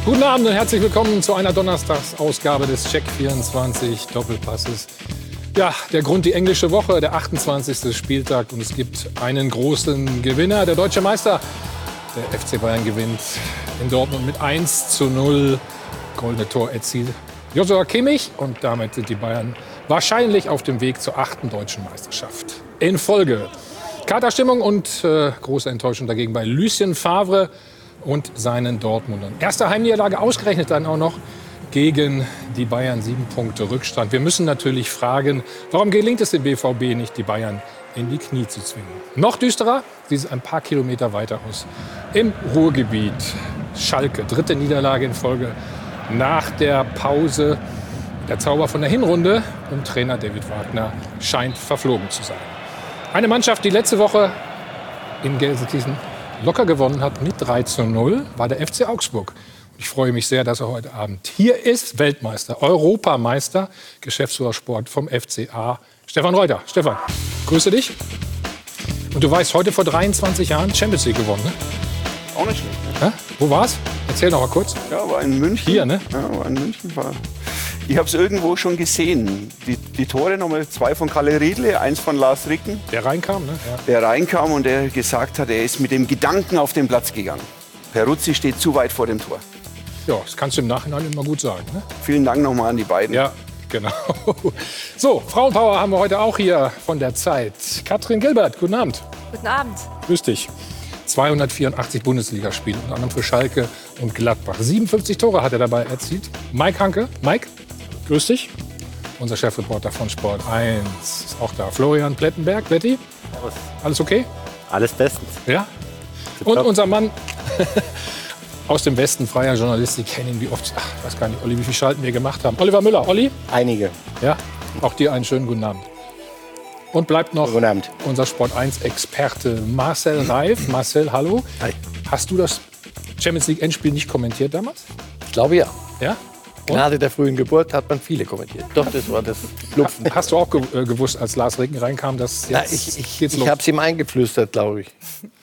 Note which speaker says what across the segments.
Speaker 1: Guten Abend und herzlich willkommen zu einer Donnerstagsausgabe des Check24 Doppelpasses. Ja, der Grund die englische Woche, der 28. Spieltag und es gibt einen großen Gewinner. Der deutsche Meister, der FC Bayern, gewinnt in Dortmund mit 1:0. Goldene Tor erzielt Joshua Kimmich und damit sind die Bayern wahrscheinlich auf dem Weg zur 8. deutschen Meisterschaft in Folge. Katerstimmung und große Enttäuschung dagegen bei Lucien Favre und seinen Dortmundern. Erste Heimniederlage ausgerechnet dann auch noch gegen die Bayern, 7 Punkte Rückstand. Wir müssen natürlich fragen, warum gelingt es dem BVB nicht, die Bayern in die Knie zu zwingen? Noch düsterer sieht es ein paar Kilometer weiter aus. Im Ruhrgebiet Schalke, 3. Niederlage in Folge nach der Pause. Der Zauber von der Hinrunde und Trainer David Wagner scheint verflogen zu sein. Eine Mannschaft, die letzte Woche in Gelsenkirchen locker gewonnen hat mit 3:0, war der FC Augsburg. Ich freue mich sehr, dass er heute Abend hier ist. Weltmeister, Europameister, Geschäftsführer Sport vom FCA, Stefan Reuter. Stefan, grüße dich. Und du weißt, heute vor 23 Jahren Champions League gewonnen, ne?
Speaker 2: Auch nicht schlecht.
Speaker 1: Ja? Wo war's? Erzähl noch mal kurz.
Speaker 2: Ja, war in München.
Speaker 1: Hier, ne?
Speaker 2: Ja, war in München. Ich habe es irgendwo schon gesehen. Die Tore nochmal 2 von Kalle Riedle, 1 von Lars Ricken.
Speaker 1: Der reinkam, ne? Ja.
Speaker 2: Der reinkam und der gesagt hat, er ist mit dem Gedanken auf den Platz gegangen. Peruzzi steht zu weit vor dem Tor.
Speaker 1: Ja, das kannst du im Nachhinein immer gut sagen, ne?
Speaker 2: Vielen Dank nochmal an die beiden.
Speaker 1: Ja, genau. So, Frauenpower haben wir heute auch hier von der Zeit. Katrin Gilbert, guten Abend.
Speaker 3: Guten Abend.
Speaker 1: Grüß dich. 284 Bundesligaspiele, unter anderem für Schalke und Gladbach. 57 Tore hat er dabei erzielt. Mike Hanke. Mike, grüß dich. Unser Chefreporter von Sport 1 ist auch da. Florian Plettenberg. Pletti, alles okay?
Speaker 4: Alles bestens.
Speaker 1: Ja. Und unser Mann aus dem Westen, freier Journalist, Sie kennen ihn wie oft. Ach, ich weiß gar nicht, Olli, wie viele Schalten wir gemacht haben. Oliver Müller. Olli?
Speaker 4: Einige.
Speaker 1: Ja, auch dir einen schönen guten Abend. Und bleibt noch unser Sport1-Experte Marcel Reif. Marcel, hallo.
Speaker 4: Hi.
Speaker 1: Hast du das Champions League Endspiel nicht kommentiert damals?
Speaker 4: Ich glaube ja.
Speaker 1: Ja?
Speaker 4: Gnade der frühen Geburt hat man viele kommentiert. Doch, das war das Lupfen.
Speaker 1: Hast du auch gewusst, als Lars Ricken reinkam, dass jetzt
Speaker 4: Ich habe es ihm eingeflüstert, glaube ich.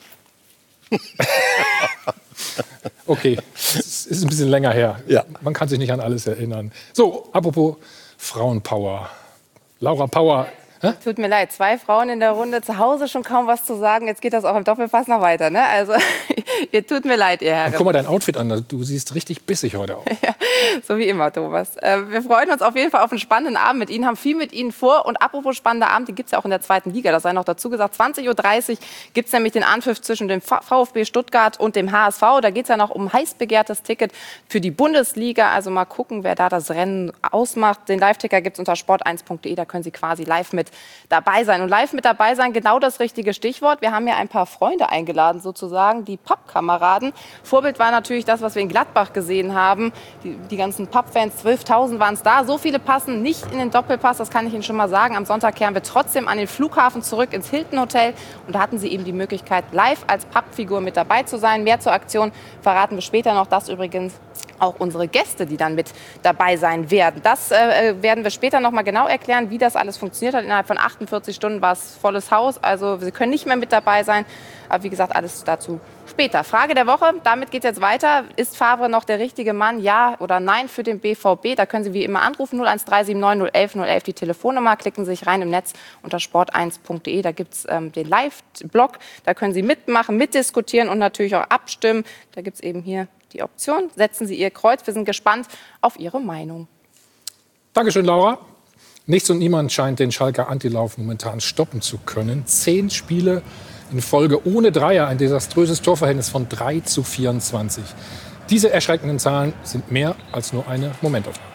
Speaker 1: Okay, es ist ein bisschen länger her.
Speaker 4: Ja.
Speaker 1: Man kann sich nicht an alles erinnern. So, apropos Frauenpower. Laura Power.
Speaker 3: Tut mir leid, 2 Frauen in der Runde, zu Hause schon kaum was zu sagen. Jetzt geht das auch im Doppelpass noch weiter, ne? Also, ihr tut mir leid, ihr Herren.
Speaker 1: Guck mal dein Outfit an, du siehst richtig bissig heute aus.
Speaker 3: Ja, so wie immer, Thomas. Wir freuen uns auf jeden Fall auf einen spannenden Abend mit Ihnen, haben viel mit Ihnen vor. Und apropos spannender Abend, die gibt es ja auch in der 2. Liga, das sei noch dazu gesagt. 20:30 Uhr gibt es nämlich den Anpfiff zwischen dem VfB Stuttgart und dem HSV. Da geht es ja noch um ein heiß begehrtes Ticket für die Bundesliga. Also mal gucken, wer da das Rennen ausmacht. Den Live-Ticker gibt es unter sport1.de, da können Sie quasi live mit dabei sein. Und live mit dabei sein, genau das richtige Stichwort. Wir haben ja ein paar Freunde eingeladen, sozusagen, die Pappkameraden. Vorbild war natürlich das, was wir in Gladbach gesehen haben. Die ganzen Pappfans, 12.000 waren es da. So viele passen nicht in den Doppelpass, das kann ich Ihnen schon mal sagen. Am Sonntag kehren wir trotzdem an den Flughafen zurück ins Hilton Hotel. Und da hatten Sie eben die Möglichkeit, live als Pappfigur mit dabei zu sein. Mehr zur Aktion verraten wir später noch. Das übrigens auch unsere Gäste, die dann mit dabei sein werden. Das werden wir später noch mal genau erklären, wie das alles funktioniert hat. Innerhalb von 48 Stunden war es volles Haus, also Sie können nicht mehr mit dabei sein. Aber wie gesagt, alles dazu später. Frage der Woche, damit geht es jetzt weiter. Ist Favre noch der richtige Mann, ja oder nein für den BVB? Da können Sie wie immer anrufen, 01379 011 011, die Telefonnummer. Klicken Sie sich rein im Netz unter sport1.de. Da gibt es den Live-Blog, da können Sie mitmachen, mitdiskutieren und natürlich auch abstimmen. Da gibt es eben hier die Option. Setzen Sie Ihr Kreuz. Wir sind gespannt auf Ihre Meinung.
Speaker 1: Dankeschön, Laura. Nichts und niemand scheint den Schalker Antilauf momentan stoppen zu können. 10 Spiele in Folge ohne Dreier, ein desaströses Torverhältnis von 3:24. Diese erschreckenden Zahlen sind mehr als nur eine Momentaufnahme.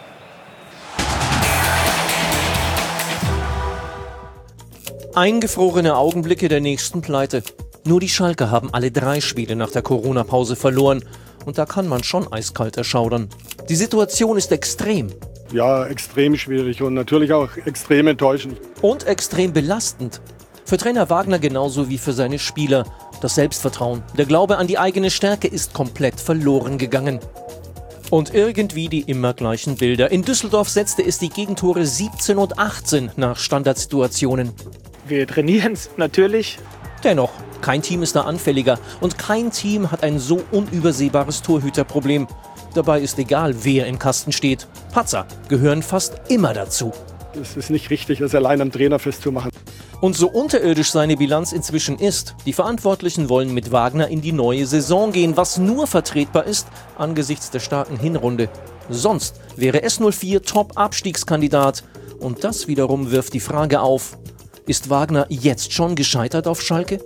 Speaker 5: Eingefrorene Augenblicke der nächsten Pleite. Nur die Schalker haben alle 3 Spiele nach der Corona-Pause verloren. Und da kann man schon eiskalt erschaudern. Die Situation ist extrem.
Speaker 6: Ja, extrem schwierig und natürlich auch extrem enttäuschend.
Speaker 5: Und extrem belastend. Für Trainer Wagner genauso wie für seine Spieler. Das Selbstvertrauen, der Glaube an die eigene Stärke ist komplett verloren gegangen. Und irgendwie die immer gleichen Bilder. In Düsseldorf setzte es die Gegentore 17 und 18 nach Standardsituationen.
Speaker 7: Wir trainieren es natürlich.
Speaker 5: Dennoch, kein Team ist da anfälliger und kein Team hat ein so unübersehbares Torhüterproblem. Dabei ist egal, wer im Kasten steht. Patzer gehören fast immer dazu.
Speaker 6: Es ist nicht richtig, es allein am Trainer festzumachen.
Speaker 5: Und so unterirdisch seine Bilanz inzwischen ist, die Verantwortlichen wollen mit Wagner in die neue Saison gehen, was nur vertretbar ist angesichts der starken Hinrunde. Sonst wäre S04 Top-Abstiegskandidat. Und das wiederum wirft die Frage auf, ist Wagner jetzt schon gescheitert auf Schalke?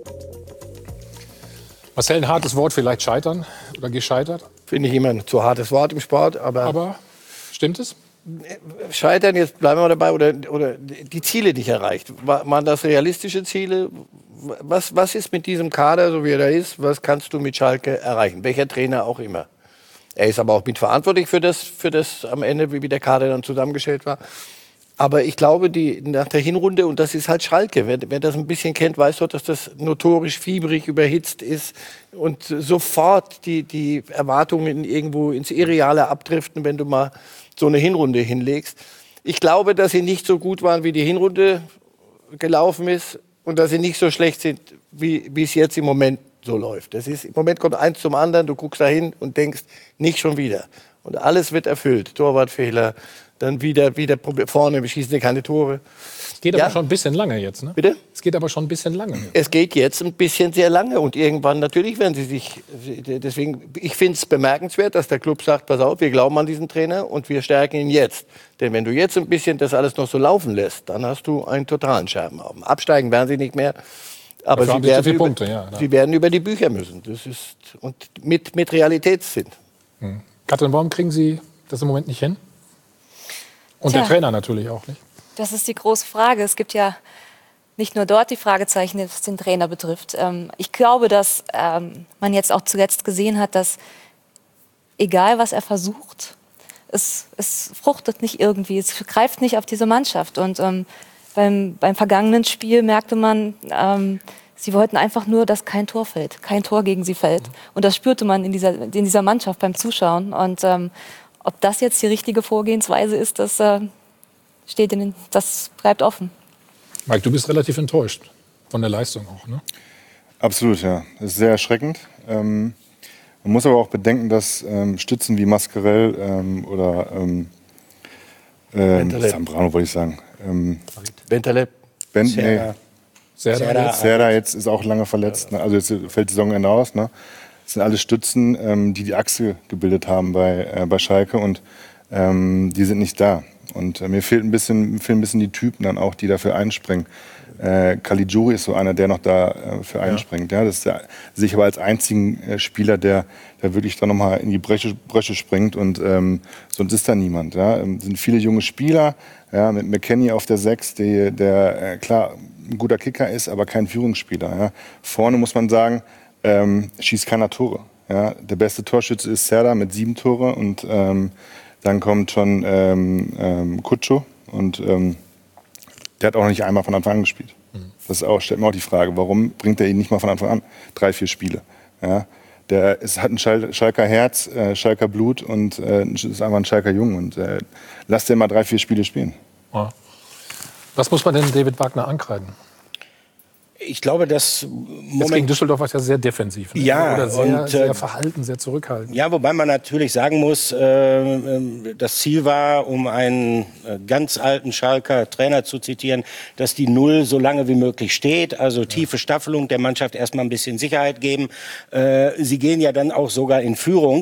Speaker 1: Marcel, ein hartes Wort, vielleicht scheitern oder gescheitert.
Speaker 4: Finde ich immer ein zu hartes Wort im Sport,
Speaker 1: Aber stimmt es?
Speaker 4: Scheitern, jetzt bleiben wir dabei, oder die Ziele nicht erreicht. Waren das realistische Ziele? Was ist mit diesem Kader, so wie er da ist, was kannst du mit Schalke erreichen? Welcher Trainer auch immer. Er ist aber auch mitverantwortlich für das am Ende, wie der Kader dann zusammengestellt war. Aber ich glaube, nach der Hinrunde, und das ist halt Schalke, wer das ein bisschen kennt, weiß doch, dass das notorisch fiebrig, überhitzt ist und sofort die Erwartungen irgendwo ins Irreale abdriften, wenn du mal so eine Hinrunde hinlegst. Ich glaube, dass sie nicht so gut waren, wie die Hinrunde gelaufen ist, und dass sie nicht so schlecht sind, wie es jetzt im Moment so läuft. Im Moment kommt eins zum anderen, du guckst da hin und denkst, nicht schon wieder. Und alles wird erfüllt. Torwartfehler, dann wieder vorne, wir schießen keine Tore.
Speaker 1: Es geht aber schon ein bisschen lange jetzt, ne?
Speaker 4: Bitte?
Speaker 1: Es geht aber schon ein bisschen lange.
Speaker 4: Es geht jetzt ein bisschen sehr lange, und irgendwann natürlich werden sie sich, deswegen, ich finde es bemerkenswert, dass der Club sagt, pass auf, wir glauben an diesen Trainer und wir stärken ihn jetzt. Denn wenn du jetzt ein bisschen das alles noch so laufen lässt, dann hast du einen totalen Scherbenhaufen. Absteigen werden sie nicht mehr, aber sie werden über die Bücher müssen. Das ist, und mit Realitätssinn.
Speaker 1: Katrin, warum kriegen Sie das im Moment nicht hin? Und der Trainer natürlich auch nicht.
Speaker 8: Das ist die große Frage. Es gibt ja nicht nur dort die Fragezeichen, was den Trainer betrifft. Ich glaube, dass man jetzt auch zuletzt gesehen hat, dass egal was er versucht, es fruchtet nicht irgendwie, es greift nicht auf diese Mannschaft. Und beim vergangenen Spiel merkte man, sie wollten einfach nur, dass kein Tor fällt, kein Tor gegen sie fällt. Und das spürte man in dieser Mannschaft beim Zuschauen. Und ob das jetzt die richtige Vorgehensweise ist, das bleibt offen.
Speaker 1: Mike, du bist relativ enttäuscht von der Leistung auch, ne?
Speaker 9: Absolut, ja. Das ist sehr erschreckend. Man muss aber auch bedenken, dass Stützen wie Mascarell oder Zambrano, wollte ich sagen.
Speaker 4: Bentaleb.
Speaker 9: Serda jetzt ist auch lange verletzt. Ne? Also jetzt fällt die Saisonende aus. Ne? Das sind alles Stützen, die Achse gebildet haben bei Schalke, und die sind nicht da. Und mir fehlen ein bisschen die Typen dann auch, die dafür einspringen. Caligiuri ist so einer, der noch dafür einspringt. Ja, das sehe ich aber als einzigen Spieler, der wirklich dann nochmal in die Bresche springt, und sonst ist da niemand. Ja. Sind viele junge Spieler, ja, mit McKennie auf der 6, der klar ein guter Kicker ist, aber kein Führungsspieler. Ja. Vorne muss man sagen, schießt keiner Tore. Ja. Der beste Torschütze ist Serda mit 7 Tore, und dann kommt schon Kutscho, und der hat auch noch nicht einmal von Anfang an gespielt. Das stellt mir auch die Frage, warum bringt er ihn nicht mal von Anfang an 3-4 Spiele? Ja? Hat ein Schalker Herz, Schalker Blut, und ist einfach ein Schalker Jung, und lasst den mal 3-4 Spiele spielen.
Speaker 1: Ja. Was muss man denn David Wagner ankreiden?
Speaker 10: Ich glaube, dass
Speaker 1: Jetzt gegen Düsseldorf war es ja sehr defensiv. Ne?
Speaker 10: Ja,
Speaker 1: oder sehr verhalten, sehr zurückhaltend.
Speaker 10: Ja, wobei man natürlich sagen muss, das Ziel war, um einen ganz alten Schalker Trainer zu zitieren, dass die Null so lange wie möglich steht. Also tiefe Staffelung, der Mannschaft erstmal ein bisschen Sicherheit geben. Sie gehen ja dann auch sogar in Führung.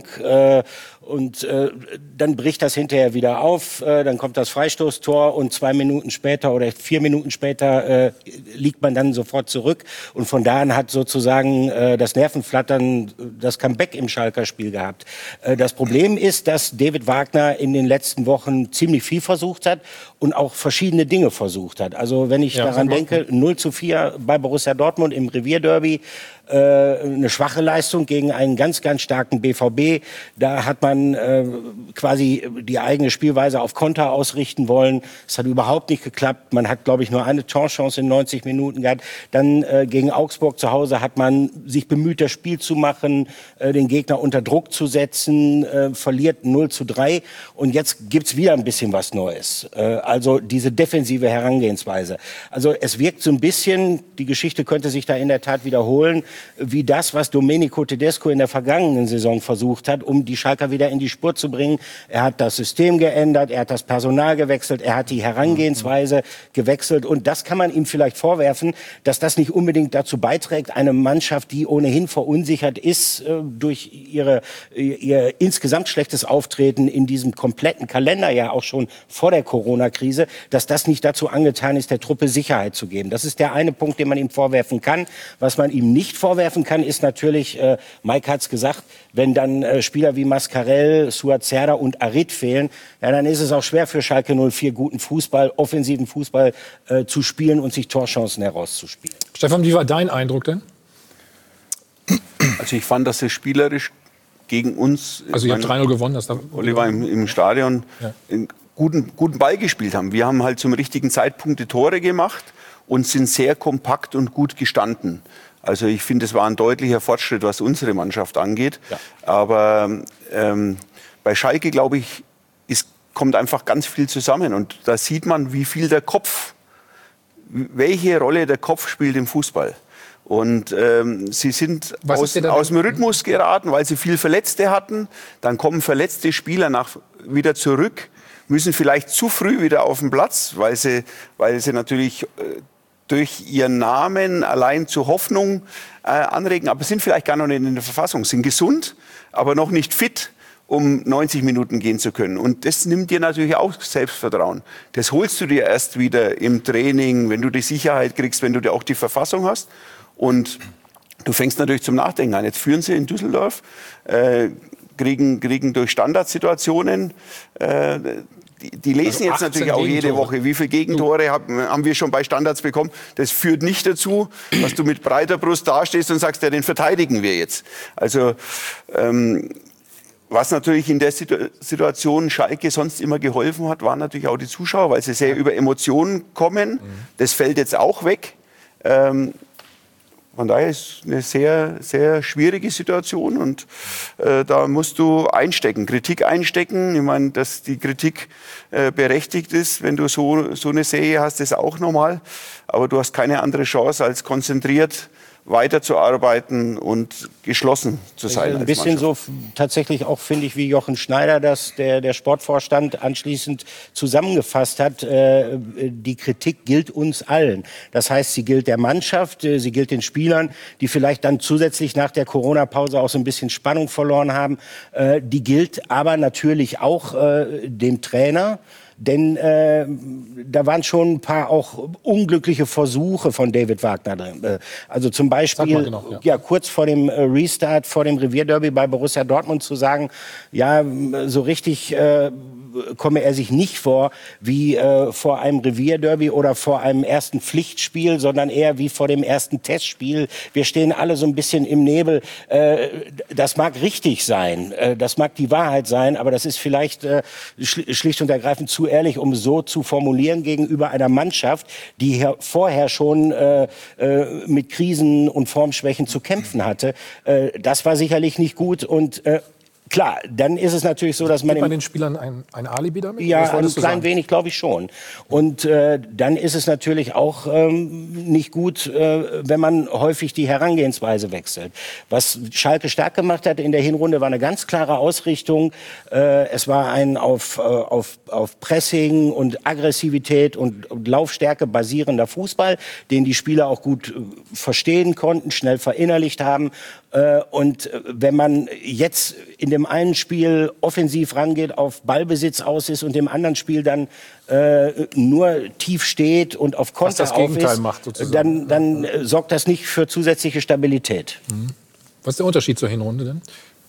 Speaker 10: Und dann bricht das hinterher wieder auf, dann kommt das Freistoßtor, und 2 Minuten später oder 4 Minuten später liegt man dann sofort zurück. Und von da an hat sozusagen das Nervenflattern das Comeback im Schalker Spiel gehabt. Das Problem ist, dass David Wagner in den letzten Wochen ziemlich viel versucht hat und auch verschiedene Dinge versucht hat. Also wenn ich daran denke, 0:4 bei Borussia Dortmund im Revierderby, eine schwache Leistung gegen einen ganz, ganz starken BVB. Da hat man quasi die eigene Spielweise auf Konter ausrichten wollen. Es hat überhaupt nicht geklappt. Man hat, glaube ich, nur eine Torchance in 90 Minuten gehabt. Dann gegen Augsburg zu Hause hat man sich bemüht, das Spiel zu machen, den Gegner unter Druck zu setzen, verliert 0:3. Und jetzt gibt's wieder ein bisschen was Neues. Also diese defensive Herangehensweise. Also es wirkt so ein bisschen, die Geschichte könnte sich da in der Tat wiederholen, wie das, was Domenico Tedesco in der vergangenen Saison versucht hat, um die Schalker wieder in die Spur zu bringen. Er hat das System geändert, er hat das Personal gewechselt, er hat die Herangehensweise gewechselt. Und das kann man ihm vielleicht vorwerfen, dass das nicht unbedingt dazu beiträgt, eine Mannschaft, die ohnehin verunsichert ist durch ihr insgesamt schlechtes Auftreten in diesem kompletten Kalenderjahr, auch schon vor der Corona-Krise, dass das nicht dazu angetan ist, der Truppe Sicherheit zu geben. Das ist der eine Punkt, den man ihm vorwerfen kann. Was man ihm nicht vorwerfen kann, ist natürlich, Mike hat es gesagt, wenn dann Spieler wie Mascarell, Suazerda und Arid fehlen, ja, dann ist es auch schwer für Schalke 04 guten Fußball, offensiven Fußball zu spielen und sich Torchancen herauszuspielen.
Speaker 1: Stefan, wie war dein Eindruck denn?
Speaker 2: Also ich fand, dass es spielerisch gegen uns...
Speaker 1: Also ihr habt 3-0 gewonnen.
Speaker 2: Oliver im Stadion einen guten Ball gespielt haben. Wir haben halt zum richtigen Zeitpunkt die Tore gemacht und sind sehr kompakt und gut gestanden. Also ich finde, es war ein deutlicher Fortschritt, was unsere Mannschaft angeht. Ja. Aber bei Schalke, glaube ich, kommt einfach ganz viel zusammen. Und da sieht man, wie viel welche Rolle der Kopf spielt im Fußball. Und sie sind aus dem Rhythmus geraten, weil sie viel Verletzte hatten. Dann kommen verletzte Spieler wieder zurück, müssen vielleicht zu früh wieder auf den Platz, weil sie natürlich durch ihren Namen allein zur Hoffnung anregen, aber sind vielleicht gar noch nicht in der Verfassung, sind gesund, aber noch nicht fit, um 90 Minuten gehen zu können. Und das nimmt dir natürlich auch Selbstvertrauen. Das holst du dir erst wieder im Training, wenn du die Sicherheit kriegst, wenn du dir auch die Verfassung hast. Und du fängst natürlich zum Nachdenken an. Jetzt führen sie in Düsseldorf, kriegen durch Standardsituationen, die lesen jetzt natürlich auch jede Woche, wie viele Gegentore haben wir schon bei Standards bekommen. Das führt nicht dazu, dass du mit breiter Brust dastehst und sagst, ja, den verteidigen wir jetzt. Also was natürlich in der Situation Schalke sonst immer geholfen hat, waren natürlich auch die Zuschauer, weil sie sehr über Emotionen kommen. Das fällt jetzt auch weg. Von daher ist es eine sehr, sehr schwierige Situation und da musst du Kritik einstecken. Ich meine, dass die Kritik berechtigt ist, wenn du so eine Serie hast, ist auch normal. Aber du hast keine andere Chance, als konzentriert weiterzuarbeiten und geschlossen zu sein.
Speaker 10: Ein bisschen so tatsächlich auch, finde ich, wie Jochen Schneider, das der Sportvorstand anschließend zusammengefasst hat. Die Kritik gilt uns allen. Das heißt, sie gilt der Mannschaft, sie gilt den Spielern, die vielleicht dann zusätzlich nach der Corona-Pause auch so ein bisschen Spannung verloren haben. Die gilt aber natürlich auch dem Trainer. Denn da waren schon ein paar auch unglückliche Versuche von David Wagner drin. Also zum Beispiel kurz vor dem Restart, vor dem Revierderby bei Borussia Dortmund zu sagen, ja, so richtig komme er sich nicht vor wie vor einem Revierderby oder vor einem ersten Pflichtspiel, sondern eher wie vor dem ersten Testspiel. Wir stehen alle so ein bisschen im Nebel. Das mag richtig sein, das mag die Wahrheit sein, aber das ist vielleicht schlicht und ergreifend zu ehrlich, um so zu formulieren gegenüber einer Mannschaft, die vorher schon mit Krisen und Formschwächen zu kämpfen hatte. Das war sicherlich nicht gut und klar, dann ist es natürlich so, dass man...
Speaker 1: Gibt man den Spielern ein Alibi damit?
Speaker 10: Ja, ein klein wenig, glaube ich schon. Und dann ist es natürlich auch nicht gut, wenn man häufig die Herangehensweise wechselt. Was Schalke stark gemacht hat in der Hinrunde, war eine ganz klare Ausrichtung. Es war ein auf Pressing und Aggressivität und Laufstärke basierender Fußball, den die Spieler auch gut verstehen konnten, schnell verinnerlicht haben. Und wenn man jetzt in dem einen Spiel offensiv rangeht, auf Ballbesitz aus ist und im anderen Spiel dann nur tief steht und auf Konter
Speaker 1: das Gegenteil macht, sozusagen.
Speaker 10: Dann sorgt das nicht für zusätzliche Stabilität.
Speaker 1: Was ist der Unterschied zur Hinrunde denn?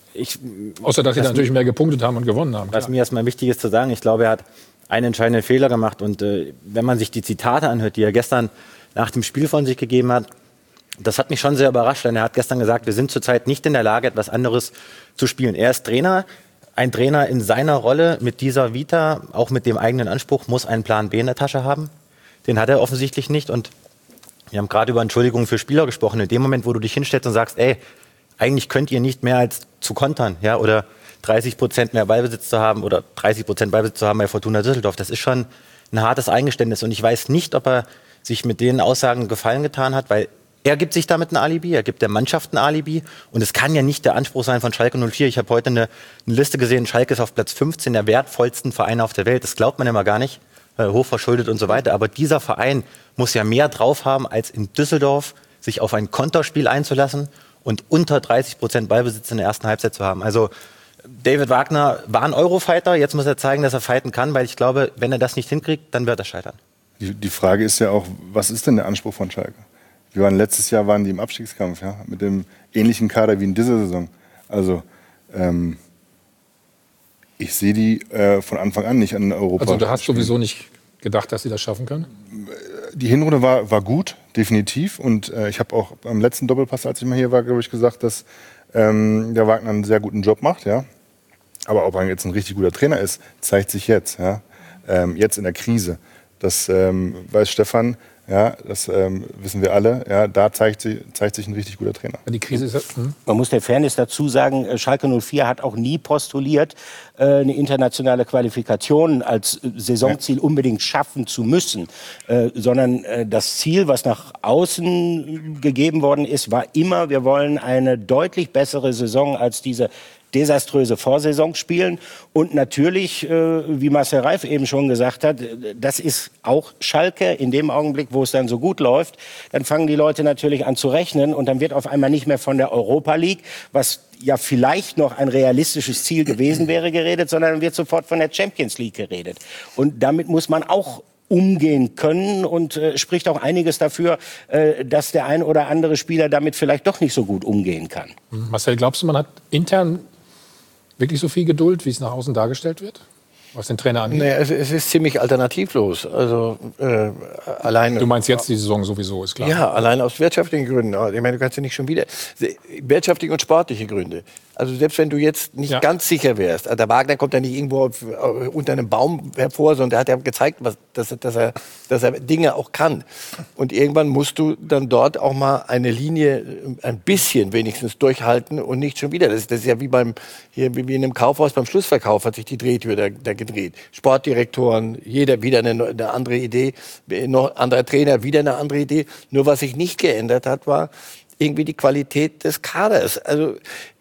Speaker 1: Außer, dass sie natürlich mehr gepunktet haben und gewonnen haben.
Speaker 11: Was mir erstmal wichtig ist zu sagen, ich glaube, er hat einen entscheidenden Fehler gemacht. Und wenn man sich die Zitate anhört, die er gestern nach dem Spiel von sich gegeben hat, das hat mich schon sehr überrascht, denn er hat gestern gesagt, wir sind zurzeit nicht in der Lage, etwas anderes zu spielen. Er ist Trainer, ein Trainer in seiner Rolle mit dieser Vita, auch mit dem eigenen Anspruch, muss einen Plan B in der Tasche haben. Den hat er offensichtlich nicht und wir haben gerade über Entschuldigungen für Spieler gesprochen. In dem Moment, wo du dich hinstellst und sagst, ey, eigentlich könnt ihr nicht mehr als zu kontern, ja, oder 30% mehr Ballbesitz zu haben oder 30% Ballbesitz zu haben bei Fortuna Düsseldorf, das ist schon ein hartes Eingeständnis und ich weiß nicht, ob er sich mit den Aussagen Gefallen getan hat, weil Er gibt sich damit ein Alibi, er gibt der Mannschaft ein Alibi. Und es kann ja nicht der Anspruch sein von Schalke 04. Ich habe heute eine Liste gesehen, Schalke ist auf Platz 15 der wertvollsten Vereine auf der Welt. Das glaubt man immer gar nicht, hochverschuldet und so weiter. Aber dieser Verein muss ja mehr drauf haben, als in Düsseldorf sich auf ein Konterspiel einzulassen und unter 30% Ballbesitz in der ersten Halbzeit zu haben. Also David Wagner war ein Eurofighter, jetzt muss er zeigen, dass er fighten kann, weil ich glaube, wenn er das nicht hinkriegt, dann wird er scheitern.
Speaker 9: Die Frage ist ja auch, was ist denn der Anspruch von Schalke? Letztes Jahr waren die im Abstiegskampf, ja, mit dem ähnlichen Kader wie in dieser Saison. Also ich sehe die von Anfang an nicht an Europa.
Speaker 1: Also du hast sowieso nicht gedacht, dass sie das schaffen können?
Speaker 9: Die Hinrunde war gut, definitiv. Und ich habe auch beim letzten Doppelpass, als ich mal hier war, glaube ich, gesagt, dass der Wagner einen sehr guten Job macht. Ja. Aber ob er jetzt ein richtig guter Trainer ist, zeigt sich jetzt. Ja. Jetzt in der Krise. Das weiß Stefan. Ja, das wissen wir alle. Ja, da zeigt sich ein richtig guter Trainer.
Speaker 1: Die Krise ist
Speaker 10: Man muss der Fairness dazu sagen, Schalke 04 hat auch nie postuliert, eine internationale Qualifikation als Saisonziel unbedingt schaffen zu müssen. Sondern das Ziel, was nach außen gegeben worden ist, war immer, wir wollen eine deutlich bessere Saison als diese desaströse Vorsaison spielen. Und natürlich, wie Marcel Reif eben schon gesagt hat, das ist auch Schalke. In dem Augenblick, wo es dann so gut läuft, dann fangen die Leute natürlich an zu rechnen. Und dann wird auf einmal nicht mehr von der Europa League, was ja vielleicht noch ein realistisches Ziel gewesen wäre, geredet, sondern dann wird sofort von der Champions League geredet. Und damit muss man auch umgehen können und spricht auch einiges dafür, dass der ein oder andere Spieler damit vielleicht doch nicht so gut umgehen kann.
Speaker 1: Marcel, glaubst du, man hat intern wirklich so viel Geduld, wie es nach außen dargestellt wird? Was den Trainer angeht?
Speaker 4: Nee, es ist ziemlich alternativlos. Also, allein.
Speaker 1: Du meinst jetzt die Saison sowieso, ist klar.
Speaker 4: Ja, allein aus wirtschaftlichen Gründen. Ich meine, du kannst ja nicht schon wieder. Wirtschaftliche und sportliche Gründe. Also selbst wenn du jetzt nicht ganz sicher wärst, also der Wagner kommt ja nicht irgendwo unter einem Baum hervor, sondern der hat ja gezeigt, dass er Dinge auch kann. Und irgendwann musst du dann dort auch mal eine Linie ein bisschen wenigstens durchhalten und nicht schon wieder. Das ist ja wie in einem Kaufhaus beim Schlussverkauf hat sich die Drehtür da gedreht. Sportdirektoren, jeder wieder eine andere Idee, noch anderer Trainer, wieder eine andere Idee. Nur was sich nicht geändert hat, war irgendwie die Qualität des Kaders. Also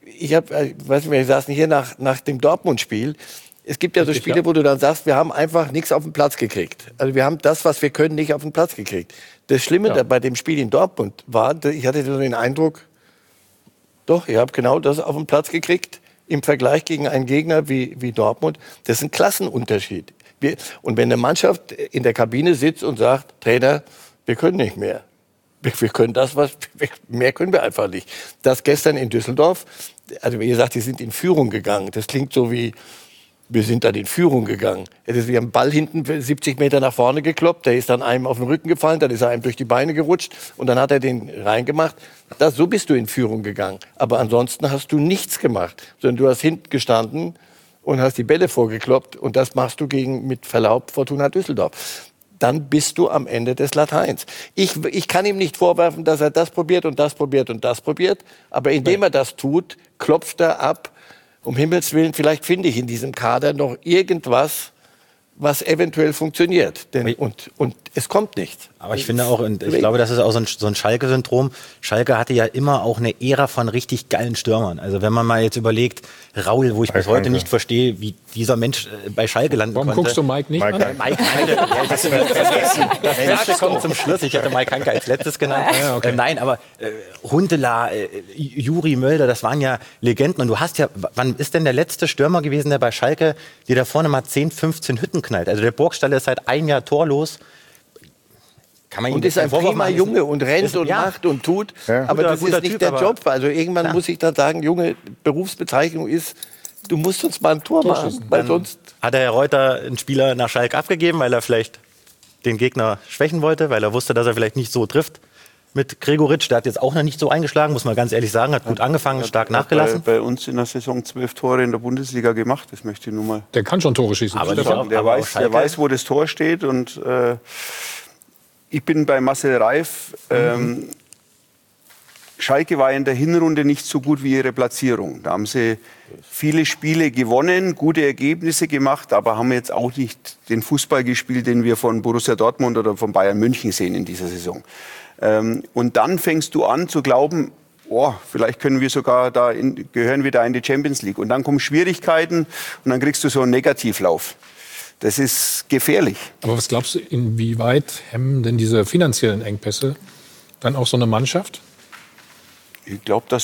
Speaker 4: wir saßen hier nach dem Dortmund-Spiel. Es gibt ja so Spiele, wo du dann sagst, wir haben einfach nichts auf den Platz gekriegt. Also wir haben das, was wir können, nicht auf den Platz gekriegt. Das Schlimme bei dem Spiel in Dortmund war, ich hatte so den Eindruck, doch, ihr habt genau das auf den Platz gekriegt im Vergleich gegen einen Gegner wie Dortmund. Das ist ein Klassenunterschied. Und wenn eine Mannschaft in der Kabine sitzt und sagt, Trainer, wir können nicht mehr. Wir können mehr können wir einfach nicht. Das gestern in Düsseldorf, also wie gesagt, die sind in Führung gegangen. Das klingt so wie, wir sind dann in Führung gegangen. Wir haben einen Ball hinten 70 Meter nach vorne gekloppt, der ist dann einem auf den Rücken gefallen, dann ist er einem durch die Beine gerutscht und dann hat er den reingemacht. So bist du in Führung gegangen. Aber ansonsten hast du nichts gemacht, sondern du hast hinten gestanden und hast die Bälle vorgekloppt und das machst du gegen, mit Verlaub, Fortuna Düsseldorf. Dann bist du am Ende des Lateins. Ich kann ihm nicht vorwerfen, dass er das probiert und das probiert und das probiert. Aber indem er das tut, klopft er ab. Um Himmels Willen, vielleicht finde ich in diesem Kader noch irgendwas, was eventuell funktioniert. Und es kommt nichts.
Speaker 11: Aber ich finde auch, und ich glaube, das ist auch so ein Schalke-Syndrom. Schalke hatte ja immer auch eine Ära von richtig geilen Stürmern. Also wenn man mal jetzt überlegt, Raul, wo ich bis heute nicht verstehe, wie dieser Mensch bei Schalke landen konnte.
Speaker 1: Warum guckst du Mike nicht an?
Speaker 11: Mike Hanke, das ist vergessen. Das Letzte kommt zum Schluss. Ich hatte Mike Hanke als letztes genannt. Ja, okay. Nein, aber Huntelaar, Juri Mölder, das waren ja Legenden. Und du hast ja, wann ist denn der letzte Stürmer gewesen, der bei Schalke, der da vorne mal 10, 15 Hütten knallt? Also der Burgstaller ist seit einem Jahr torlos.
Speaker 4: Und ist ein prima Junge und rennt und macht und tut. Ja. Aber das ist nicht der Job. Also irgendwann muss ich dann sagen, Junge, Berufsbezeichnung ist, du musst uns mal ein Tor machen. Weil sonst
Speaker 11: hat der Herr Reuter einen Spieler nach Schalke abgegeben, weil er vielleicht den Gegner schwächen wollte, weil er wusste, dass er vielleicht nicht so trifft mit Gregoritsch. Der hat jetzt auch noch nicht so eingeschlagen, muss man ganz ehrlich sagen. Hat gut angefangen, stark nachgelassen.
Speaker 2: Bei uns in der Saison 12 Tore in der Bundesliga gemacht. Das möchte ich nur mal.
Speaker 1: Der kann schon Tore schießen.
Speaker 2: Aber der weiß, wo das Tor steht. Und ich bin bei Marcel Reif. Schalke war in der Hinrunde nicht so gut wie ihre Platzierung. Da haben sie viele Spiele gewonnen, gute Ergebnisse gemacht, aber haben jetzt auch nicht den Fußball gespielt, den wir von Borussia Dortmund oder von Bayern München sehen in dieser Saison. Und dann fängst du an zu glauben, oh, vielleicht können wir sogar gehören wir da in die Champions League. Und dann kommen Schwierigkeiten und dann kriegst du so einen Negativlauf. Das ist gefährlich.
Speaker 1: Aber was glaubst du, inwieweit hemmen denn diese finanziellen Engpässe dann auch so eine Mannschaft?
Speaker 2: Ich glaube, dass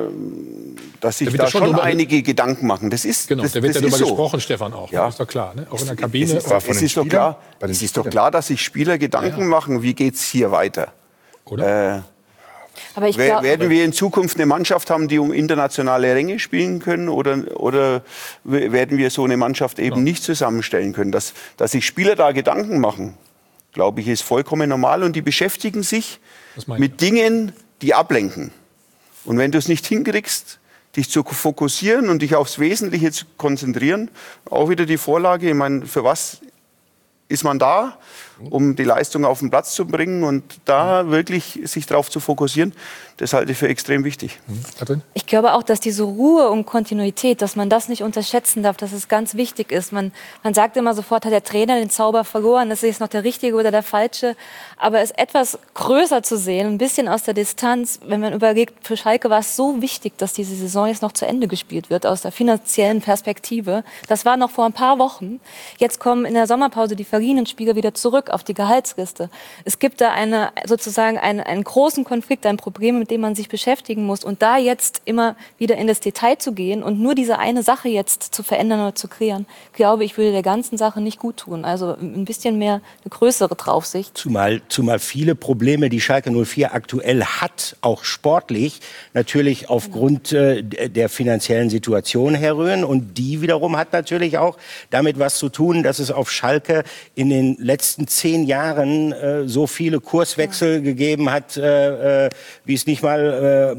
Speaker 2: sich da schon einige Gedanken machen. Das ist,
Speaker 1: genau, da wird ja darüber gesprochen, Stefan, auch.
Speaker 2: Ja.
Speaker 1: Das ist doch klar, ne? Auch in der Kabine.
Speaker 2: Es ist doch klar, dass sich Spieler Gedanken machen, wie geht es hier weiter.
Speaker 1: Oder?
Speaker 8: Aber ich glaub,
Speaker 2: werden wir in Zukunft eine Mannschaft haben, die um internationale Ränge spielen können? Oder werden wir so eine Mannschaft eben nicht zusammenstellen können? Dass sich Spieler da Gedanken machen, glaube ich, ist vollkommen normal. Und die beschäftigen sich mit Dingen, die ablenken. Und wenn du es nicht hinkriegst, dich zu fokussieren und dich aufs Wesentliche zu konzentrieren, auch wieder die Vorlage, ich meine, für was ist man da? Um die Leistung auf den Platz zu bringen und da wirklich sich darauf zu fokussieren, das halte ich für extrem wichtig.
Speaker 8: Ich glaube auch, dass diese Ruhe und Kontinuität, dass man das nicht unterschätzen darf, dass es ganz wichtig ist. Man sagt immer sofort, hat der Trainer den Zauber verloren, das ist jetzt noch der Richtige oder der Falsche. Aber es etwas größer zu sehen, ein bisschen aus der Distanz, wenn man überlegt, für Schalke war es so wichtig, dass diese Saison jetzt noch zu Ende gespielt wird, aus der finanziellen Perspektive. Das war noch vor ein paar Wochen. Jetzt kommen in der Sommerpause die verliehenen Spieler wieder zurück auf die Gehaltsliste. Es gibt da sozusagen einen großen Konflikt, ein Problem, mit dem man sich beschäftigen muss. Und da jetzt immer wieder in das Detail zu gehen und nur diese eine Sache jetzt zu verändern oder zu kreieren, glaube ich, würde der ganzen Sache nicht gut tun. Also ein bisschen mehr eine größere Draufsicht.
Speaker 10: Zumal viele Probleme, die Schalke 04 aktuell hat, auch sportlich, natürlich aufgrund der finanziellen Situation herrühren. Und die wiederum hat natürlich auch damit was zu tun, dass es auf Schalke in den letzten 10 Jahren so viele Kurswechsel gegeben hat, wie es nicht mal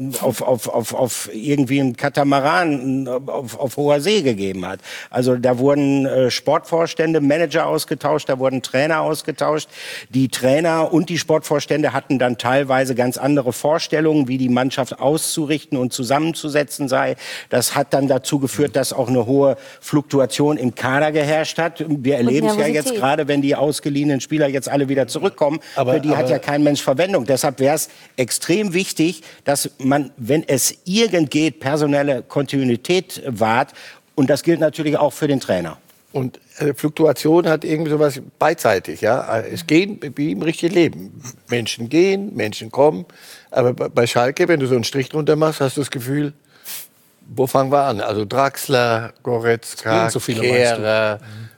Speaker 10: auf irgendwie einen Katamaran auf hoher See gegeben hat. Also da wurden Sportvorstände, Manager ausgetauscht, da wurden Trainer ausgetauscht. Die Trainer und die Sportvorstände hatten dann teilweise ganz andere Vorstellungen, wie die Mannschaft auszurichten und zusammenzusetzen sei. Das hat dann dazu geführt, dass auch eine hohe Fluktuation im Kader geherrscht hat. Wir erleben es ja jetzt gerade, wenn die ausgeliehenen Spieler jetzt alle wieder zurückkommen. Für die hat ja kein Mensch Verwendung. Deshalb wäre es extrem wichtig, dass man, wenn es irgend geht, personelle Kontinuität wahrt. Und das gilt natürlich auch für den Trainer.
Speaker 4: Und Fluktuation hat irgendwie sowas beidseitig. Ja? Es gehen wie im richtigen Leben. Menschen gehen, Menschen kommen. Aber bei Schalke, wenn du so einen Strich drunter machst, hast du das Gefühl, wo fangen wir an? Also Draxler, Goretzka,
Speaker 1: so viele,
Speaker 4: Kehrer,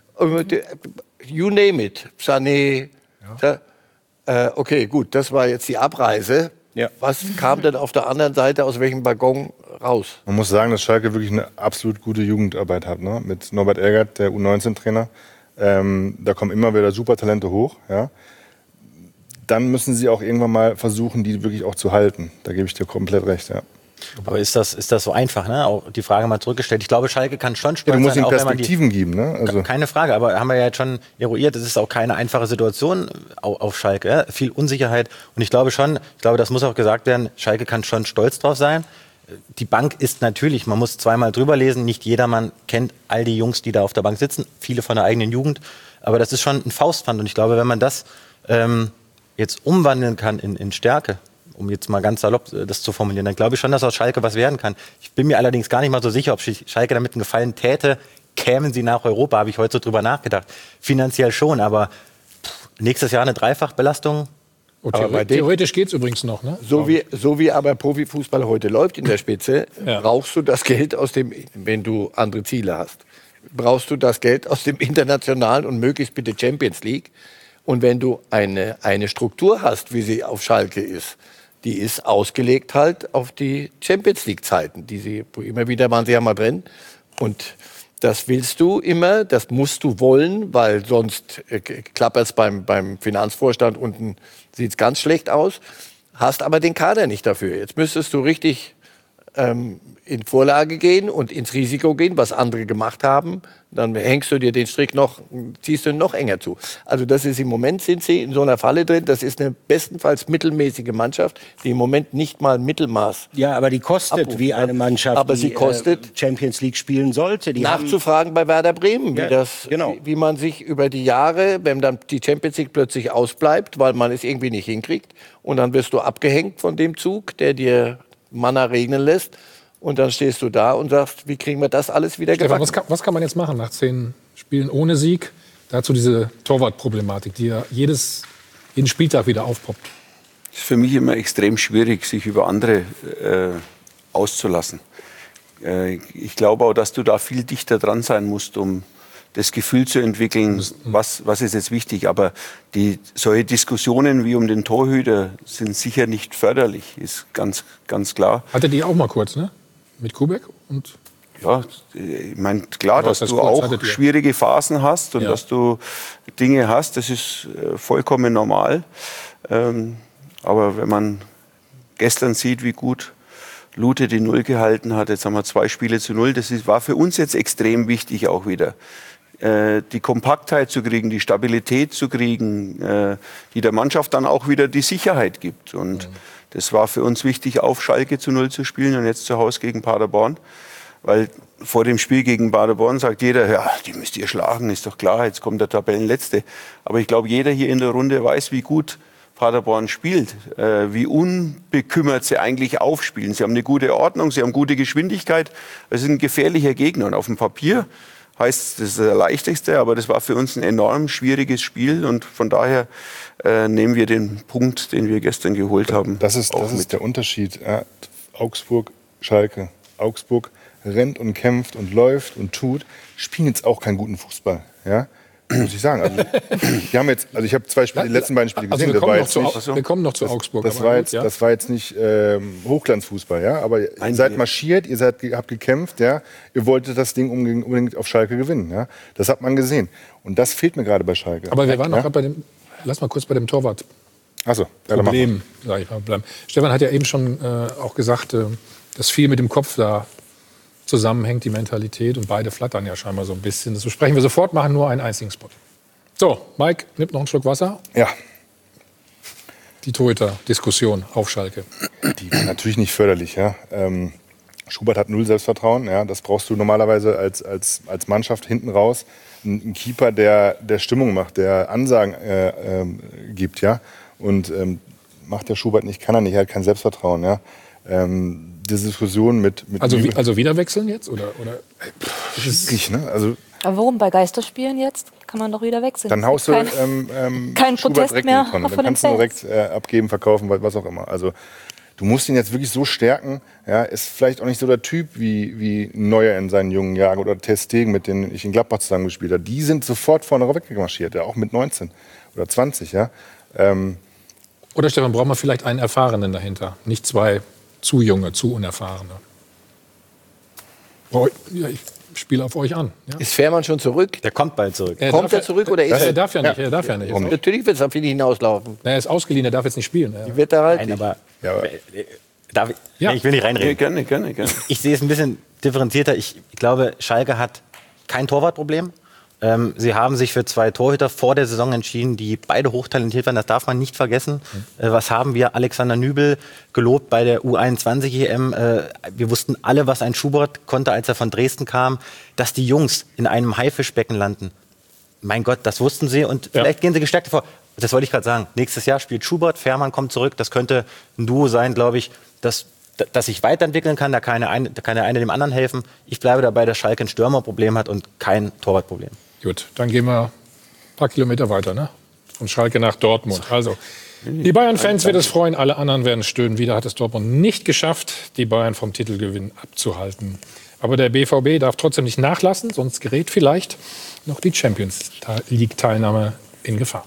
Speaker 4: you name it, Sané. Ja. Okay, gut, das war jetzt die Abreise. Ja. Was kam denn auf der anderen Seite aus welchem Waggon raus?
Speaker 9: Man muss sagen, dass Schalke wirklich eine absolut gute Jugendarbeit hat. Ne? Mit Norbert Elgert, der U19-Trainer. Da kommen immer wieder super Talente hoch. Ja? Dann müssen sie auch irgendwann mal versuchen, die wirklich auch zu halten. Da gebe ich dir komplett recht. Ja.
Speaker 11: Aber ist das so einfach, ne? Auch die Frage mal zurückgestellt. Ich glaube, Schalke kann schon stolz sein.
Speaker 9: Du musst ihnen Perspektiven geben, ne?
Speaker 11: Also keine Frage, aber haben wir ja jetzt schon eruiert, es ist auch keine einfache Situation auf Schalke. Ja? Viel Unsicherheit. Und ich glaube, das muss auch gesagt werden, Schalke kann schon stolz drauf sein. Die Bank ist natürlich, man muss zweimal drüber lesen, nicht jedermann kennt all die Jungs, die da auf der Bank sitzen, viele von der eigenen Jugend. Aber das ist schon ein Faustpfand. Und ich glaube, wenn man das jetzt umwandeln kann in Stärke, um jetzt mal ganz salopp das zu formulieren, dann glaube ich schon, dass aus Schalke was werden kann. Ich bin mir allerdings gar nicht mal so sicher, ob Schalke damit einen Gefallen täte, kämen sie nach Europa, habe ich heute so drüber nachgedacht. Finanziell schon, aber nächstes Jahr eine Dreifachbelastung.
Speaker 1: Theoretisch geht es übrigens noch, ne?
Speaker 4: So wie aber Profifußball heute läuft in der Spitze, brauchst du das Geld wenn du andere Ziele hast, brauchst du das Geld aus dem internationalen und möglichst bitte Champions League. Und wenn du eine Struktur hast, wie sie auf Schalke ist, die ist ausgelegt halt auf die Champions League Zeiten, immer wieder waren sie ja mal drin. Und das willst du immer, das musst du wollen, weil sonst klappert es beim Finanzvorstand unten, sieht es ganz schlecht aus. Hast aber den Kader nicht dafür. Jetzt müsstest du richtig in Vorlage gehen und ins Risiko gehen, was andere gemacht haben, dann hängst du dir den Strick noch, ziehst du ihn noch enger zu. Also das ist im Moment, sind sie in so einer Falle drin. Das ist eine bestenfalls mittelmäßige Mannschaft, die im Moment nicht mal Mittelmaß.
Speaker 10: Ja, aber die kostet
Speaker 4: abruft,
Speaker 10: wie eine Mannschaft,
Speaker 4: aber sie kostet,
Speaker 10: Champions League spielen sollte. Die
Speaker 4: nachzufragen bei Werder Bremen,
Speaker 10: ja,
Speaker 4: wie man sich über die Jahre, wenn dann die Champions League plötzlich ausbleibt, weil man es irgendwie nicht hinkriegt, und dann wirst du abgehängt von dem Zug, der dir Manna regnen lässt. Und dann stehst du da und sagst, wie kriegen wir das alles wieder gebacken?
Speaker 1: Was kann man jetzt machen nach 10 Spielen ohne Sieg? Dazu diese Torwartproblematik, die ja jeden Spieltag wieder aufpoppt.
Speaker 2: Es ist für mich immer extrem schwierig, sich über andere auszulassen. Ich glaube auch, dass du da viel dichter dran sein musst, um das Gefühl zu entwickeln, was ist jetzt wichtig. Aber solche Diskussionen wie um den Torhüter sind sicher nicht förderlich, ist ganz, ganz klar.
Speaker 1: Hatte die auch mal kurz, ne? Mit Kubek? Und
Speaker 2: ja, ich meine, klar, dass du auch schwierige Phasen hast und dass du Dinge hast, das ist vollkommen normal. Aber wenn man gestern sieht, wie gut Lute die Null gehalten hat, jetzt haben wir 2 Spiele zu 0, war für uns jetzt extrem wichtig auch wieder. Die Kompaktheit zu kriegen, die Stabilität zu kriegen, die der Mannschaft dann auch wieder die Sicherheit gibt. Und das war für uns wichtig, auf Schalke zu 0 zu spielen und jetzt zu Hause gegen Paderborn. Weil vor dem Spiel gegen Paderborn sagt jeder, ja, die müsst ihr schlagen, ist doch klar, jetzt kommt der Tabellenletzte. Aber ich glaube, jeder hier in der Runde weiß, wie gut Paderborn spielt, wie unbekümmert sie eigentlich aufspielen. Sie haben eine gute Ordnung, sie haben gute Geschwindigkeit. Es ist ein gefährlicher Gegner. Und auf dem Papier heißt, das ist der leichteste, aber das war für uns ein enorm schwieriges Spiel und von daher nehmen wir den Punkt, den wir gestern geholt haben.
Speaker 9: Das ist der Unterschied. Ja, Augsburg, Schalke. Augsburg rennt und kämpft und läuft und tut, spielen jetzt auch keinen guten Fußball. Ja? Muss ich sagen. Also, die haben jetzt, also ich habe die letzten beiden Spiele gesehen.
Speaker 1: Wir kommen noch zu Augsburg.
Speaker 9: Das war jetzt nicht Hochglanzfußball, ja. Aber ihr seid marschiert, habt gekämpft, ja. Ihr wolltet das Ding unbedingt auf Schalke gewinnen, ja. Das hat man gesehen. Und das fehlt mir gerade bei Schalke.
Speaker 1: Aber wir waren noch bei dem. Lass mal kurz bei dem Torwart.
Speaker 9: Achso,
Speaker 1: Problem, sag ich mal, bleiben. Stefan hat ja eben schon auch gesagt, dass viel mit dem Kopf da zusammenhängt, die Mentalität, und beide flattern ja scheinbar so ein bisschen. Das besprechen wir sofort, machen nur einen einzigen Spot. So, Mike, nimmt noch einen Schluck Wasser.
Speaker 9: Ja.
Speaker 1: Die Torhüter-Diskussion auf Schalke.
Speaker 9: Die war natürlich nicht förderlich, ja. Schubert hat 0 Selbstvertrauen, ja. Das brauchst du normalerweise als Mannschaft hinten raus. Ein Keeper, der Stimmung macht, der Ansagen gibt, ja. Und macht der Schubert nicht, kann er nicht, er hat kein Selbstvertrauen, ja. Diese Diskussion mit
Speaker 1: also wieder wechseln jetzt? Oder?
Speaker 9: Schwierig, ne? Also,
Speaker 8: aber warum? Bei Geisterspielen jetzt kann man doch wieder wechseln.
Speaker 9: Dann haust du
Speaker 8: kein Protest mehr
Speaker 9: von dann kannst du direkt abgeben, verkaufen, was auch immer. Also du musst ihn jetzt wirklich so stärken. Ja, ist vielleicht auch nicht so der Typ wie Neuer in seinen jungen Jahren oder Ter Stegen, mit denen ich in Gladbach zusammengespielt habe. Die sind sofort vorne weggemarschiert, ja, auch mit 19 oder 20. Ja.
Speaker 1: Oder Stefan, braucht man vielleicht einen Erfahrenen dahinter, nicht 2 zu junge, zu unerfahrene. Oh, ja, ich spiele auf euch an. Ja.
Speaker 4: Ist Fährmann schon zurück?
Speaker 11: Der kommt bald zurück.
Speaker 4: Kommt er zurück oder ist er?
Speaker 1: Er darf ja nicht. Er darf ja nicht.
Speaker 4: Natürlich wird es auf ihn hinauslaufen.
Speaker 1: Er ist ausgeliehen, er darf jetzt nicht spielen.
Speaker 4: Die wird da halt.
Speaker 11: Nein, aber
Speaker 2: darf ich?
Speaker 11: Ja. Ich will nicht reinreden.
Speaker 2: Nee, gerne.
Speaker 11: Ich sehe es ein bisschen differenzierter. Ich glaube, Schalke hat kein Torwartproblem. Sie haben sich für 2 Torhüter vor der Saison entschieden, die beide hochtalentiert waren. Das darf man nicht vergessen. Was haben wir? Alexander Nübel gelobt bei der U21-EM. Wir wussten alle, was ein Schubert konnte, als er von Dresden kam. Dass die Jungs in einem Haifischbecken landen. Mein Gott, das wussten sie. Und vielleicht gehen sie gestärkt vor. Das wollte ich gerade sagen. Nächstes Jahr spielt Schubert, Fährmann kommt zurück. Das könnte ein Duo sein, glaube ich, das sich weiterentwickeln kann. Da kann der eine dem anderen helfen. Ich bleibe dabei, dass Schalke ein Stürmerproblem hat und kein Torwartproblem.
Speaker 1: Gut, dann gehen wir ein paar Kilometer weiter, ne? Von Schalke nach Dortmund. Also, die Bayern-Fans wird es freuen, alle anderen werden stöhnen. Wieder hat es Dortmund nicht geschafft, die Bayern vom Titelgewinn abzuhalten. Aber der BVB darf trotzdem nicht nachlassen, sonst gerät vielleicht noch die Champions-League-Teilnahme in Gefahr.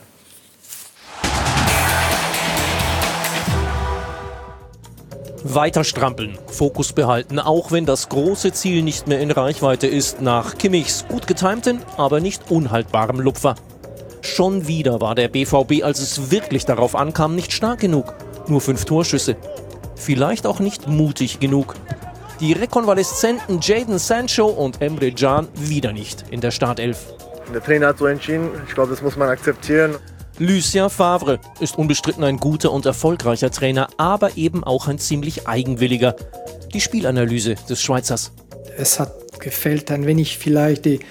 Speaker 5: Weiter strampeln, Fokus behalten, auch wenn das große Ziel nicht mehr in Reichweite ist, nach Kimmichs gut getimten, aber nicht unhaltbarem Lupfer. Schon wieder war der BVB, als es wirklich darauf ankam, nicht stark genug. Nur 5 Torschüsse. vielleicht auch nicht mutig genug. Die rekonvaleszenten Jadon Sancho und Emre Can wieder nicht in der Startelf.
Speaker 12: Der Trainer hat so entschieden, ich glaube, das muss man akzeptieren.
Speaker 5: Lucien Favre ist unbestritten ein guter und erfolgreicher Trainer, aber eben auch ein ziemlich eigenwilliger. Die Spielanalyse des Schweizers.
Speaker 13: Es hat gefehlt ein wenig vielleicht die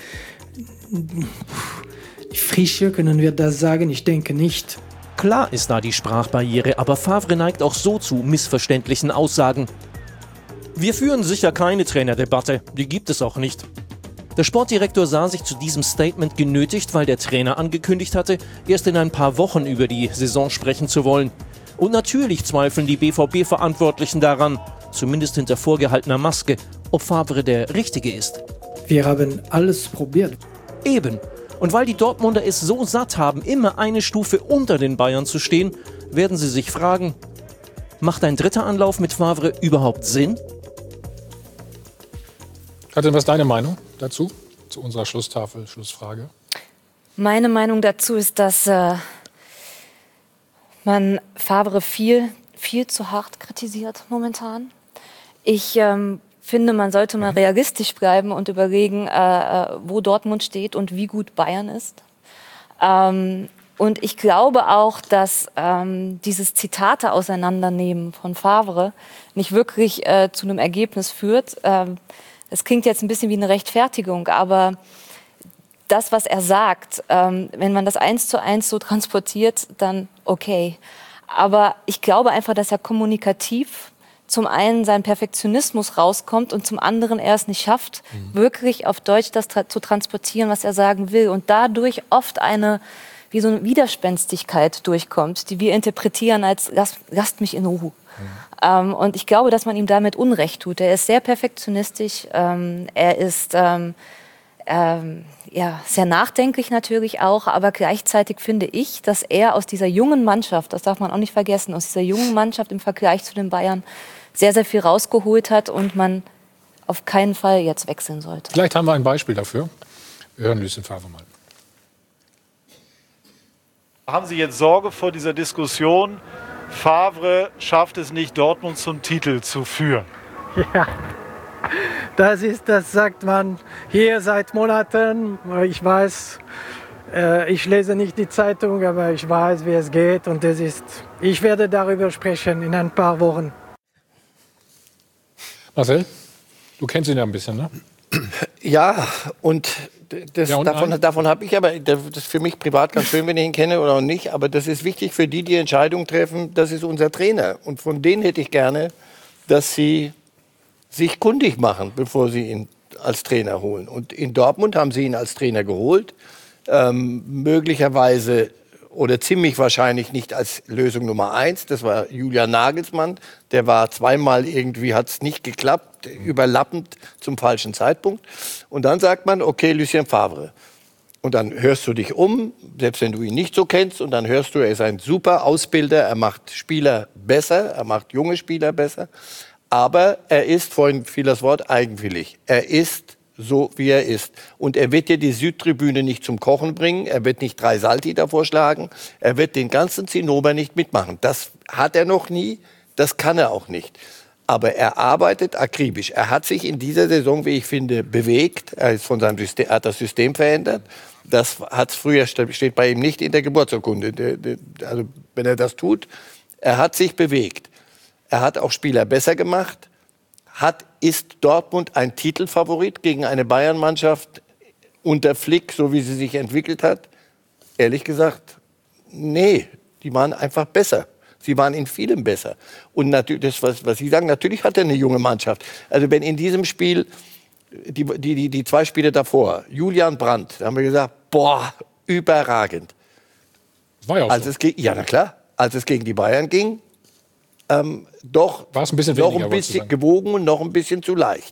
Speaker 13: Frische, können wir das sagen? Ich denke nicht.
Speaker 5: Klar ist da die Sprachbarriere, aber Favre neigt auch so zu missverständlichen Aussagen. Wir führen sicher keine Trainerdebatte, die gibt es auch nicht. Der Sportdirektor sah sich zu diesem Statement genötigt, weil der Trainer angekündigt hatte, erst in ein paar Wochen über die Saison sprechen zu wollen. Und natürlich zweifeln die BVB-Verantwortlichen daran, zumindest hinter vorgehaltener Maske, ob Favre der Richtige ist.
Speaker 13: Wir haben alles probiert.
Speaker 5: Eben. Und weil die Dortmunder es so satt haben, immer eine Stufe unter den Bayern zu stehen, werden sie sich fragen, macht ein dritter Anlauf mit Favre überhaupt Sinn?
Speaker 1: Katrin, was ist deine Meinung dazu? Zu unserer Schlussfrage.
Speaker 8: Meine Meinung dazu ist, dass man Favre viel zu hart kritisiert momentan. Ich finde, man sollte mal realistisch bleiben und überlegen, wo Dortmund steht und wie gut Bayern ist. Und ich glaube auch, dass dieses Zitate auseinandernehmen von Favre nicht wirklich zu einem Ergebnis führt. Es klingt jetzt ein bisschen wie eine Rechtfertigung, aber das, was er sagt, wenn man das 1:1 so transportiert, dann okay. Aber ich glaube einfach, dass er kommunikativ zum einen sein Perfektionismus rauskommt und zum anderen er es nicht schafft, wirklich auf Deutsch das zu transportieren, was er sagen will. Und dadurch oft wie so eine Widerspenstigkeit durchkommt, die wir interpretieren als lasst mich in Ruhe. Und ich glaube, dass man ihm damit Unrecht tut. Er ist sehr perfektionistisch, er ist sehr nachdenklich natürlich auch, aber gleichzeitig finde ich, dass er aus dieser jungen Mannschaft, das darf man auch nicht vergessen, aus dieser jungen Mannschaft im Vergleich zu den Bayern sehr, sehr viel rausgeholt hat und man auf keinen Fall jetzt wechseln sollte.
Speaker 1: Vielleicht haben wir ein Beispiel dafür. Wir hören Lucien Favre mal.
Speaker 14: Haben Sie jetzt Sorge vor dieser Diskussion? Favre schafft es nicht, Dortmund zum Titel zu führen.
Speaker 7: Ja, das sagt man hier seit Monaten. Ich ich lese nicht die Zeitung, aber ich weiß, wie es geht. Und ich werde darüber sprechen in ein paar Wochen.
Speaker 1: Marcel, du kennst ihn ja ein bisschen, ne?
Speaker 4: Ja, und davon habe ich aber, das ist für mich privat ganz schön, wenn ich ihn kenne oder auch nicht, aber das ist wichtig für die Entscheidung treffen, das ist unser Trainer. Und von denen hätte ich gerne, dass sie sich kundig machen, bevor sie ihn als Trainer holen. Und in Dortmund haben sie ihn als Trainer geholt, möglicherweise oder ziemlich wahrscheinlich nicht als Lösung Nummer 1. Das war Julian Nagelsmann. Der war zweimal irgendwie, hat es nicht geklappt, überlappend zum falschen Zeitpunkt. Und dann sagt man, okay, Lucien Favre. Und dann hörst du dich um, selbst wenn du ihn nicht so kennst, und dann hörst du, er ist ein super Ausbilder, er macht Spieler besser, er macht junge Spieler besser. Aber er ist, vorhin fiel das Wort, eigenwillig. Er ist so, wie er ist. Und er wird dir die Südtribüne nicht zum Kochen bringen. Er wird nicht 3 Salti davor schlagen. Er wird den ganzen Zinnober nicht mitmachen. Das hat er noch nie. Das kann er auch nicht. Aber er arbeitet akribisch. Er hat sich in dieser Saison, wie ich finde, bewegt. Er ist von seinem System, hat das System verändert. Das hat's früher, steht bei ihm nicht in der Geburtsurkunde. Also, wenn er das tut, er hat sich bewegt. Er hat auch Spieler besser gemacht. Ist Dortmund ein Titelfavorit gegen eine Bayern-Mannschaft unter Flick, so wie sie sich entwickelt hat? Ehrlich gesagt, nee, die waren einfach besser. Sie waren in vielem besser. Und natürlich, das, was Sie sagen, natürlich hat er eine junge Mannschaft. Also wenn in diesem Spiel, die 2 Spiele davor, Julian Brandt, da haben wir gesagt, boah, überragend.
Speaker 1: War ja auch so.
Speaker 4: Ja, na klar, als es gegen die Bayern ging, doch
Speaker 1: war es ein bisschen
Speaker 4: noch ein bisschen gewogen und noch ein bisschen zu leicht.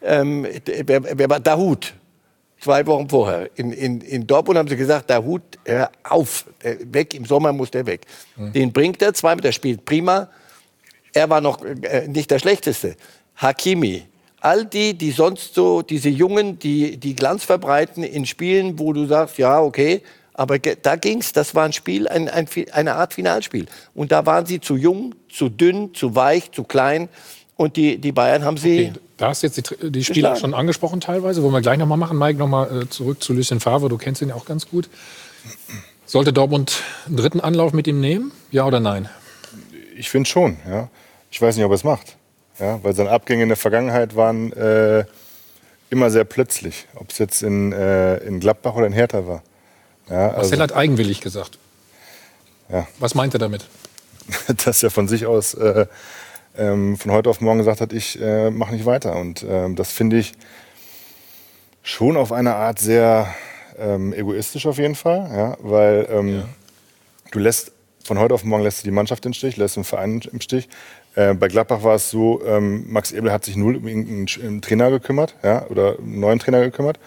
Speaker 4: Wer war Dahoud? 2 Wochen vorher. In Dortmund haben sie gesagt, Dahoud, hör auf, weg, im Sommer muss der weg. Den bringt er zweimal, der spielt prima. Er war noch nicht der Schlechteste. Hakimi, all die sonst so, diese Jungen, die Glanz verbreiten in Spielen, wo du sagst, ja, okay, Aber da ging's, das war ein Spiel, eine Art Finalspiel. Und da waren sie zu jung, zu dünn, zu weich, zu klein. Und die Bayern haben sie...
Speaker 1: Okay, da hast jetzt die Spieler schon angesprochen teilweise. Wollen wir gleich noch mal machen. Mike, noch mal zurück zu Lucien Favre. Du kennst ihn ja auch ganz gut. Sollte Dortmund einen dritten Anlauf mit ihm nehmen? Ja oder nein?
Speaker 9: Ich finde schon, ja. Ich weiß nicht, ob er es macht. Ja, weil seine Abgänge in der Vergangenheit waren immer sehr plötzlich. Ob es jetzt in Gladbach oder in Hertha war. Ja,
Speaker 1: Marcel hat eigenwillig gesagt.
Speaker 9: Ja.
Speaker 1: Was meint er damit?
Speaker 9: Dass er von sich aus von heute auf morgen gesagt hat, ich mache nicht weiter. Und das finde ich schon auf eine Art sehr egoistisch auf jeden Fall. Ja? Weil du lässt von heute auf morgen lässt du die Mannschaft im Stich, lässt den Verein im Stich. Bei Gladbach war es so, Max Eberl hat sich null um einen Trainer gekümmert, ja? Oder einen neuen Trainer gekümmert.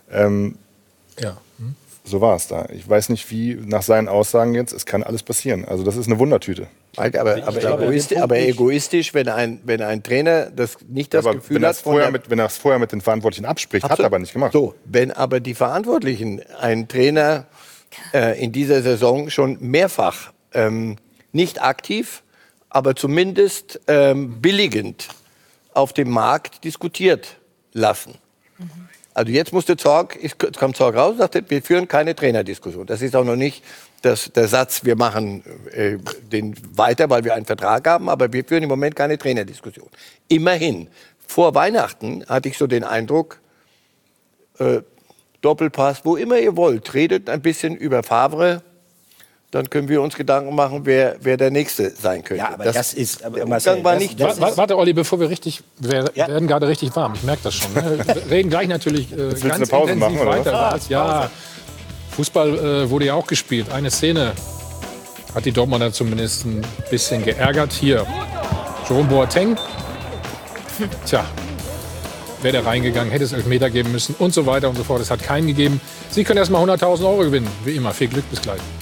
Speaker 9: So war es da. Ich weiß nicht, wie nach seinen Aussagen jetzt, es kann alles passieren. Also das ist eine Wundertüte.
Speaker 4: Aber egoistisch, wenn ein Trainer das nicht das Gefühl hat...
Speaker 9: Wenn er es vorher mit den Verantwortlichen abspricht, hat er aber nicht gemacht.
Speaker 4: So, wenn aber die Verantwortlichen einen Trainer in dieser Saison schon mehrfach nicht aktiv, aber zumindest billigend auf dem Markt diskutiert lassen. Also jetzt kommt Zorc raus und sagt, wir führen keine Trainerdiskussion. Das ist auch noch nicht der Satz, wir machen den weiter, weil wir einen Vertrag haben, aber wir führen im Moment keine Trainerdiskussion. Immerhin, vor Weihnachten hatte ich so den Eindruck, Doppelpass, wo immer ihr wollt, redet ein bisschen über Favre, dann können wir uns Gedanken machen, wer der Nächste sein könnte.
Speaker 10: Ja, aber das ist... Aber
Speaker 4: Marcel,
Speaker 1: warte, Olli, bevor wir werden gerade richtig warm. Ich merke das schon. Ne? Wir reden gleich natürlich ganz
Speaker 9: eine Pause
Speaker 1: intensiv
Speaker 9: machen,
Speaker 1: weiter. Ja, Fußball wurde ja auch gespielt. Eine Szene hat die Dortmunder zumindest ein bisschen geärgert. Hier, Jerome Boateng. Tja, wäre der reingegangen, hätte es Elfmeter geben müssen und so weiter und so fort. Es hat keinen gegeben. Sie können erst mal 100.000 Euro gewinnen. Wie immer, viel Glück, bis gleich.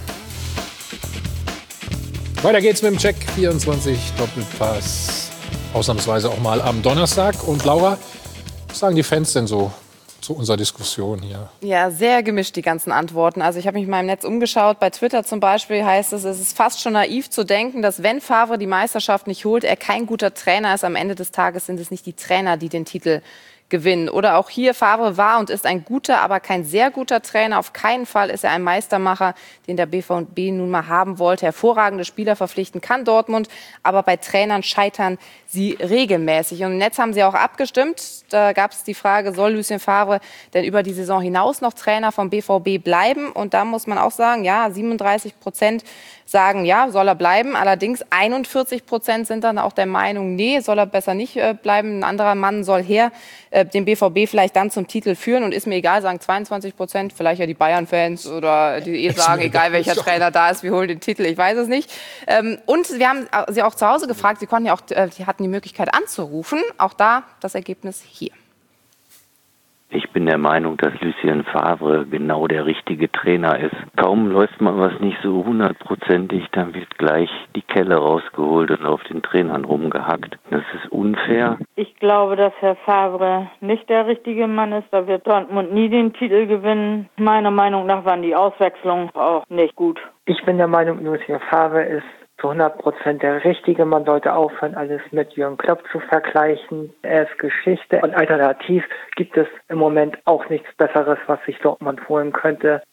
Speaker 1: Weiter geht's mit dem Check 24 Doppelpass. Ausnahmsweise auch mal am Donnerstag. Und Laura, was sagen die Fans denn so zu unserer Diskussion hier?
Speaker 3: Ja, sehr gemischt die ganzen Antworten. Also ich habe mich mal im Netz umgeschaut. Bei Twitter zum Beispiel heißt es ist fast schon naiv zu denken, dass wenn Favre die Meisterschaft nicht holt, er kein guter Trainer ist. Am Ende des Tages sind es nicht die Trainer, die den Titel gewinnen. Oder auch hier, Favre war und ist ein guter, aber kein sehr guter Trainer. Auf keinen Fall ist er ein Meistermacher, den der BVB nun mal haben wollte. Hervorragende Spieler verpflichten kann Dortmund, aber bei Trainern scheitern sie regelmäßig. Und im Netz haben sie auch abgestimmt. Da gab es die Frage, soll Lucien Favre denn über die Saison hinaus noch Trainer vom BVB bleiben? Und da muss man auch sagen, ja, 37% sagen, ja, soll er bleiben. Allerdings 41% sind dann auch der Meinung, nee, soll er besser nicht bleiben. Ein anderer Mann soll den BVB vielleicht dann zum Titel führen. Und ist mir egal, sagen 22%, vielleicht ja die Bayern-Fans oder die sagen, egal welcher Trainer da ist, wir holen den Titel, ich weiß es nicht. Und wir haben sie auch zu Hause gefragt, sie hatten die Möglichkeit anzurufen. Auch da das Ergebnis hier.
Speaker 15: Ich bin der Meinung, dass Lucien Favre genau der richtige Trainer ist. Kaum läuft mal was nicht so 100%ig, dann wird gleich die Kelle rausgeholt und auf den Trainern rumgehackt. Das ist unfair.
Speaker 16: Ich glaube, dass Herr Favre nicht der richtige Mann ist. Da wird Dortmund nie den Titel gewinnen. Meiner Meinung nach waren die Auswechslungen auch nicht gut.
Speaker 17: Ich bin der Meinung, Lucien Favre ist zu 100% der Richtige. Man sollte aufhören, alles mit Jürgen Klopp zu vergleichen. Er ist Geschichte. Und alternativ gibt es im Moment auch nichts Besseres, was sich Dortmund holen könnte.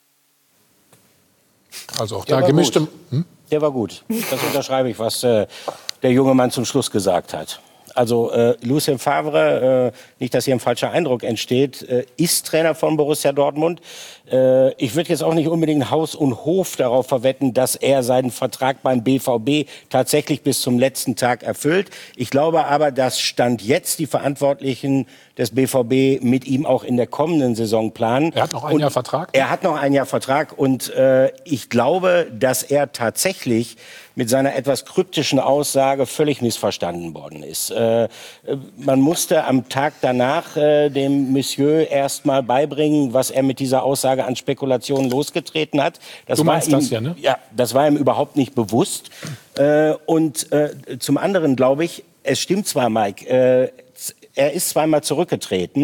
Speaker 1: Also auch da gemischte...
Speaker 10: Der war gut. Das unterschreibe ich, was der junge Mann zum Schluss gesagt hat. Also Lucien Favre, nicht, dass hier ein falscher Eindruck entsteht, ist Trainer von Borussia Dortmund. Ich würde jetzt auch nicht unbedingt Haus und Hof darauf verwetten, dass er seinen Vertrag beim BVB tatsächlich bis zum letzten Tag erfüllt. Ich glaube aber, dass Stand jetzt die Verantwortlichen des BVB mit ihm auch in der kommenden Saison planen.
Speaker 1: Er hat noch ein Jahr Vertrag?
Speaker 10: Er hat noch ein Jahr Vertrag und ich glaube, dass er tatsächlich mit seiner etwas kryptischen Aussage völlig missverstanden worden ist. Man musste am Tag danach dem Monsieur erst mal beibringen, was er mit dieser Aussage an Spekulationen losgetreten hat.
Speaker 1: Du meinst das ja, ne?
Speaker 10: Ja, das war ihm überhaupt nicht bewusst. Und zum anderen glaube ich, es stimmt zwar, Mike, er ist zweimal zurückgetreten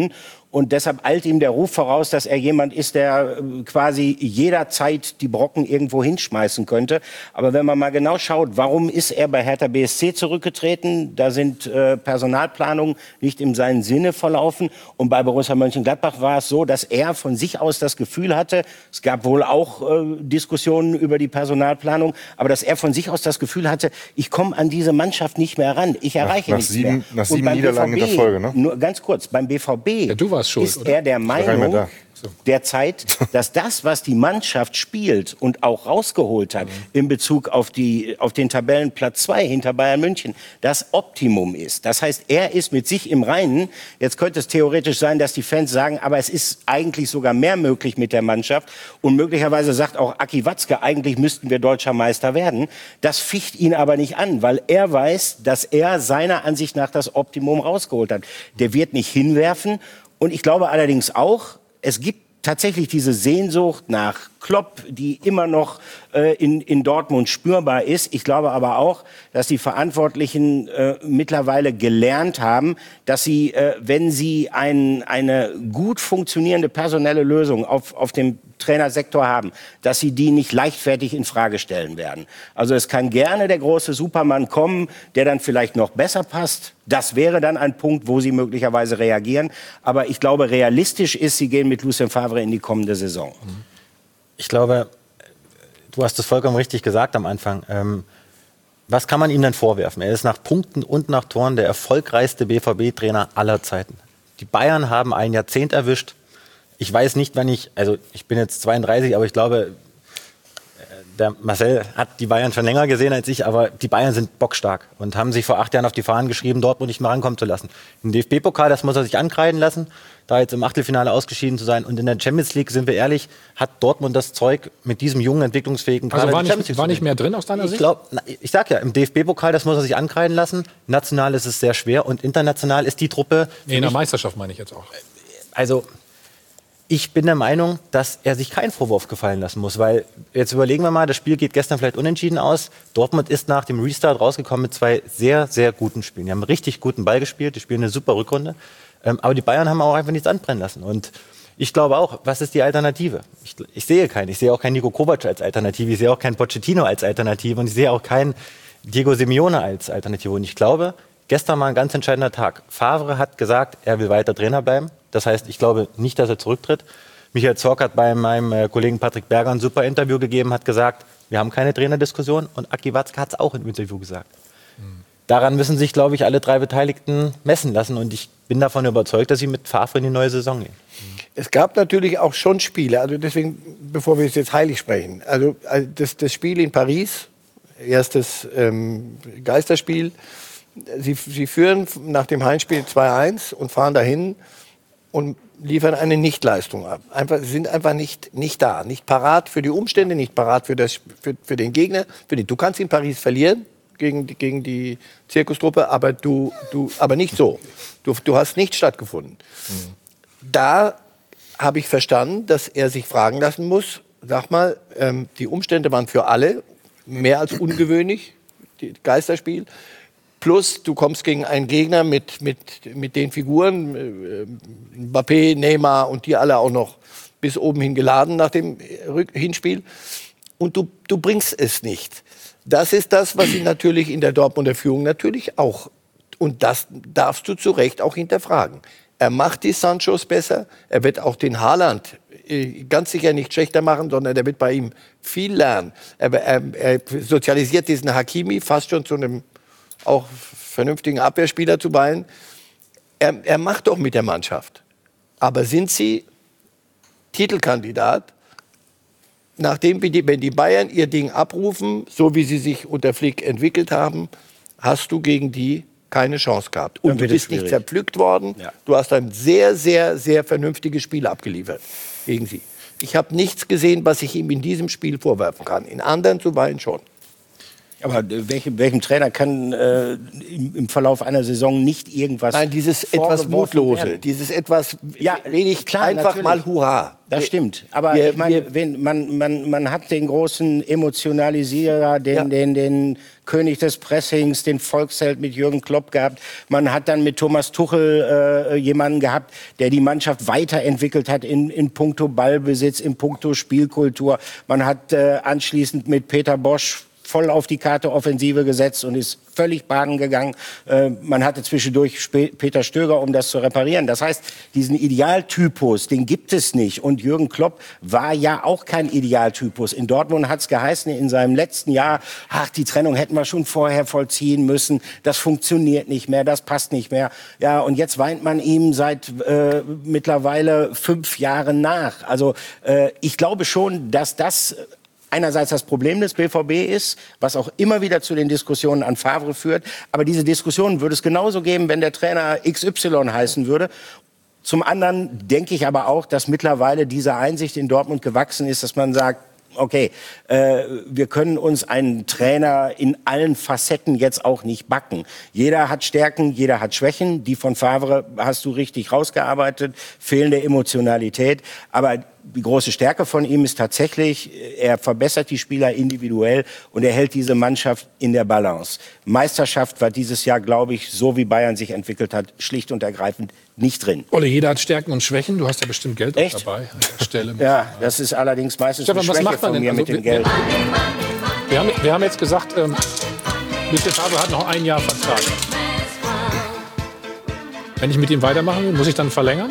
Speaker 10: Und deshalb eilt ihm der Ruf voraus, dass er jemand ist, der quasi jederzeit die Brocken irgendwo hinschmeißen könnte. Aber wenn man mal genau schaut, warum ist er bei Hertha BSC zurückgetreten? Da sind Personalplanungen nicht in seinem Sinne verlaufen. Und bei Borussia Mönchengladbach war es so, dass er von sich aus das Gefühl hatte, es gab wohl auch Diskussionen über die Personalplanung, aber dass er von sich aus das Gefühl hatte, ich komme an diese Mannschaft nicht mehr ran, ich erreiche nichts mehr.
Speaker 9: Nach 7 Niederlagen in der Folge, ne?
Speaker 10: Nur ganz kurz, beim BVB
Speaker 1: schuld,
Speaker 10: ist er der Meinung derzeit, dass das, was die Mannschaft spielt und auch rausgeholt hat in Bezug auf den Tabellenplatz 2 hinter Bayern München, das Optimum ist. Das heißt, er ist mit sich im Reinen. Jetzt könnte es theoretisch sein, dass die Fans sagen, aber es ist eigentlich sogar mehr möglich mit der Mannschaft. Und möglicherweise sagt auch Aki Watzke, eigentlich müssten wir deutscher Meister werden. Das ficht ihn aber nicht an, weil er weiß, dass er seiner Ansicht nach das Optimum rausgeholt hat. Der wird nicht hinwerfen. Und ich glaube allerdings auch, es gibt tatsächlich diese Sehnsucht nach Klopp, die immer noch in Dortmund spürbar ist. Ich glaube aber auch, dass die Verantwortlichen mittlerweile gelernt haben, dass sie, wenn sie eine gut funktionierende personelle Lösung auf dem Trainersektor haben, dass sie die nicht leichtfertig in Frage stellen werden. Also es kann gerne der große Supermann kommen, der dann vielleicht noch besser passt. Das wäre dann ein Punkt, wo sie möglicherweise reagieren. Aber ich glaube, realistisch ist, sie gehen mit Lucien Favre in die kommende Saison.
Speaker 11: Ich glaube, du hast es vollkommen richtig gesagt am Anfang. Was kann man ihm denn vorwerfen? Er ist nach Punkten und nach Toren der erfolgreichste BVB-Trainer aller Zeiten. Die Bayern haben ein Jahrzehnt erwischt. Ich weiß nicht, wann ich bin jetzt 32, aber ich glaube, der Marcel hat die Bayern schon länger gesehen als ich, aber die Bayern sind bockstark und haben sich vor 8 Jahren auf die Fahnen geschrieben, Dortmund nicht mehr rankommen zu lassen. Im DFB-Pokal, das muss er sich ankreiden lassen, da jetzt im Achtelfinale ausgeschieden zu sein. Und in der Champions League, sind wir ehrlich, hat Dortmund das Zeug, mit diesem jungen, entwicklungsfähigen Kader
Speaker 1: war nicht mehr drin aus deiner Sicht?
Speaker 11: Ich sag ja, im DFB-Pokal, das muss er sich ankreiden lassen. National ist es sehr schwer und international ist die Truppe...
Speaker 1: Nee, in der Meisterschaft meine ich jetzt auch.
Speaker 11: Also... Ich bin der Meinung, dass er sich keinen Vorwurf gefallen lassen muss, weil jetzt überlegen wir mal, das Spiel geht gestern vielleicht unentschieden aus. Dortmund ist nach dem Restart rausgekommen mit 2 sehr, sehr guten Spielen. Die haben einen richtig guten Ball gespielt, die spielen eine super Rückrunde. Aber die Bayern haben auch einfach nichts anbrennen lassen. Und ich glaube auch, was ist die Alternative? Ich sehe keine. Ich sehe auch keinen Nico Kovac als Alternative, ich sehe auch keinen Pochettino als Alternative und ich sehe auch keinen Diego Simeone als Alternative. Und ich glaube, gestern war ein ganz entscheidender Tag. Favre hat gesagt, er will weiter Trainer bleiben. Das heißt, ich glaube nicht, dass er zurücktritt. Michael Zorc hat bei meinem Kollegen Patrick Berger ein super Interview gegeben, hat gesagt, wir haben keine Trainerdiskussion. Und Aki Watzke hat es auch im Interview gesagt. Daran müssen sich, glaube ich, alle 3 Beteiligten messen lassen. Und ich bin davon überzeugt, dass sie mit Favre in die neue Saison gehen.
Speaker 4: Es gab natürlich auch schon Spiele, also deswegen, bevor wir es jetzt heilig sprechen, also das Spiel in Paris, erstes Geisterspiel, sie führen nach dem Heimspiel 2-1 und fahren dahin und liefern eine Nichtleistung ab. Sind einfach nicht da, nicht parat für die Umstände, nicht parat für den Gegner. Du kannst in Paris verlieren gegen die Zirkustruppe, aber aber nicht so. Du hast nicht stattgefunden. Da habe ich verstanden, dass er sich fragen lassen muss, sag mal, die Umstände waren für alle mehr als ungewöhnlich, das Geisterspiel. Plus, du kommst gegen einen Gegner mit den Figuren, Mbappé, Neymar und die alle auch noch bis oben hin geladen nach dem Hinspiel. Und du bringst es nicht. Das ist das, was sie natürlich in der Dortmunder Führung natürlich auch, und das darfst du zu Recht auch hinterfragen. Er macht die Sanchos besser, er wird auch den Haaland ganz sicher nicht schlechter machen, sondern er wird bei ihm viel lernen. Er sozialisiert diesen Hakimi fast schon zu einem auch vernünftigen Abwehrspieler zu Bayern. Er macht doch mit der Mannschaft. Aber sind sie Titelkandidat, nachdem wenn die Bayern ihr Ding abrufen, so wie sie sich unter Flick entwickelt haben, hast du gegen die keine Chance gehabt. Und du bist nicht zerpflückt worden. Ja. Du hast ein sehr, sehr, sehr vernünftiges Spiel abgeliefert gegen sie. Ich habe nichts gesehen, was ich ihm in diesem Spiel vorwerfen kann. In anderen zuweilen schon.
Speaker 10: Aber welchem Trainer kann im Verlauf einer Saison nicht irgendwas...
Speaker 4: Nein, dieses etwas Mutlose, dieses etwas wenig klar, einfach natürlich. Mal Hurra.
Speaker 10: Das stimmt. Aber ich meine, man hat den großen Emotionalisierer, den König des Pressings, den Volksheld mit Jürgen Klopp gehabt. Man hat dann mit Thomas Tuchel jemanden gehabt, der die Mannschaft weiterentwickelt hat in puncto Ballbesitz, in puncto Spielkultur. Man hat anschließend mit Peter Bosch voll auf die Karte Offensive gesetzt und ist völlig baden gegangen. Man hatte zwischendurch Peter Stöger, um das zu reparieren. Das heißt, diesen Idealtypus, den gibt es nicht. Und Jürgen Klopp war ja auch kein Idealtypus. In Dortmund hat es geheißen, in seinem letzten Jahr, die Trennung hätten wir schon vorher vollziehen müssen. Das funktioniert nicht mehr, das passt nicht mehr. Ja, und jetzt weint man ihm seit mittlerweile 5 Jahren nach. Also ich glaube schon, dass das einerseits das Problem des BVB ist, was auch immer wieder zu den Diskussionen an Favre führt. Aber diese Diskussionen würde es genauso geben, wenn der Trainer XY heißen würde. Zum anderen denke ich aber auch, dass mittlerweile diese Einsicht in Dortmund gewachsen ist, dass man sagt, okay, wir können uns einen Trainer in allen Facetten jetzt auch nicht backen. Jeder hat Stärken, jeder hat Schwächen. Die von Favre hast du richtig rausgearbeitet. Fehlende Emotionalität. Aber die große Stärke von ihm ist tatsächlich, er verbessert die Spieler individuell und er hält diese Mannschaft in der Balance. Meisterschaft war dieses Jahr, glaube ich, so wie Bayern sich entwickelt hat, schlicht und ergreifend nicht drin.
Speaker 1: Olle, jeder hat Stärken und Schwächen. Du hast ja bestimmt Geld auch dabei an der Stelle.
Speaker 10: Ja, das ist allerdings meistens eine Schwäche von mir mit dem Geld.
Speaker 1: Wir haben jetzt gesagt, Lucien Favre hat noch ein Jahr Vertrag. Wenn ich mit ihm weitermachen will, muss ich dann verlängern?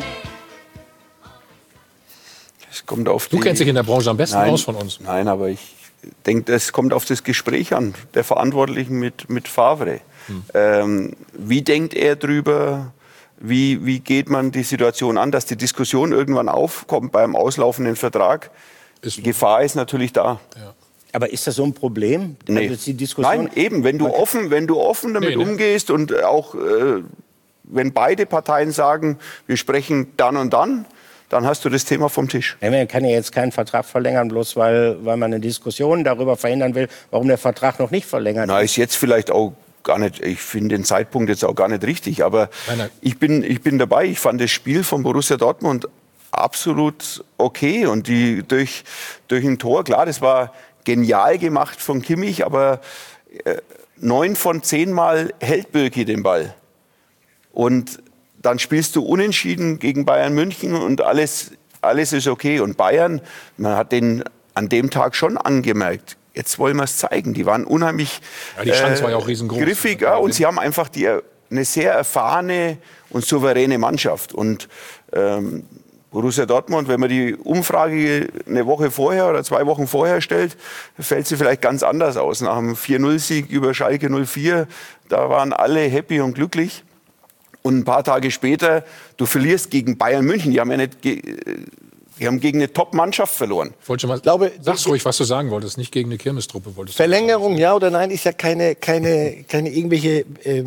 Speaker 1: Du kennst dich in der Branche am besten aus von uns.
Speaker 2: Nein, aber ich denke, es kommt auf das Gespräch an, der Verantwortlichen mit Favre. Wie denkt er drüber? Wie geht man die Situation an, dass die Diskussion irgendwann aufkommt beim auslaufenden Vertrag? Die Gefahr ist natürlich da.
Speaker 10: Ja. Aber ist das so ein Problem?
Speaker 2: Nee.
Speaker 10: Also die Diskussion
Speaker 2: Nein, eben, wenn du offen damit umgehst und auch wenn beide Parteien sagen, wir sprechen dann und dann hast du das Thema vom Tisch.
Speaker 10: Man kann ja jetzt keinen Vertrag verlängern, bloß weil man eine Diskussion darüber verhindern will, warum der Vertrag noch nicht verlängert
Speaker 2: ist. Ist jetzt vielleicht auch gar nicht, ich finde den Zeitpunkt jetzt auch gar nicht richtig, aber ich bin dabei. Ich fand das Spiel von Borussia Dortmund absolut okay und die durch ein Tor, klar, das war genial gemacht von Kimmich, aber 9 von 10 Mal hält Bölki den Ball. Und dann spielst du unentschieden gegen Bayern München und alles ist okay. Und Bayern, man hat den an dem Tag schon angemerkt, jetzt wollen wir es zeigen. Die waren unheimlich
Speaker 1: die Chance war ja auch riesengroß.
Speaker 2: Griffig und sie haben einfach eine sehr erfahrene und souveräne Mannschaft. Und Borussia Dortmund, wenn man die Umfrage eine Woche vorher oder 2 Wochen vorher stellt, fällt sie vielleicht ganz anders aus. Nach dem 4-0-Sieg über Schalke 04, da waren alle happy und glücklich. Und ein paar Tage später, du verlierst gegen Bayern München. Die haben ja nicht, die haben gegen eine Top-Mannschaft verloren.
Speaker 1: Sag's ruhig, was du sagen wolltest, nicht gegen eine Kirmestruppe.
Speaker 4: Verlängerung, ja oder nein, ist ja keine irgendwelche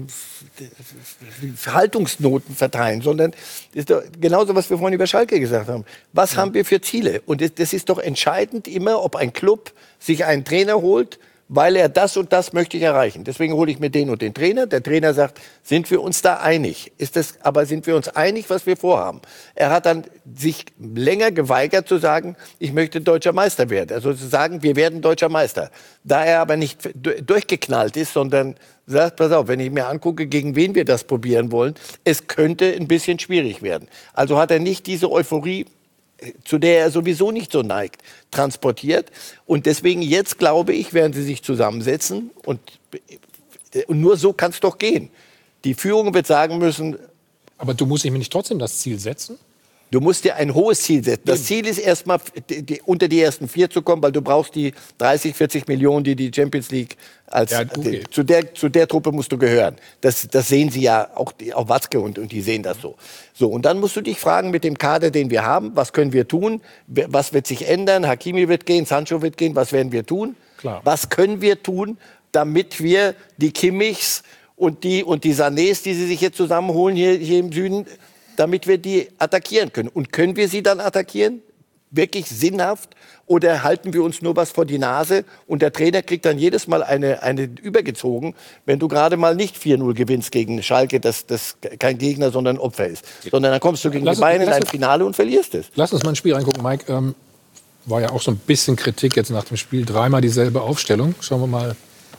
Speaker 4: Haltungsnoten verteilen, sondern ist doch genauso, was wir vorhin über Schalke gesagt haben. Was haben wir für Ziele? Und das ist doch entscheidend immer, ob ein Club sich einen Trainer holt, weil er das und das möchte ich erreichen. Deswegen hole ich mir den und den Trainer. Der Trainer sagt, sind wir uns da einig? Aber sind wir uns einig, was wir vorhaben? Er hat dann sich länger geweigert zu sagen, ich möchte deutscher Meister werden. Also zu sagen, wir werden deutscher Meister. Da er aber nicht durchgeknallt ist, sondern sagt, pass auf, wenn ich mir angucke, gegen wen wir das probieren wollen, es könnte ein bisschen schwierig werden. Also hat er nicht diese Euphorie, zu der er sowieso nicht so neigt, transportiert. Und deswegen jetzt, glaube ich, werden sie sich zusammensetzen. Und nur so kann es doch gehen. Die Führung wird sagen müssen...
Speaker 1: Aber du musst ihm nicht trotzdem das Ziel setzen?
Speaker 4: Du musst dir ein hohes Ziel setzen. Das Ziel ist erstmal, unter die ersten 4 zu kommen, weil du brauchst die 30, 40 Millionen, die die Champions League zu der Truppe musst du gehören. Das sehen sie ja auch Watzke und die sehen das so. So, und dann musst du dich fragen mit dem Kader, den wir haben, was können wir tun? Was wird sich ändern? Hakimi wird gehen, Sancho wird gehen. Was werden wir tun?
Speaker 1: Klar.
Speaker 4: Was können wir tun, damit wir die Kimmichs und die Sanés, die sie sich jetzt zusammenholen hier im Süden, damit wir die attackieren können. Und können wir sie dann attackieren? wirklich sinnhaft oder halten wir uns nur was vor die Nase und der Trainer kriegt dann jedes Mal eine übergezogen, wenn du gerade mal nicht 4-0 gewinnst gegen Schalke, das kein Gegner, sondern ein Opfer ist. Sondern dann kommst du gegen die Bayern in ein Finale und verlierst es.
Speaker 1: Lass uns mal ein Spiel reingucken, Mike. War ja auch so ein bisschen Kritik jetzt nach dem Spiel. 3-mal dieselbe Aufstellung. Schauen wir mal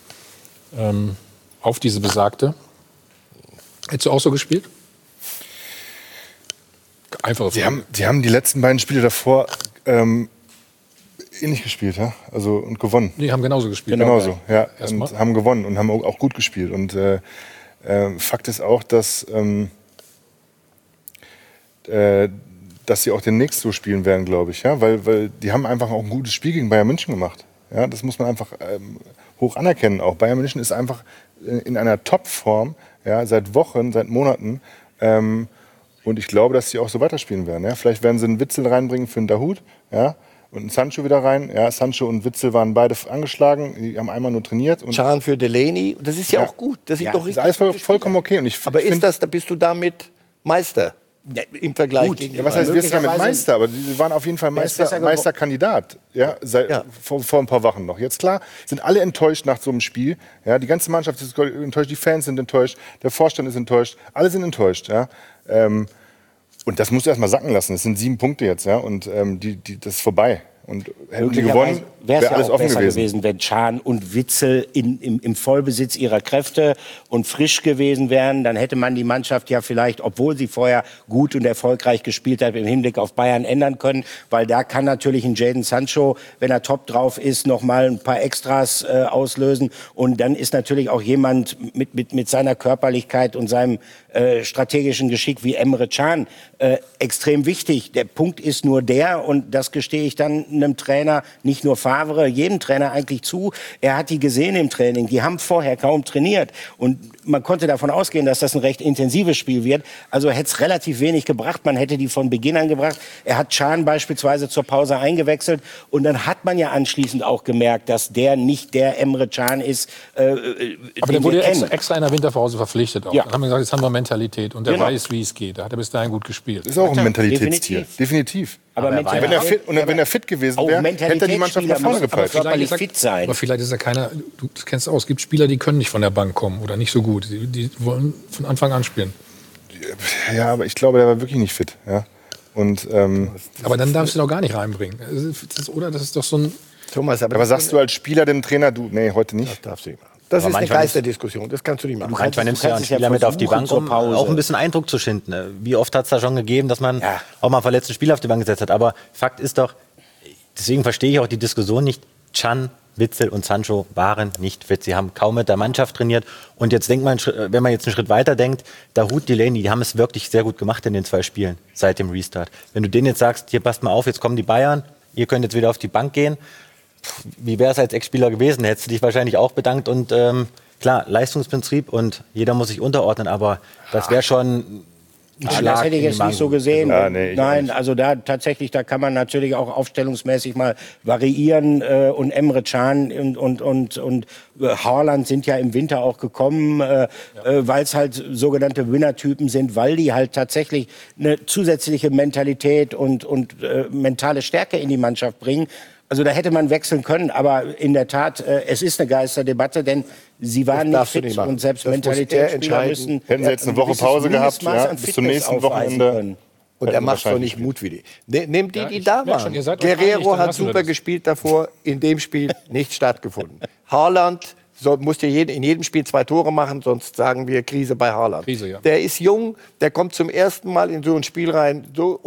Speaker 1: auf diese besagte. Hättest du auch so gespielt? Einfache Frage.
Speaker 9: Die haben die letzten beiden Spiele davor ähnlich gespielt, ja? Also und gewonnen.
Speaker 1: Die haben genauso gespielt.
Speaker 9: Genauso, ja. Und haben gewonnen und haben auch gut gespielt. Und Fakt ist auch, dass sie auch demnächst so spielen werden, glaube ich, ja, weil die haben einfach auch ein gutes Spiel gegen Bayern München gemacht. Ja, das muss man einfach hoch anerkennen. Auch Bayern München ist einfach in einer Topform, ja, seit Wochen, seit Monaten. Und ich glaube, dass sie auch so weiterspielen werden. Ja? Vielleicht werden sie einen Witzel reinbringen für einen Dahut, ja, und einen Sancho wieder rein. Ja, Sancho und Witzel waren beide angeschlagen. Die haben einmal nur trainiert. Und
Speaker 4: Can für Delaney. Das ist ja auch gut. Das ist doch richtig.
Speaker 9: Das ist alles vollkommen okay. Und
Speaker 4: aber da bist du damit Meister? Ja, im Vergleich gegen
Speaker 9: was heißt, wirst du damit Meister? Aber sie waren auf jeden Fall Meisterkandidat. Ja, vor ein paar Wochen noch. Jetzt klar, sind alle enttäuscht nach so einem Spiel. Ja, die ganze Mannschaft ist enttäuscht, die Fans sind enttäuscht, der Vorstand ist enttäuscht, alle sind enttäuscht. Ja. Und das musst du erst mal sacken lassen. Das sind 7 Punkte jetzt. Ja, und das ist vorbei. Und hätten die gewonnen, wäre alles offen gewesen,
Speaker 10: wenn Can und Witzel im Vollbesitz ihrer Kräfte und frisch gewesen wären. Dann hätte man die Mannschaft ja vielleicht, obwohl sie vorher gut und erfolgreich gespielt hat, im Hinblick auf Bayern ändern können. Weil da kann natürlich ein Jadon Sancho, wenn er top drauf ist, noch mal ein paar Extras auslösen. Und dann ist natürlich auch jemand mit seiner Körperlichkeit und seinem strategischen Geschick wie Emre Can extrem wichtig. Der Punkt ist nur der, und das gestehe ich dann einem Trainer, nicht nur Favre, jedem Trainer eigentlich zu, er hat die gesehen im Training, die haben vorher kaum trainiert und man konnte davon ausgehen, dass das ein recht intensives Spiel wird, also hätte es relativ wenig gebracht, man hätte die von Beginn an gebracht. Er hat Can beispielsweise zur Pause eingewechselt und dann hat man ja anschließend auch gemerkt, dass der nicht der Emre Can ist,
Speaker 1: aber der wurde extra in der Winterpause verpflichtet auch. Ja. Dann haben wir gesagt, jetzt haben wir Mentalität und der weiß, wie es geht. Da hat er bis dahin gut gespielt.
Speaker 9: Das ist auch ein Mentalitätstier. Definitiv.
Speaker 10: Aber
Speaker 9: wenn er fit gewesen wäre, hätte er die Mannschaft nach vorne gepeitscht.
Speaker 1: Aber vielleicht ist er keiner, du kennst es auch, es gibt Spieler, die können nicht von der Bank kommen oder nicht so gut. Die wollen von Anfang an spielen.
Speaker 9: Ja, aber ich glaube, der war wirklich nicht fit. Ja. Und,
Speaker 1: aber dann darfst du ihn auch gar nicht reinbringen. Oder das ist doch so ein...
Speaker 9: Thomas, aber sagst du als Spieler dem Trainer, nee, heute nicht?
Speaker 4: Das darfst du nicht machen. Das ist eine Geisterdiskussion, das kannst du nicht machen.
Speaker 11: Manchmal nimmst du ja einen Spieler mit auf die Bank, um auch ein bisschen Eindruck zu schinden. Wie oft hat es da schon gegeben, dass man auch mal einen verletzten Spieler auf die Bank gesetzt hat. Aber Fakt ist doch, deswegen verstehe ich auch die Diskussion nicht, Can, Witzel und Sancho waren nicht fit. Sie haben kaum mit der Mannschaft trainiert. Und jetzt denkt man, wenn man jetzt einen Schritt weiter denkt, Dahut, Delaney, die haben es wirklich sehr gut gemacht in den 2 Spielen seit dem Restart. Wenn du denen jetzt sagst, hier passt mal auf, jetzt kommen die Bayern, ihr könnt jetzt wieder auf die Bank gehen, wie wäre es als Ex-Spieler gewesen? Hättest du dich wahrscheinlich auch bedankt. Und klar, Leistungsprinzip und jeder muss sich unterordnen, aber das wäre schon ein Schlag.
Speaker 10: Das hätte ich jetzt nicht so gesehen. Ja, nein, also da tatsächlich, da kann man natürlich auch aufstellungsmäßig mal variieren. Und Emre Can und Haaland sind ja im Winter auch gekommen, weil es halt sogenannte Winner-Typen sind, weil die halt tatsächlich eine zusätzliche Mentalität und mentale Stärke in die Mannschaft bringen. Also da hätte man wechseln können, aber in der Tat, es ist eine Geisterdebatte, denn sie waren nicht fit und selbst Mentalitätsspieler müssen...
Speaker 9: Hätten sie jetzt eine Woche Pause gehabt, bis zum nächsten Wochenende.
Speaker 4: Und er macht doch nicht mutwillig. Nehmt die da waren. Guerrero hat super gespielt davor, in dem Spiel nicht stattgefunden. Haaland musste in jedem Spiel 2 Tore machen, sonst sagen wir Krise bei Haaland. Der ist jung, der kommt zum ersten Mal in so ein Spiel rein.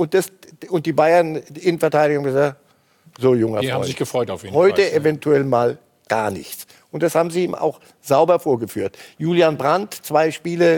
Speaker 4: Und die Bayern-Innenverteidigung gesagt, so junger Freund.
Speaker 1: Die haben sich gefreut auf ihn.
Speaker 4: Heute eventuell mal gar nichts. Und das haben sie ihm auch sauber vorgeführt. Julian Brandt, 2 Spiele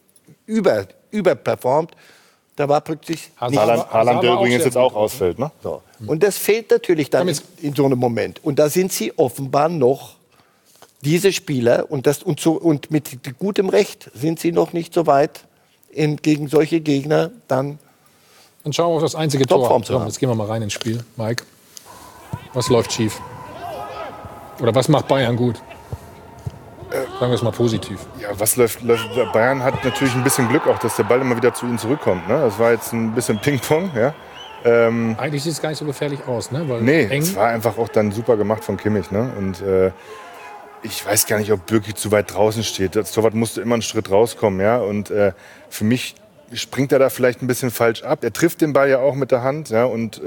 Speaker 4: überperformt. Da war plötzlich
Speaker 9: Haaland, der übrigens jetzt auch ausfällt. Ne?
Speaker 4: So. Und das fehlt natürlich dann in so einem Moment. Und da sind sie offenbar noch, diese Spieler, und mit gutem Recht sind sie noch nicht so weit, gegen solche Gegner dann
Speaker 1: schauen wir auf das einzige Tor. So, jetzt gehen wir mal rein ins Spiel. Mike, was läuft schief? Oder was macht Bayern gut? Sagen wir es mal positiv.
Speaker 9: Ja, was läuft? Bayern hat natürlich ein bisschen Glück auch, dass der Ball immer wieder zu ihnen zurückkommt. Ne? Das war jetzt ein bisschen Ping-Pong. Ja?
Speaker 1: Eigentlich sieht es gar nicht so gefährlich aus, ne? Weil
Speaker 9: Nee,
Speaker 1: eng.
Speaker 9: es war einfach auch dann super gemacht von Kimmich. Ne? Und ich weiß gar nicht, ob Bürki zu weit draußen steht. Das Torwart musste immer einen Schritt rauskommen. Ja? Und für mich springt er da vielleicht ein bisschen falsch ab. Er trifft den Ball ja auch mit der Hand, ja? Und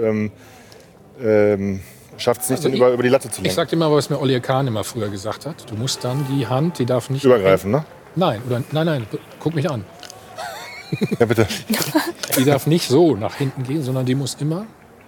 Speaker 9: schafft es nicht, den über die Latte zu lenken.
Speaker 1: Ich sag dir mal, was mir Oliver Kahn immer früher gesagt hat. Du musst dann die Hand, die darf nicht...
Speaker 9: Übergreifen, ne?
Speaker 1: Nein, guck mich an.
Speaker 9: Ja, bitte.
Speaker 1: Die darf nicht so nach hinten gehen, sondern die muss immer...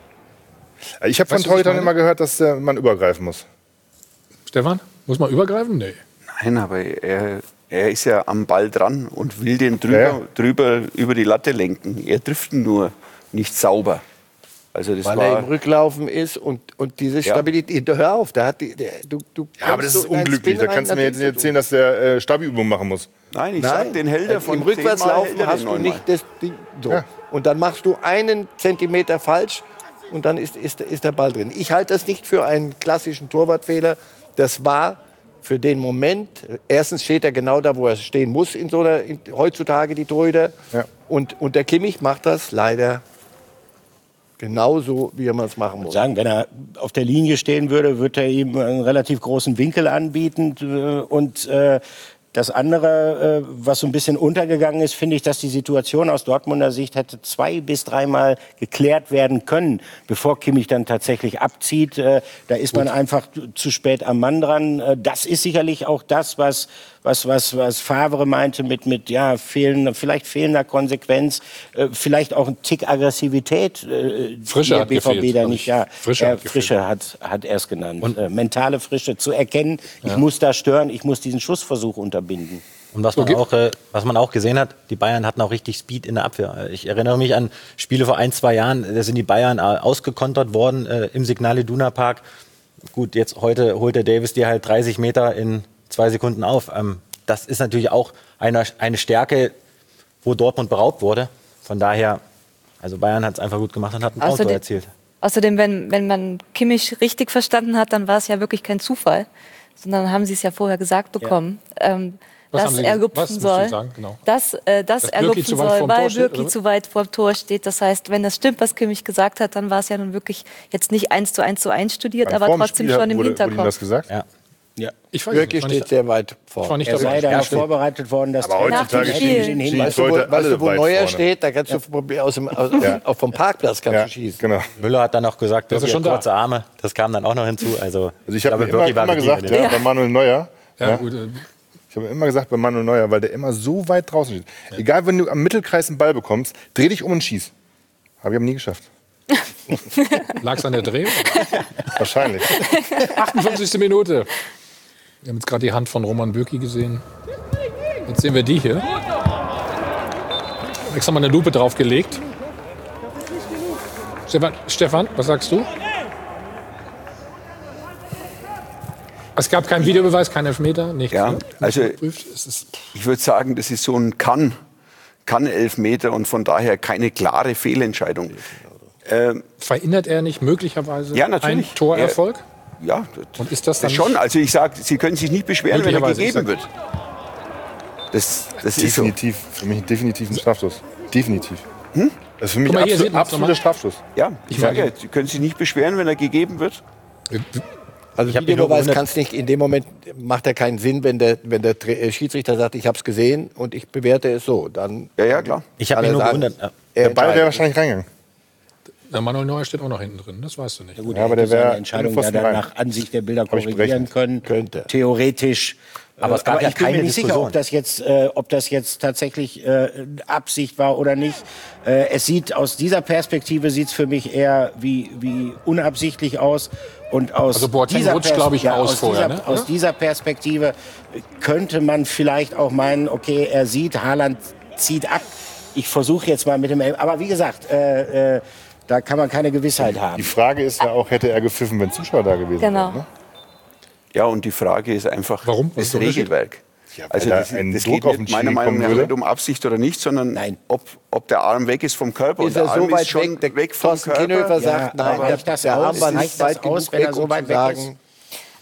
Speaker 9: Ich habe von Torhütern immer gehört, dass man übergreifen muss.
Speaker 1: Stefan, muss man übergreifen? Nee.
Speaker 2: Nein, aber er ist ja am Ball dran und will den drüber über die Latte lenken. Er trifft ihn nur nicht sauber. Also das
Speaker 4: Weil er im Rücklaufen ist und diese Stabilität. Hör auf, da hat du
Speaker 9: aber das ist unglücklich. Da kannst du mir jetzt nicht erzählen, dass der Stabi-Übung machen muss.
Speaker 2: Nein, ich sag, den hält er von
Speaker 4: im Rückwärtslaufen hast du nicht das Ding. So. Ja. Und dann machst du einen Zentimeter falsch und dann ist der Ball drin. Ich halte das nicht für einen klassischen Torwartfehler. Das war für den Moment. Erstens steht er genau da, wo er stehen muss heutzutage die Torhüter. Ja. Und der Kimmich macht das leider genauso, wie er es machen muss.
Speaker 10: Sagen, wenn er auf der Linie stehen würde, würde er ihm einen relativ großen Winkel anbieten. Und das andere, was so ein bisschen untergegangen ist, finde ich, dass die Situation aus Dortmunder Sicht hätte 2- bis 3-mal geklärt werden können, bevor Kimmich dann tatsächlich abzieht. Da ist man einfach zu spät am Mann dran. Das ist sicherlich auch das, was Favre meinte mit vielleicht fehlender Konsequenz, vielleicht auch ein Tick Aggressivität.
Speaker 1: Frische
Speaker 10: der BVB da nicht. Ja,
Speaker 1: Frische
Speaker 10: hat er es genannt. Und mentale Frische zu erkennen. Ich muss da stören. Ich muss diesen Schussversuch unterbinden.
Speaker 11: Und was man auch gesehen hat, die Bayern hatten auch richtig Speed in der Abwehr. Ich erinnere mich an Spiele vor 1-2 Jahren, da sind die Bayern ausgekontert worden im Signal Iduna Park. Gut, heute holt der Davis dir halt 30 Meter in 2 Sekunden auf. Das ist natürlich auch eine Stärke, wo Dortmund beraubt wurde. Von daher, also Bayern hat es einfach gut gemacht und hat ein Auto erzielt.
Speaker 8: Außerdem, wenn man Kimmich richtig verstanden hat, dann war es ja wirklich kein Zufall, sondern haben sie es ja vorher gesagt bekommen, dass er lupfen soll, genau. dass er lupfen soll, weil Bürki zu weit vor dem Tor steht. Das heißt, wenn das stimmt, was Kimmich gesagt hat, dann war es ja nun wirklich jetzt nicht 1:1 studiert, aber trotzdem schon im Hinterkopf.
Speaker 9: Wurde ihm das gesagt?
Speaker 10: Ja.
Speaker 1: Ich weiß
Speaker 4: Bürki steht sehr weit vorne.
Speaker 10: Er sei da vorbereitet worden, dass
Speaker 9: aber heutzutage
Speaker 4: weißt du, wo Neuer steht, da kannst du vom Parkplatz kannst du schießen.
Speaker 9: Genau.
Speaker 11: Müller hat dann auch gesagt, dass er schon kurze Arme. Das kam dann auch noch hinzu. Also
Speaker 9: ich habe immer gesagt, bei Manuel Neuer. Ich habe immer gesagt, bei Manuel Neuer, weil der immer so weit draußen steht. Ja. Egal, wenn du am Mittelkreis einen Ball bekommst, dreh dich um und schieß. Habe ich aber nie geschafft.
Speaker 1: Lag es an der Drehung?
Speaker 9: Wahrscheinlich.
Speaker 1: 58. Minute. Wir haben jetzt gerade die Hand von Roman Bürki gesehen. Jetzt sehen wir die hier. Extra mal eine Lupe draufgelegt. Stefan, was sagst du? Es gab keinen Videobeweis, keinen Elfmeter, nichts.
Speaker 2: Ja, also ich würde sagen, das ist so ein Kann-Elfmeter und von daher keine klare Fehlentscheidung.
Speaker 1: Verhindert er nicht möglicherweise
Speaker 2: einen
Speaker 1: Torerfolg?
Speaker 2: Ja,
Speaker 1: und ist das dann
Speaker 2: schon. Also ich sage, Sie können sich nicht beschweren, wenn er gegeben wird. Das ist so.
Speaker 9: Für mich definitiv ein Strafstoß. Definitiv. Das ist für mich absoluter Strafstoß.
Speaker 2: Ja, ich sage ja, Sie können sich nicht beschweren, wenn er gegeben wird.
Speaker 4: Also Videobeweis kannst nicht, in dem Moment macht er keinen Sinn, wenn der Schiedsrichter sagt, ich habe es gesehen und ich bewerte es so. Dann
Speaker 2: ja, klar.
Speaker 11: Ich habe mich nur gewundert.
Speaker 9: Der Ball wäre wahrscheinlich reingegangen.
Speaker 1: Der Manuel Neuer steht auch noch hinten drin, das weißt du nicht.
Speaker 10: Ja, gut, aber der wäre eine Entscheidung, der dann nach Ansicht der Bilder korrigieren könnte. Theoretisch.
Speaker 11: Aber es gab ja
Speaker 10: ich bin
Speaker 11: keine
Speaker 10: mir nicht sicher, ob das jetzt tatsächlich Absicht war oder nicht. Es sieht aus dieser Perspektive sieht's für mich eher wie unabsichtlich aus. Und aus dieser aus dieser Perspektive könnte man vielleicht auch meinen, okay, er sieht, Haaland zieht ab. Ich versuche jetzt mal mit dem... Aber wie gesagt, da kann man keine Gewissheit haben.
Speaker 9: Die Frage ist ja auch, hätte er gepfiffen, wenn Zuschauer da gewesen wären? Ne?
Speaker 2: Ja, und die Frage ist einfach,
Speaker 1: warum?
Speaker 2: Das Regelwerk.
Speaker 9: Ja,
Speaker 2: also das geht nicht, meiner Meinung nach nicht um Absicht oder nicht, sondern ob der Arm weg ist vom Körper.
Speaker 4: Ist er so weit schon weg vom Körper? Kienhöfer sagt, nein, der Arm war nicht weit genug weg,
Speaker 10: wenn er so weit weg ist.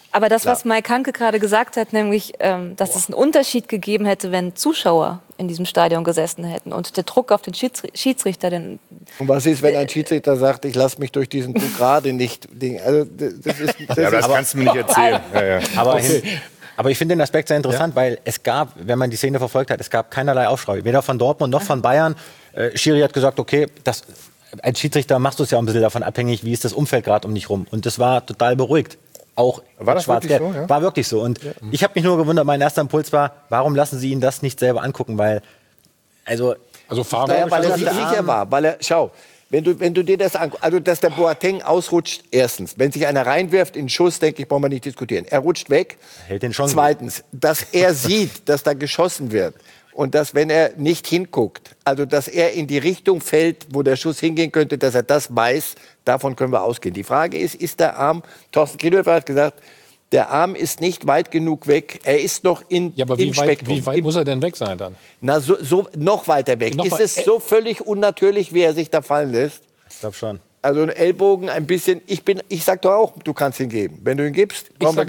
Speaker 8: Aber das, was Mike Hanke gerade gesagt hat, nämlich, dass es einen Unterschied gegeben hätte, wenn Zuschauer in diesem Stadion gesessen hätten und der Druck auf den Schiedsrichter. Und
Speaker 4: was ist, wenn ein Schiedsrichter sagt, ich lasse mich durch diesen Druck gerade nicht... Also,
Speaker 9: das kannst du mir nicht erzählen.
Speaker 11: Aber ich finde den Aspekt sehr interessant, weil es gab, wenn man die Szene verfolgt hat, es gab keinerlei Aufschrei. Weder von Dortmund noch von Bayern. Schiri hat gesagt, okay, als Schiedsrichter machst du es ja ein bisschen davon abhängig, wie ist das Umfeld gerade um dich rum. Und das war total beruhigt. Auch
Speaker 9: war das wirklich so? Ja?
Speaker 11: War wirklich so. Und ich habe mich nur gewundert, mein erster Impuls war, warum lassen Sie ihn das nicht selber angucken? Weil,
Speaker 4: Favre, weil er sicher war. Weil er, schau, wenn du dir das anguckst, also dass der Boateng ausrutscht, erstens. Wenn sich einer reinwirft in den Schuss, denke ich, brauchen wir nicht diskutieren. Er rutscht weg.
Speaker 11: Hält den schon.
Speaker 4: Zweitens, dass er sieht, dass da geschossen wird. Und dass, wenn er nicht hinguckt, also dass er in die Richtung fällt, wo der Schuss hingehen könnte, dass er das weiß, davon können wir ausgehen. Die Frage ist der Arm, Thorsten Kriedhofer hat gesagt, der Arm ist nicht weit genug weg, er ist noch im Spektrum.
Speaker 1: Wie weit muss er denn weg sein dann?
Speaker 4: Na, so noch weiter weg. Ist es so völlig unnatürlich, wie er sich da fallen lässt?
Speaker 11: Ich glaube schon.
Speaker 4: Also ein Ellbogen ein bisschen, ich sag doch auch, du kannst ihn geben. Wenn du ihn gibst,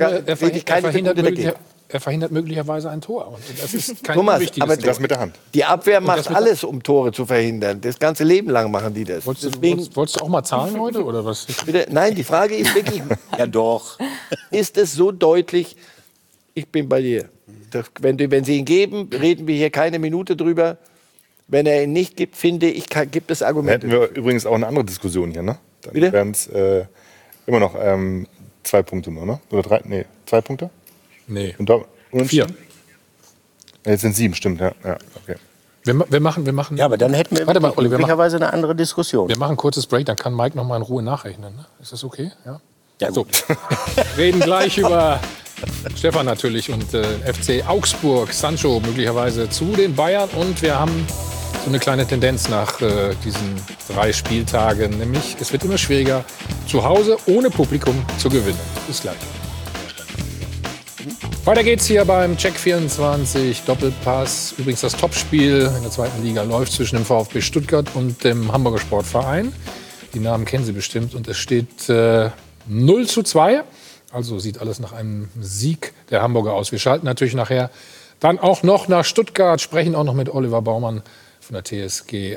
Speaker 1: er verhindert möglicherweise ein Tor. Und das ist kein
Speaker 4: Thomas,
Speaker 1: wichtiges
Speaker 4: aber
Speaker 9: mit der Hand.
Speaker 4: Die Abwehr macht alles, um Tore zu verhindern. Das ganze Leben lang machen die das.
Speaker 1: Wolltest du auch mal zahlen heute oder was?
Speaker 4: Bitte? Nein, die Frage ist wirklich,
Speaker 10: ja doch.
Speaker 4: Ist es so deutlich, ich bin bei dir. Wenn sie ihn geben, reden wir hier keine Minute drüber. Wenn er ihn nicht gibt, finde ich, gibt es Argumente.
Speaker 9: Hätten wir übrigens auch eine andere Diskussion hier, ne? Dann wären es immer noch 2 Punkte nur, ne? Oder 3? Nee, 2 Punkte?
Speaker 1: Nee.
Speaker 9: 4. Jetzt sind 7, stimmt, ja. Okay.
Speaker 1: Wir machen.
Speaker 10: Ja, aber dann hätten wir möglicherweise eine andere Diskussion.
Speaker 1: Wir machen ein kurzes Break, dann kann Mike noch mal in Ruhe nachrechnen. Ne? Ist das okay? Ja. So. Reden gleich über Stefan natürlich und FC Augsburg, Sancho möglicherweise zu den Bayern. Und wir haben so eine kleine Tendenz nach diesen 3 Spieltagen. Nämlich, es wird immer schwieriger, zu Hause ohne Publikum zu gewinnen. Bis gleich. Weiter geht's hier beim Check 24 Doppelpass. Übrigens das Topspiel in der 2. Liga läuft zwischen dem VfB Stuttgart und dem Hamburger Sportverein. Die Namen kennen Sie bestimmt. Und es steht 0:2. Also sieht alles nach einem Sieg der Hamburger aus. Wir schalten natürlich nachher dann auch noch nach Stuttgart, sprechen auch noch mit Oliver Baumann von der TSG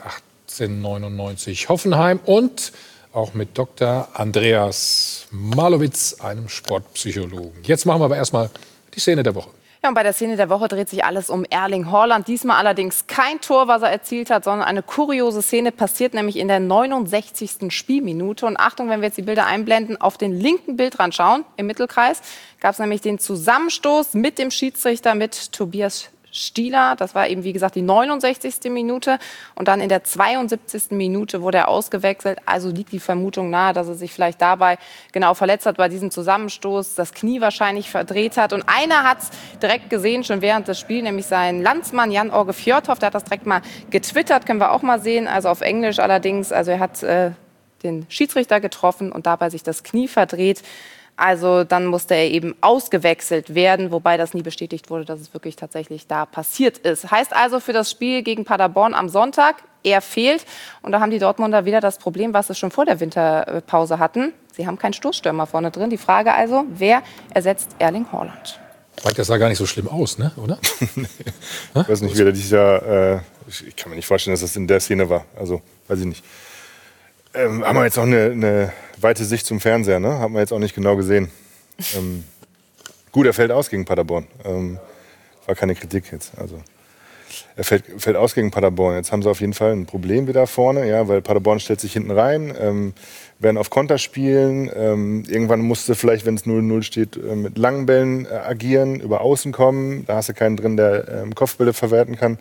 Speaker 1: 1899 Hoffenheim und auch mit Dr. Andreas Malowitz, einem Sportpsychologen. Jetzt machen wir aber erstmal die Szene der Woche.
Speaker 3: Ja, und bei der Szene der Woche dreht sich alles um Erling Haaland. Diesmal allerdings kein Tor, was er erzielt hat, sondern eine kuriose Szene passiert nämlich in der 69. Spielminute. Und Achtung, wenn wir jetzt die Bilder einblenden, auf den linken Bildrand schauen, im Mittelkreis, gab es nämlich den Zusammenstoß mit dem Schiedsrichter, mit Tobias Stieler. Das war eben, wie gesagt, die 69. Minute. Und dann in der 72. Minute wurde er ausgewechselt. Also liegt die Vermutung nahe, dass er sich vielleicht dabei genau verletzt hat bei diesem Zusammenstoß, das Knie wahrscheinlich verdreht hat. Und einer hat es direkt gesehen, schon während des Spiels, nämlich sein Landsmann Jan-Åge Fjørtoft. Der hat das direkt mal getwittert, können wir auch mal sehen. Also auf Englisch allerdings. Also er hat den Schiedsrichter getroffen und dabei sich das Knie verdreht. Also dann musste er eben ausgewechselt werden, wobei das nie bestätigt wurde, dass es wirklich tatsächlich da passiert ist. Heißt also für das Spiel gegen Paderborn am Sonntag, er fehlt. Und da haben die Dortmunder wieder das Problem, was sie schon vor der Winterpause hatten. Sie haben keinen Stoßstürmer vorne drin. Die Frage also, wer ersetzt Erling Haaland?
Speaker 1: Das sah gar nicht so schlimm aus, ne? Oder?
Speaker 9: Ich weiß nicht, wie der ich kann mir nicht vorstellen, dass das in der Szene war. Also, weiß ich nicht. Haben wir jetzt auch eine weite Sicht zum Fernseher, ne? Haben wir jetzt auch nicht genau gesehen. Gut, er fällt aus gegen Paderborn. War keine Kritik jetzt. Also, er fällt aus gegen Paderborn. Jetzt haben sie auf jeden Fall ein Problem wieder vorne, ja, weil Paderborn stellt sich hinten rein, werden auf Konter spielen. Irgendwann musste vielleicht, wenn es 0:0 steht, mit langen Bällen agieren, über Außen kommen. Da hast du keinen drin, der Kopfbälle verwerten kann.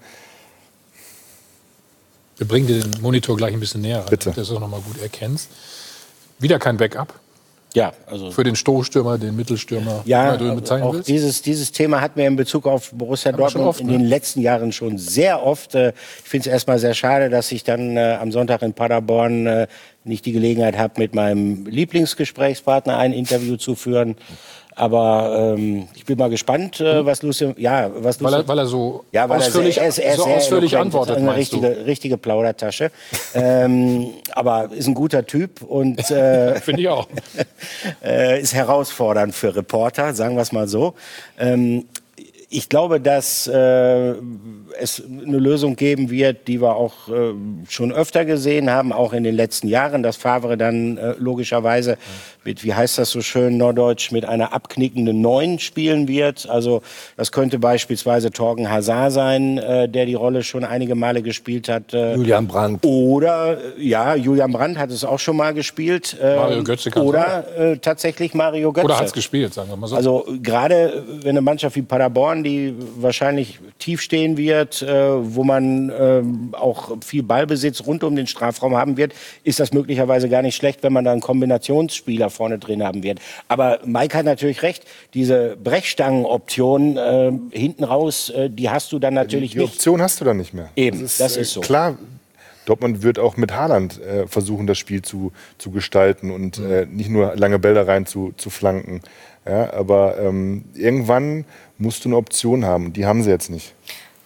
Speaker 1: Wir bringen dir den Monitor gleich ein bisschen näher rein,
Speaker 9: Bitte.
Speaker 1: damit du das auch noch mal gut erkennst. Wieder kein Backup.
Speaker 10: Ja, also
Speaker 1: für den Stoßstürmer, den Mittelstürmer.
Speaker 10: Ja, auch dieses Thema hatten wir in Bezug auf Borussia Dortmund in den letzten Jahren schon sehr oft. Ich finde es erstmal sehr schade, dass sich dann am Sonntag in Paderborn nicht die Gelegenheit habe, mit meinem Lieblingsgesprächspartner ein Interview zu führen. Aber ich bin mal gespannt, was Lucien... Ja, was Lucien,
Speaker 1: weil er so
Speaker 10: ja, weil
Speaker 1: ausführlich,
Speaker 10: so
Speaker 1: ausführlich antwortet.
Speaker 10: Eine richtige Plaudertasche. Aber ist ein guter Typ und
Speaker 1: finde ich auch.
Speaker 10: Ist herausfordernd für Reporter, sagen wir es mal so. Ich glaube, dass es eine Lösung geben wird, die wir auch schon öfter gesehen haben, auch in den letzten Jahren, dass Favre dann logischerweise mit, wie heißt das so schön norddeutsch, mit einer abknickenden 9 spielen wird. Also das könnte beispielsweise Thorgan Hazard sein, der die Rolle schon einige Male gespielt hat.
Speaker 4: Julian Brandt.
Speaker 10: Oder, ja, Julian Brandt hat es auch schon mal gespielt.
Speaker 1: Mario Götze kann
Speaker 10: oder tatsächlich Mario Götze.
Speaker 1: Oder hat es gespielt, sagen wir mal so.
Speaker 10: Also gerade wenn eine Mannschaft wie Paderborn, die wahrscheinlich tief stehen wird, wo man auch viel Ballbesitz rund um den Strafraum haben wird, ist das möglicherweise gar nicht schlecht, wenn man da einen Kombinationsspieler vorne drin haben wird. Aber Mike hat natürlich recht, diese Brechstangen-Option hinten raus, die hast du dann natürlich nicht.
Speaker 9: Die Option hast du dann nicht mehr.
Speaker 10: Eben, das ist so.
Speaker 9: Klar, Dortmund wird auch mit Haaland versuchen, das Spiel zu gestalten und nicht nur lange Bälle rein zu flanken. Ja, aber irgendwann musst du eine Option haben. Die haben sie jetzt nicht.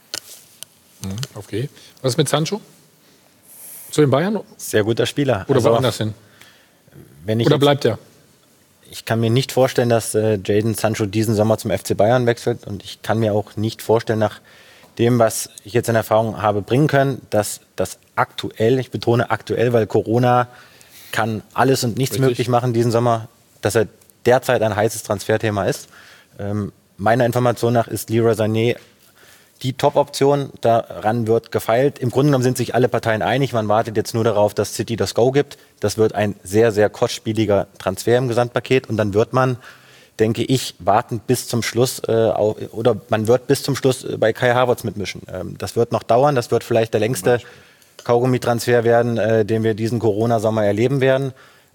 Speaker 1: Okay. Was ist mit Sancho? Zu den Bayern?
Speaker 11: Sehr guter Spieler.
Speaker 1: Oder woanders hin?
Speaker 11: Oder
Speaker 1: bleibt er?
Speaker 11: Ich kann mir nicht vorstellen, dass Jadon Sancho diesen Sommer zum FC Bayern wechselt. Und ich kann mir auch nicht vorstellen, nach dem, was ich jetzt in Erfahrung habe bringen können, dass das aktuell, ich betone aktuell, weil Corona kann alles und nichts möglich machen diesen Sommer, dass er derzeit ein heißes Transferthema ist. Meiner Information nach ist Leroy Sané die Top-Option. Daran wird gefeilt. Im Grunde genommen sind sich alle Parteien einig. Man wartet jetzt nur darauf, dass City das Go gibt. Das wird ein sehr, sehr kostspieliger Transfer im Gesamtpaket. Und dann wird man, denke ich, warten bis zum Schluss oder man wird bis zum Schluss bei Kai Havertz mitmischen. Das wird noch dauern. Das wird vielleicht der längste Kaugummi-Transfer werden, den wir diesen Corona-Sommer erleben werden.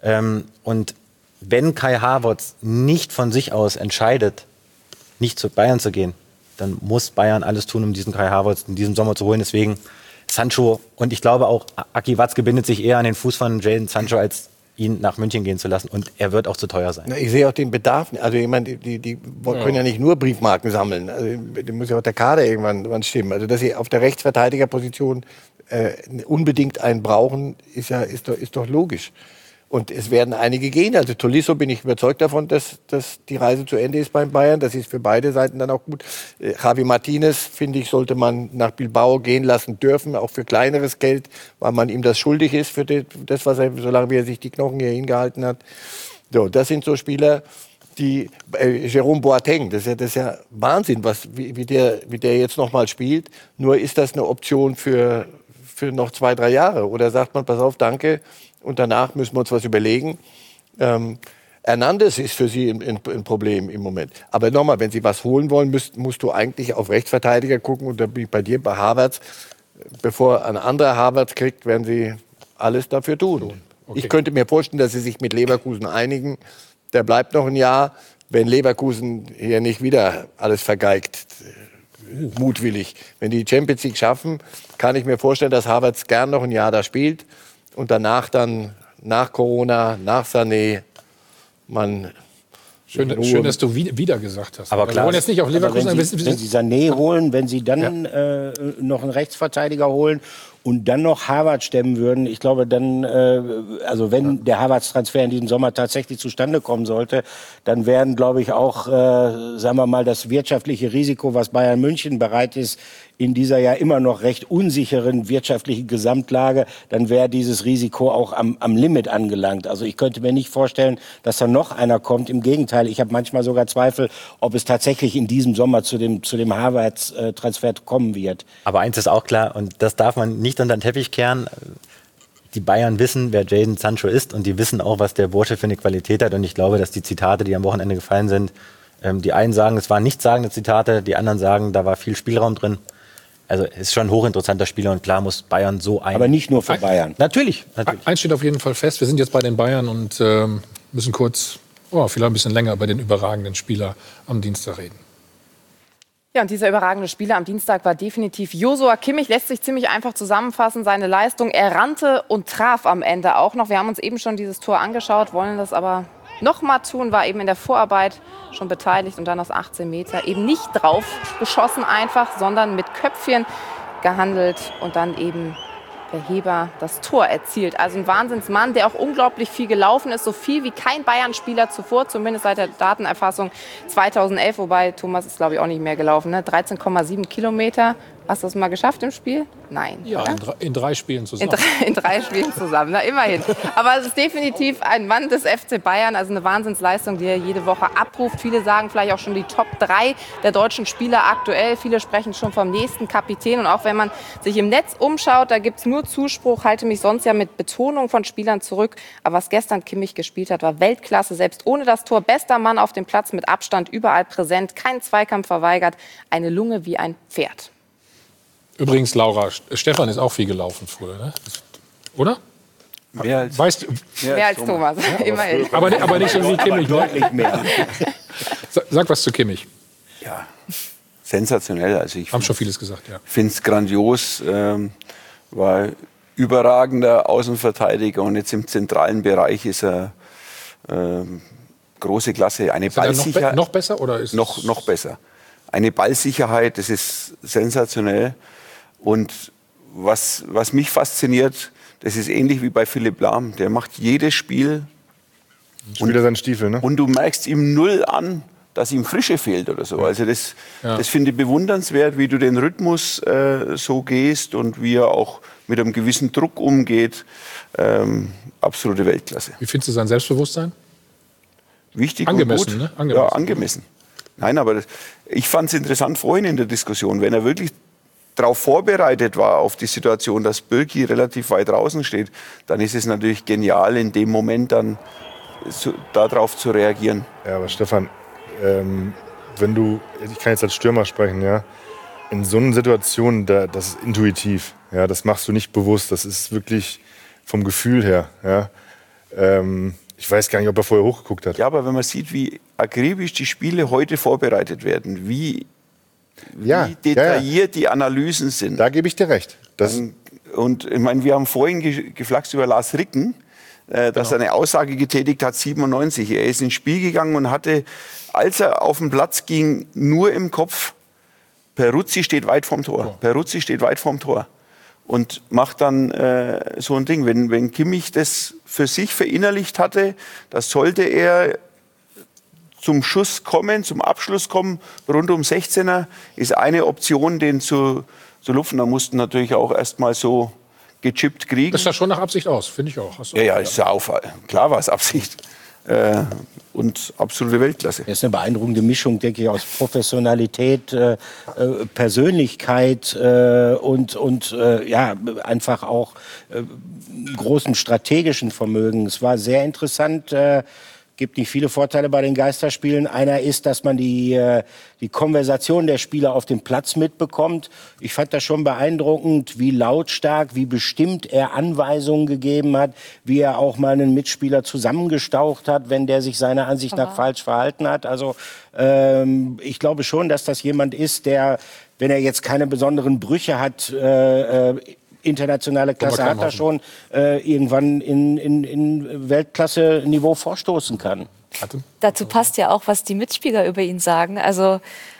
Speaker 11: Und wenn Kai Havertz nicht von sich aus entscheidet, nicht zu Bayern zu gehen, dann muss Bayern alles tun, um diesen Kai Havertz in diesem Sommer zu holen. Deswegen Sancho, und ich glaube auch, Aki Watzke bindet sich eher an den Fuß von Jadon Sancho, als ihn nach München gehen zu lassen. Und er wird auch zu teuer sein.
Speaker 4: Ich sehe auch den Bedarf. Also ich meine, die können ja nicht nur Briefmarken sammeln. Also, da muss ja auch der Kader irgendwann stimmen. Also dass sie auf der Rechtsverteidigerposition unbedingt einen brauchen, ist doch logisch. Und es werden einige gehen. Also Tolisso bin ich überzeugt davon, dass die Reise zu Ende ist beim Bayern. Das ist für beide Seiten dann auch gut. Javi Martinez, finde ich, sollte man nach Bilbao gehen lassen dürfen, auch für kleineres Geld, weil man ihm das schuldig ist für das, was er, solange wie er sich die Knochen hier hingehalten hat. So, das sind so Spieler, die Jerome Boateng, das ist ja Wahnsinn, wie der jetzt noch mal spielt. Nur ist das eine Option für noch 2-3 Jahre? Oder sagt man, pass auf, danke, und danach müssen wir uns was überlegen. Hernandez ist für Sie ein Problem im Moment. Aber nochmal, wenn Sie was holen wollen, musst du eigentlich auf Rechtsverteidiger gucken. Und da bin ich bei dir, bei Havertz. Bevor ein anderer Havertz kriegt, werden Sie alles dafür tun. Okay. Ich könnte mir vorstellen, dass Sie sich mit Leverkusen einigen. Der bleibt noch ein Jahr. Wenn Leverkusen hier nicht wieder alles vergeigt, mutwillig. Wenn die Champions League schaffen, kann ich mir vorstellen, dass Havertz gern noch ein Jahr da spielt. Und danach dann, nach Corona, nach Sané,
Speaker 1: Schön, dass du wieder gesagt hast.
Speaker 10: Aber klar,
Speaker 1: wir wollen jetzt nicht auf Leverkusen.
Speaker 10: Wenn Sie Sané holen, wenn Sie dann noch einen Rechtsverteidiger holen und dann noch Havertz stemmen würden, ich glaube dann, also wenn der Havertz-Transfer in diesem Sommer tatsächlich zustande kommen sollte, dann werden, glaube ich, auch, sagen wir mal, das wirtschaftliche Risiko, was Bayern München bereit ist, in dieser ja immer noch recht unsicheren wirtschaftlichen Gesamtlage, dann wäre dieses Risiko auch am Limit angelangt. Also ich könnte mir nicht vorstellen, dass da noch einer kommt. Im Gegenteil, ich habe manchmal sogar Zweifel, ob es tatsächlich in diesem Sommer zu dem Havertz-Transfer kommen wird.
Speaker 11: Aber eins ist auch klar, und das darf man nicht unter den Teppich kehren. Die Bayern wissen, wer Jadon Sancho ist, und die wissen auch, was der Bursche für eine Qualität hat. Und ich glaube, dass die Zitate, die am Wochenende gefallen sind, die einen sagen, es waren nichtssagende Zitate, die anderen sagen, da war viel Spielraum drin. Also es ist schon ein hochinteressanter Spieler, und klar muss Bayern so ein...
Speaker 10: Aber nicht nur für Bayern.
Speaker 11: Natürlich.
Speaker 1: Eins steht auf jeden Fall fest, wir sind jetzt bei den Bayern und müssen kurz, vielleicht ein bisschen länger über den überragenden Spieler am Dienstag reden.
Speaker 3: Ja, und dieser überragende Spieler am Dienstag war definitiv Joshua Kimmich. Lässt sich ziemlich einfach zusammenfassen, seine Leistung. Er rannte und traf am Ende auch noch. Wir haben uns eben schon dieses Tor angeschaut, wollen das aber noch mal tun. War eben in der Vorarbeit schon beteiligt und dann aus 18 Meter eben nicht drauf geschossen einfach, sondern mit Köpfchen gehandelt und dann eben der Heber das Tor erzielt. Also ein Wahnsinnsmann, der auch unglaublich viel gelaufen ist. So viel wie kein Bayern-Spieler zuvor, zumindest seit der Datenerfassung 2011. Wobei Thomas ist, glaube ich, auch nicht mehr gelaufen. Ne? 13,7 Kilometer. Hast du das mal geschafft im Spiel? Nein.
Speaker 1: Ja, in 3 Spielen zusammen.
Speaker 3: In 3 Spielen zusammen, na, immerhin. Aber es ist definitiv ein Mann des FC Bayern, also eine Wahnsinnsleistung, die er jede Woche abruft. Viele sagen vielleicht auch schon die Top 3 der deutschen Spieler aktuell. Viele sprechen schon vom nächsten Kapitän. Und auch wenn man sich im Netz umschaut, da gibt es nur Zuspruch. Halte mich sonst ja mit Betonung von Spielern zurück. Aber was gestern Kimmich gespielt hat, war Weltklasse. Selbst ohne das Tor, bester Mann auf dem Platz, mit Abstand überall präsent. Kein Zweikampf verweigert. Eine Lunge wie ein Pferd.
Speaker 1: Übrigens, Laura, Stefan ist auch viel gelaufen früher, ne? Oder?
Speaker 2: Mehr als,
Speaker 1: weißt du?
Speaker 3: Mehr als Thomas,
Speaker 1: ja,
Speaker 3: immerhin.
Speaker 1: Aber nicht so wie Kimmich.
Speaker 10: Deutlich mehr.
Speaker 1: Sag was zu Kimmich.
Speaker 2: Ja, sensationell. Also ich
Speaker 1: haben schon vieles gesagt, ja.
Speaker 2: Finde es grandios. War überragender Außenverteidiger und jetzt im zentralen Bereich ist er große Klasse. Eine Ballsicherheit.
Speaker 1: Noch besser oder ist
Speaker 2: noch besser. Eine Ballsicherheit, das ist sensationell. Und was mich fasziniert, das ist ähnlich wie bei Philipp Lahm. Der macht jedes Spiel.
Speaker 9: Spielt er seinen Stiefel, ne?
Speaker 2: Und du merkst ihm null an, dass ihm Frische fehlt oder so. Also das finde ich bewundernswert, wie du den Rhythmus so gehst und wie er auch mit einem gewissen Druck umgeht. Absolute Weltklasse.
Speaker 1: Wie findest du sein Selbstbewusstsein?
Speaker 2: Wichtig
Speaker 1: angemessen,
Speaker 2: und gut.
Speaker 1: Ne? Angemessen.
Speaker 2: Ja, angemessen. Nein, aber ich fand es interessant vorhin in der Diskussion, wenn er wirklich darauf vorbereitet war, auf die Situation, dass Birki relativ weit draußen steht, dann ist es natürlich genial, in dem Moment dann darauf zu reagieren.
Speaker 9: Ja, aber Stefan, wenn du, ich kann jetzt als Stürmer sprechen, ja, in so einer Situation, das ist intuitiv, ja, das machst du nicht bewusst, das ist wirklich vom Gefühl her, ja. Ich weiß gar nicht, ob er vorher hochgeguckt hat.
Speaker 2: Ja, aber wenn man sieht, wie akribisch die Spiele heute vorbereitet werden, wie detailliert die Analysen sind.
Speaker 9: Da gebe ich dir recht.
Speaker 2: Und ich meine, wir haben vorhin geflaxt über Lars Ricken, dass er eine Aussage getätigt hat, 97. Er ist ins Spiel gegangen und hatte, als er auf den Platz ging, nur im Kopf, Peruzzi steht weit vom Tor. Peruzzi steht weit vom Tor. Und macht dann so ein Ding. Wenn Kimmich das für sich verinnerlicht hatte, das sollte er zum Schuss kommen, zum Abschluss kommen, rund um 16er, ist eine Option, den zu lupfen. Da mussten natürlich auch erst mal so gechippt kriegen.
Speaker 1: Das sah schon nach Absicht aus, finde ich auch.
Speaker 2: Ja, ist ja auch, klar war es Absicht. Und absolute Weltklasse.
Speaker 10: Das ist eine beeindruckende Mischung, denke ich, aus Professionalität, Persönlichkeit und ja, einfach auch großen strategischen Vermögen. Es war sehr interessant. Gibt nicht viele Vorteile bei den Geisterspielen. Einer ist, dass man die Konversation der Spieler auf dem Platz mitbekommt. Ich fand das schon beeindruckend, wie lautstark, wie bestimmt er Anweisungen gegeben hat, wie er auch mal einen Mitspieler zusammengestaucht hat, wenn der sich seiner Ansicht nach falsch verhalten hat. Also ich glaube schon, dass das jemand ist, der, wenn er jetzt keine besonderen Brüche hat, internationale Klasse hat er schon, irgendwann in Weltklasse-Niveau vorstoßen kann.
Speaker 8: Dazu passt ja auch, was die Mitspieler über ihn sagen. Also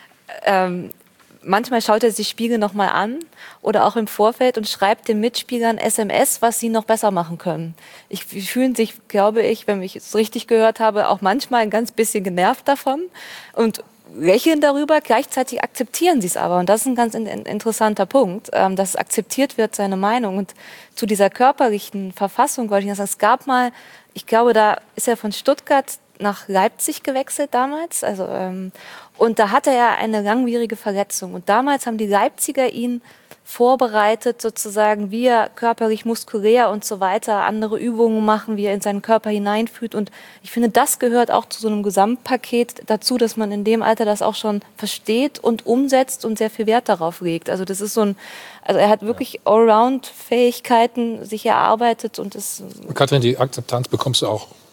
Speaker 8: manchmal schaut er sich Spiegel noch mal an oder auch im Vorfeld und schreibt den Mitspielern SMS, was sie noch besser machen können. Die fühlen sich, glaube ich, wenn ich es richtig gehört habe, auch manchmal ein ganz bisschen genervt davon und lächeln darüber, gleichzeitig akzeptieren sie es aber. Und das ist ein ganz interessanter Punkt, dass akzeptiert wird, seine Meinung. Und zu dieser körperlichen Verfassung wollte ich sagen, es gab mal, ich glaube, da ist er von Stuttgart nach Leipzig gewechselt damals. Also, und da hatte er eine langwierige Verletzung. Und damals haben die Leipziger ihn vorbereitet, sozusagen, wie er körperlich, muskulär und so weiter andere Übungen machen, wie er in seinen Körper hineinfühlt. Und ich finde, das gehört auch zu so einem Gesamtpaket dazu, dass man in dem Alter das auch schon versteht und umsetzt und sehr viel Wert darauf legt. Also das ist so ein, also er hat wirklich Allround-Fähigkeiten sich erarbeitet und das.
Speaker 1: Katrin, die Akzeptanz bekommst du auch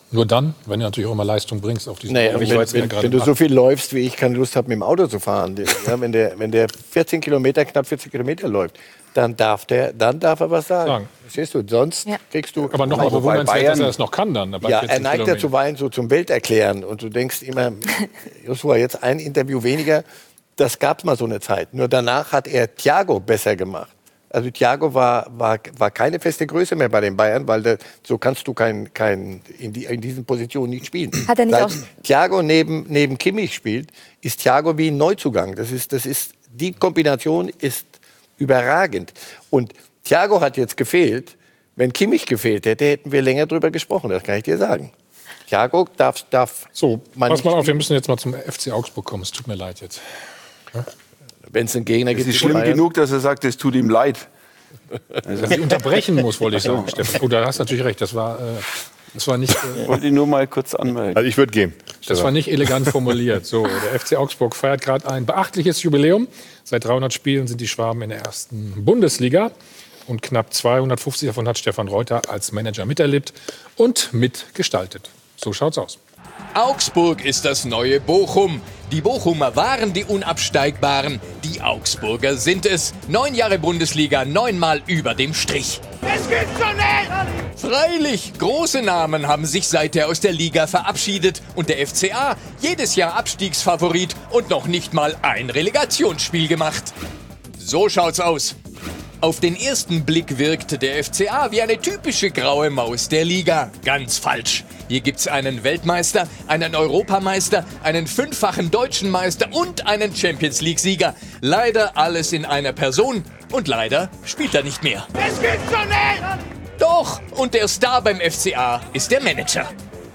Speaker 1: Nur dann, wenn du natürlich auch immer Leistung bringst auf diesen
Speaker 4: wenn du so viel läufst, wie ich keine Lust habe, mit dem Auto zu fahren. Ja, wenn der 14 Kilometer, knapp 40 Kilometer läuft, dann darf er was sagen. Verstehst du? Sonst kriegst du...
Speaker 1: Aber nochmal bewundernswert, dass er das noch kann dann.
Speaker 4: Ja, er neigt ja zuweilen so zum Welterklären. Und du denkst immer, Joshua, jetzt ein Interview weniger. Das gab es mal so eine Zeit. Nur danach hat er Thiago besser gemacht. Also Thiago war keine feste Größe mehr bei den Bayern, weil so kannst du in diesen Positionen nicht spielen.
Speaker 8: Hat er nicht auch
Speaker 4: Thiago neben Kimmich spielt, ist Thiago wie ein Neuzugang. Die Kombination ist überragend. Und Thiago hat jetzt gefehlt. Wenn Kimmich gefehlt hätte, hätten wir länger drüber gesprochen. Das kann ich dir sagen. Thiago darf
Speaker 1: so, pass mal auf, wir müssen jetzt mal zum FC Augsburg kommen. Es tut mir leid jetzt. Ja?
Speaker 4: Wenn es einen Gegner gibt,
Speaker 2: es ist schlimm genug, dass er sagt, es tut ihm leid.
Speaker 1: Also, dass ich unterbrechen muss, wollte ich sagen, Stefan. Oh, da hast du natürlich recht. Das war nicht.
Speaker 2: Wollte ich nur mal kurz anmelden.
Speaker 9: Also ich würde gehen.
Speaker 1: Das war nicht elegant formuliert. So, der FC Augsburg feiert gerade ein beachtliches Jubiläum. Seit 300 Spielen sind die Schwaben in der ersten Bundesliga. Und knapp 250 davon hat Stefan Reuter als Manager miterlebt und mitgestaltet. So schaut's aus.
Speaker 18: Augsburg ist das neue Bochum. Die Bochumer waren die Unabsteigbaren. Die Augsburger sind es. 9 Jahre Bundesliga, 9-mal über dem Strich.
Speaker 19: Es geht so nicht!
Speaker 18: Freilich, große Namen haben sich seither aus der Liga verabschiedet. Und der FCA, jedes Jahr Abstiegsfavorit und noch nicht mal ein Relegationsspiel gemacht. So schaut's aus. Auf den ersten Blick wirkte der FCA wie eine typische graue Maus der Liga. Ganz falsch. Hier gibt's einen Weltmeister, einen Europameister, einen 5-fachen deutschen Meister und einen Champions-League-Sieger. Leider alles in einer Person und leider spielt er nicht mehr.
Speaker 19: Es geht so nicht!
Speaker 18: Doch, und der Star beim FCA ist der Manager.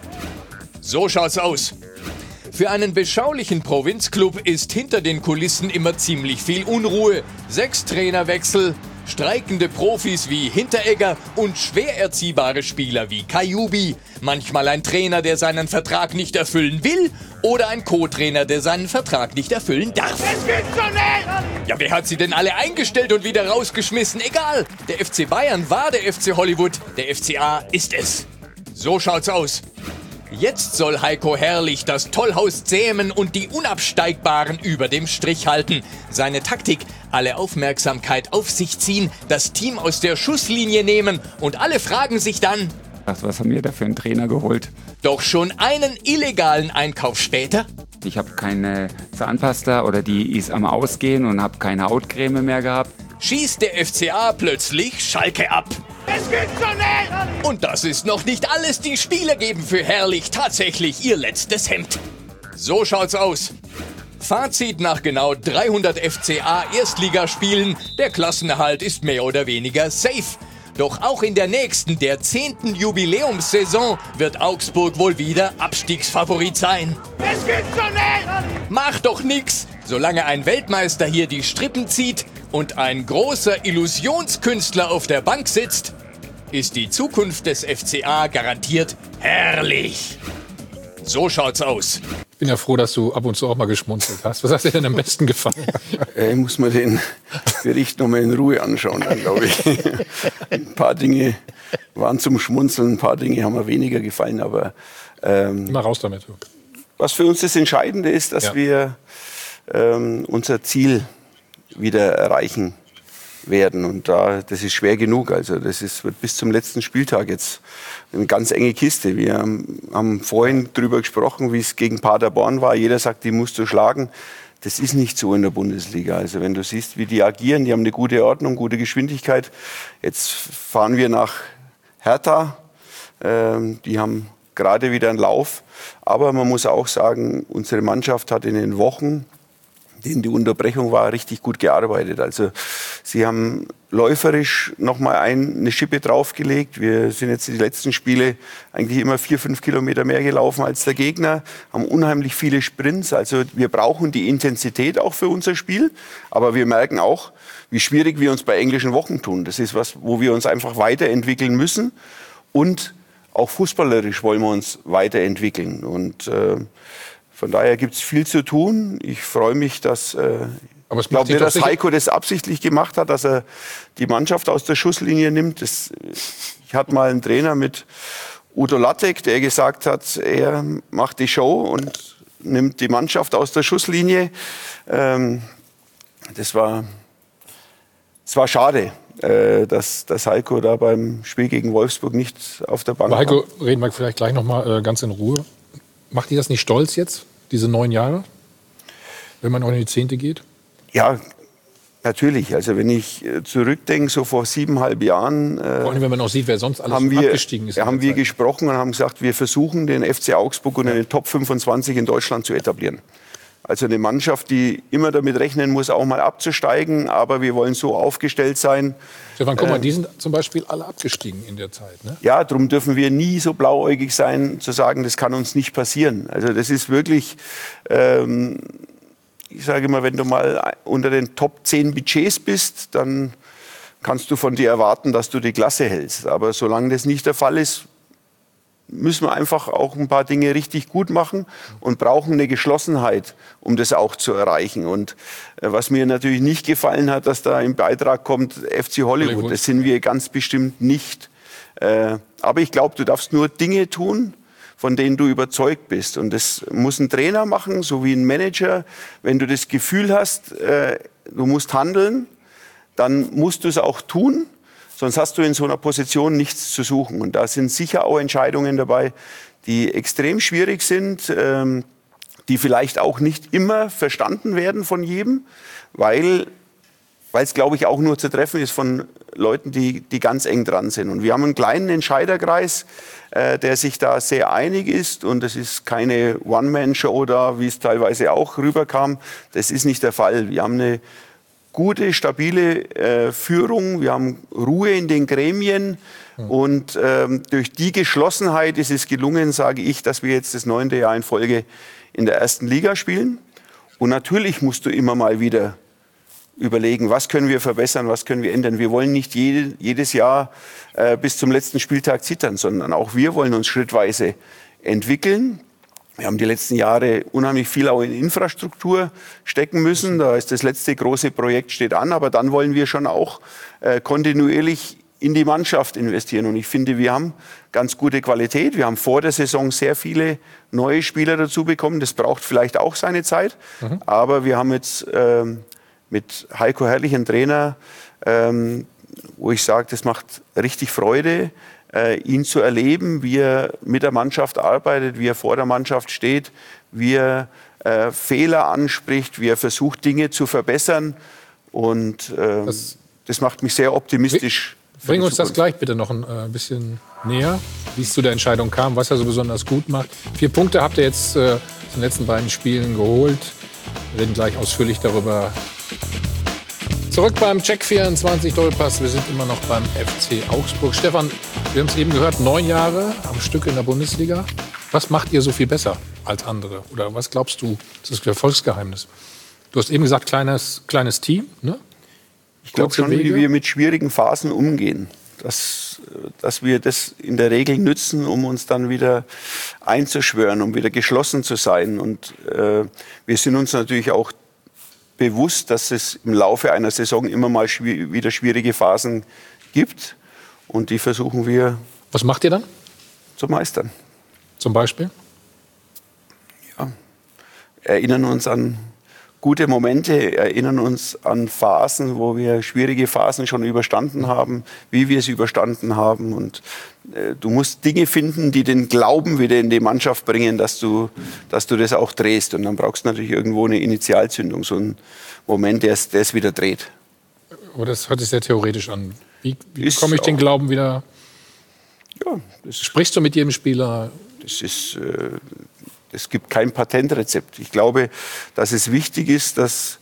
Speaker 18: So schaut's aus. Für einen beschaulichen Provinzclub ist hinter den Kulissen immer ziemlich viel Unruhe. 6 Trainerwechsel, streikende Profis wie Hinteregger und schwer erziehbare Spieler wie Kajubi. Manchmal ein Trainer, der seinen Vertrag nicht erfüllen will oder ein Co-Trainer, der seinen Vertrag nicht erfüllen darf.
Speaker 19: Es geht so nicht!
Speaker 18: Ja, wer hat sie denn alle eingestellt und wieder rausgeschmissen? Egal, der FC Bayern war der FC Hollywood, der FCA ist es. So schaut's aus. Jetzt soll Heiko Herrlich das Tollhaus zähmen und die Unabsteigbaren über dem Strich halten. Seine Taktik: alle Aufmerksamkeit auf sich ziehen, das Team aus der Schusslinie nehmen und alle fragen sich dann:
Speaker 20: Was haben wir da für einen Trainer geholt?
Speaker 18: Doch schon einen illegalen Einkauf später?
Speaker 20: Ich habe keine Zahnpasta oder die ist am Ausgehen und habe keine Hautcreme mehr gehabt.
Speaker 18: Schießt der FCA plötzlich Schalke ab.
Speaker 19: Es geht so nicht!
Speaker 18: Und das ist noch nicht alles. Die Spieler geben für Herrlich tatsächlich ihr letztes Hemd. So schaut's aus. Fazit nach genau 300 FCA-Erstligaspielen: der Klassenerhalt ist mehr oder weniger safe. Doch auch in der nächsten, der 10. Jubiläumssaison, wird Augsburg wohl wieder Abstiegsfavorit sein.
Speaker 19: Es geht so nicht!
Speaker 18: Mach doch nix, solange ein Weltmeister hier die Strippen zieht und ein großer Illusionskünstler auf der Bank sitzt, ist die Zukunft des FCA garantiert herrlich. So schaut's aus.
Speaker 1: Ich bin ja froh, dass du ab und zu auch mal geschmunzelt hast. Was hat dir denn am besten gefallen?
Speaker 2: Ich muss mir den Bericht noch mal in Ruhe anschauen, dann, glaube ich. Ein paar Dinge waren zum Schmunzeln, ein paar Dinge haben mir weniger gefallen. Aber
Speaker 1: mal raus damit.
Speaker 2: Was für uns das Entscheidende ist, dass wir unser Ziel wieder erreichen werden. Und das ist schwer genug. Also wird bis zum letzten Spieltag jetzt eine ganz enge Kiste. Wir haben vorhin darüber gesprochen, wie es gegen Paderborn war. Jeder sagt, die musst du schlagen. Das ist nicht so in der Bundesliga. Also wenn du siehst, wie die agieren, die haben eine gute Ordnung, gute Geschwindigkeit. Jetzt fahren wir nach Hertha. Die haben gerade wieder einen Lauf. Aber man muss auch sagen, unsere Mannschaft hat in den Wochen, denen die Unterbrechung war, richtig gut gearbeitet. Also sie haben läuferisch noch mal eine Schippe draufgelegt. Wir sind jetzt in den letzten Spiele eigentlich immer 4-5 Kilometer mehr gelaufen als der Gegner, haben unheimlich viele Sprints. Also wir brauchen die Intensität auch für unser Spiel. Aber wir merken auch, wie schwierig wir uns bei englischen Wochen tun. Das ist was, wo wir uns einfach weiterentwickeln müssen. Und auch fußballerisch wollen wir uns weiterentwickeln. Und von daher gibt es viel zu tun. Ich freue mich, dass ich glaube nicht, dass Heiko das absichtlich gemacht hat, dass er die Mannschaft aus der Schusslinie nimmt. Ich hatte mal einen Trainer mit Udo Lattek, der gesagt hat, er macht die Show und nimmt die Mannschaft aus der Schusslinie. Das war schade, dass Heiko da beim Spiel gegen Wolfsburg nicht auf der Bank war.
Speaker 1: Heiko, reden wir vielleicht gleich noch mal ganz in Ruhe. Macht ihr das nicht stolz jetzt, diese 9 Jahre, wenn man auch in die 10. geht?
Speaker 2: Ja, natürlich. Also wenn ich zurückdenke, so vor 7,5 Jahren,
Speaker 1: vor allem, wenn man auch sieht, wer sonst alles abgestiegen ist.
Speaker 2: Haben wir gesprochen und haben gesagt, wir versuchen, den FC Augsburg unter den Top 25 in Deutschland zu etablieren. Also eine Mannschaft, die immer damit rechnen muss, auch mal abzusteigen. Aber wir wollen so aufgestellt sein.
Speaker 1: Stefan, guck mal, die sind zum Beispiel alle abgestiegen in der Zeit. Ne?
Speaker 2: Ja, darum dürfen wir nie so blauäugig sein, zu sagen, das kann uns nicht passieren. Also das ist wirklich, ich sage immer, wenn du mal unter den Top 10 Budgets bist, dann kannst du von dir erwarten, dass du die Klasse hältst. Aber solange das nicht der Fall ist, müssen wir einfach auch ein paar Dinge richtig gut machen und brauchen eine Geschlossenheit, um das auch zu erreichen. Und was mir natürlich nicht gefallen hat, dass da im Beitrag kommt FC Hollywood. Das sind wir ganz bestimmt nicht. Aber ich glaube, du darfst nur Dinge tun, von denen du überzeugt bist. Und das muss ein Trainer machen, so wie ein Manager. Wenn du das Gefühl hast, du musst handeln, dann musst du es auch tun. Sonst hast du in so einer Position nichts zu suchen. Und da sind sicher auch Entscheidungen dabei, die extrem schwierig sind, die vielleicht auch nicht immer verstanden werden von jedem, weil es, glaube ich, auch nur zu treffen ist von Leuten, die ganz eng dran sind. Und wir haben einen kleinen Entscheiderkreis, der sich da sehr einig ist. Und es ist keine One-Man-Show da, wie es teilweise auch rüberkam. Das ist nicht der Fall. Wir haben eine gute, stabile Führung. Wir haben Ruhe in den Gremien. Und durch die Geschlossenheit ist es gelungen, sage ich, dass wir jetzt das 9. Jahr in Folge in der 1. Liga spielen. Und natürlich musst du immer mal wieder überlegen, was können wir verbessern, was können wir ändern. Wir wollen nicht jedes Jahr bis zum letzten Spieltag zittern, sondern auch wir wollen uns schrittweise entwickeln. Wir haben die letzten Jahre unheimlich viel auch in Infrastruktur stecken müssen. Da ist das letzte große Projekt steht an, aber dann wollen wir schon auch kontinuierlich in die Mannschaft investieren. Und ich finde, wir haben ganz gute Qualität. Wir haben vor der Saison sehr viele neue Spieler dazu bekommen. Das braucht vielleicht auch seine Zeit. Aber wir haben jetzt mit Heiko Herrlich einen Trainer, wo ich sage, das macht richtig Freude, ihn zu erleben, wie er mit der Mannschaft arbeitet, wie er vor der Mannschaft steht, wie er Fehler anspricht, wie er versucht, Dinge zu verbessern. Und das macht mich sehr optimistisch.
Speaker 1: Bring uns das gleich bitte noch ein bisschen näher, wie es zu der Entscheidung kam, was er so besonders gut macht. 4 Punkte habt ihr jetzt in den letzten beiden Spielen geholt. Wir reden gleich ausführlich darüber. Zurück beim Check 24 Doppelpass. Wir sind immer noch beim FC Augsburg. Stefan, wir haben es eben gehört, 9 Jahre am Stück in der Bundesliga. Was macht ihr so viel besser als andere? Oder was glaubst du, das ist das Erfolgsgeheimnis? Du hast eben gesagt, kleines Team, ne?
Speaker 2: Ich glaube schon, wie wir mit schwierigen Phasen umgehen. Dass wir das in der Regel nützen, um uns dann wieder einzuschwören, um wieder geschlossen zu sein. Und wir sind uns natürlich auch bewusst, dass es im Laufe einer Saison immer mal wieder schwierige Phasen gibt. Und die versuchen wir...
Speaker 1: Was macht ihr dann?
Speaker 2: Zu meistern.
Speaker 1: Zum Beispiel?
Speaker 2: Ja, erinnern uns an gute Momente, erinnern uns an Phasen, wo wir schwierige Phasen schon überstanden haben, wie wir sie überstanden haben. Und du musst Dinge finden, die den Glauben wieder in die Mannschaft bringen, dass du das auch drehst. Und dann brauchst du natürlich irgendwo eine Initialzündung, so einen Moment, der es wieder dreht.
Speaker 1: Aber das hört sich sehr theoretisch an. Wie komme ich den Glauben wieder?
Speaker 2: Ja,
Speaker 1: sprichst du mit jedem Spieler?
Speaker 2: Es gibt kein Patentrezept. Ich glaube, dass es wichtig ist, dass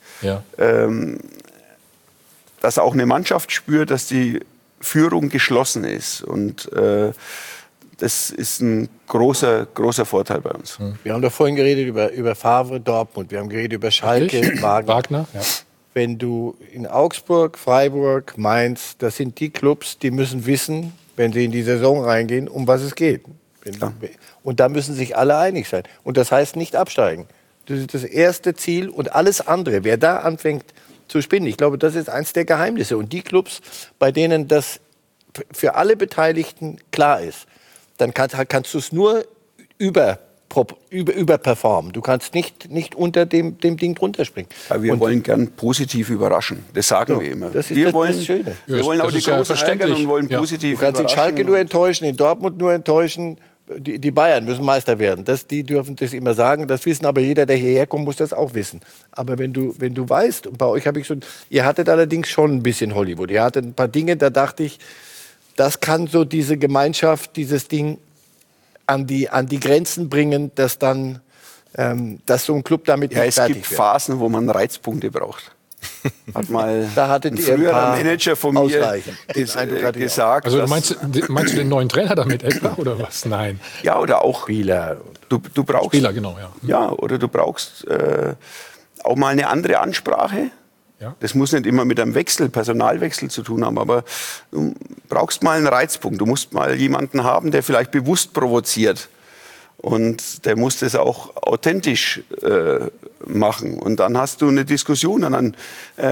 Speaker 2: auch eine Mannschaft spürt, dass die Führung geschlossen ist. Und das ist ein großer Vorteil bei uns.
Speaker 4: Wir haben da vorhin geredet über Favre, Dortmund. Wir haben geredet über Schalke, Wagner. Ja. Wenn du in Augsburg, Freiburg, Mainz, das sind die Clubs, die müssen wissen, wenn sie in die Saison reingehen, um was es geht. Und da müssen sich alle einig sein. Und das heißt nicht absteigen. Das ist das erste Ziel und alles andere. Wer da anfängt zu spinnen, ich glaube, das ist eins der Geheimnisse. Und die Clubs, bei denen das für alle Beteiligten klar ist, dann kannst du es nur überperformen. Du kannst nicht unter dem Ding drunter springen.
Speaker 2: Ja, wir wollen gern positiv überraschen. Das sagen wir immer.
Speaker 4: Das ist das Schöne.
Speaker 2: Wir wollen auch die Großen ärgern und wollen positiv
Speaker 4: überraschen. Du kannst in Schalke nur enttäuschen, in Dortmund nur enttäuschen. Die Bayern müssen Meister werden. Die dürfen das immer sagen. Das wissen aber jeder, der hierher kommt, muss das auch wissen. Aber wenn du weißt, und bei euch habe ich schon, ihr hattet allerdings schon ein bisschen Hollywood. Ihr hattet ein paar Dinge, da dachte ich, das kann so diese Gemeinschaft, dieses Ding an die Grenzen bringen, dass dann, dass so ein Club damit nicht fertig wird.
Speaker 2: Es gibt Phasen, wo man Reizpunkte braucht. Hat mal
Speaker 4: da hattet
Speaker 2: ein früherer Manager von mir gesagt.
Speaker 1: Also meinst du den neuen Trainer damit etwa oder was? Nein.
Speaker 2: Ja, oder auch
Speaker 4: Spieler.
Speaker 2: Du brauchst
Speaker 1: Spieler, genau, ja.
Speaker 2: Ja, oder du brauchst auch mal eine andere Ansprache. Ja. Das muss nicht immer mit einem Personalwechsel zu tun haben, aber du brauchst mal einen Reizpunkt. Du musst mal jemanden haben, der vielleicht bewusst provoziert. Und der muss das auch authentisch machen. Und dann hast du eine Diskussion. Und dann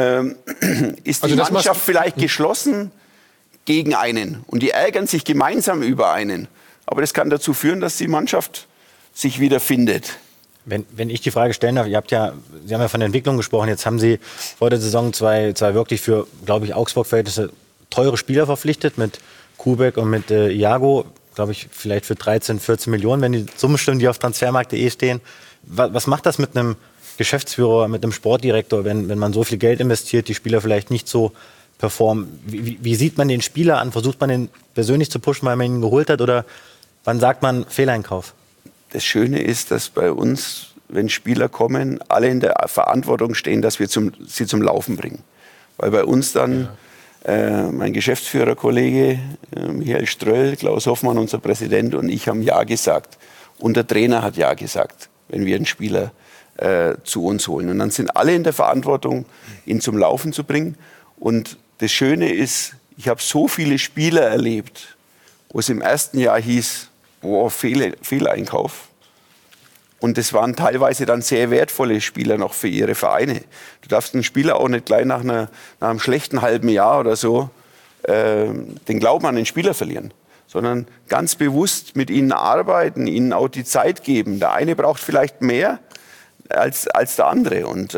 Speaker 2: ist die Mannschaft vielleicht geschlossen gegen einen. Und die ärgern sich gemeinsam über einen. Aber das kann dazu führen, dass die Mannschaft sich wieder findet.
Speaker 11: Wenn ich die Frage stellen darf, Sie haben ja von der Entwicklung gesprochen. Jetzt haben Sie vor der Saison zwei wirklich für, glaube ich, Augsburg-Verhältnisse teure Spieler verpflichtet mit Kubek und mit Iago. Glaube ich, vielleicht für 13, 14 Millionen, wenn die Summen stimmen, die auf transfermarkt.de stehen. Was macht das mit einem Geschäftsführer, mit einem Sportdirektor, wenn man so viel Geld investiert, die Spieler vielleicht nicht so performen? Wie sieht man den Spieler an? Versucht man den persönlich zu pushen, weil man ihn geholt hat? Oder wann sagt man Fehleinkauf?
Speaker 2: Das Schöne ist, dass bei uns, wenn Spieler kommen, alle in der Verantwortung stehen, dass wir sie zum Laufen bringen. Weil bei uns dann mein Geschäftsführerkollege Michael Ströll, Klaus Hoffmann, unser Präsident, und ich haben Ja gesagt. Und der Trainer hat Ja gesagt, wenn wir einen Spieler zu uns holen. Und dann sind alle in der Verantwortung, ihn zum Laufen zu bringen. Und das Schöne ist, ich habe so viele Spieler erlebt, wo es im ersten Jahr hieß, boah, Fehleinkauf. Und das waren teilweise dann sehr wertvolle Spieler noch für ihre Vereine. Du darfst einen Spieler auch nicht gleich nach einem schlechten halben Jahr oder so den Glauben an den Spieler verlieren, sondern ganz bewusst mit ihnen arbeiten, ihnen auch die Zeit geben. Der eine braucht vielleicht mehr als der andere. Und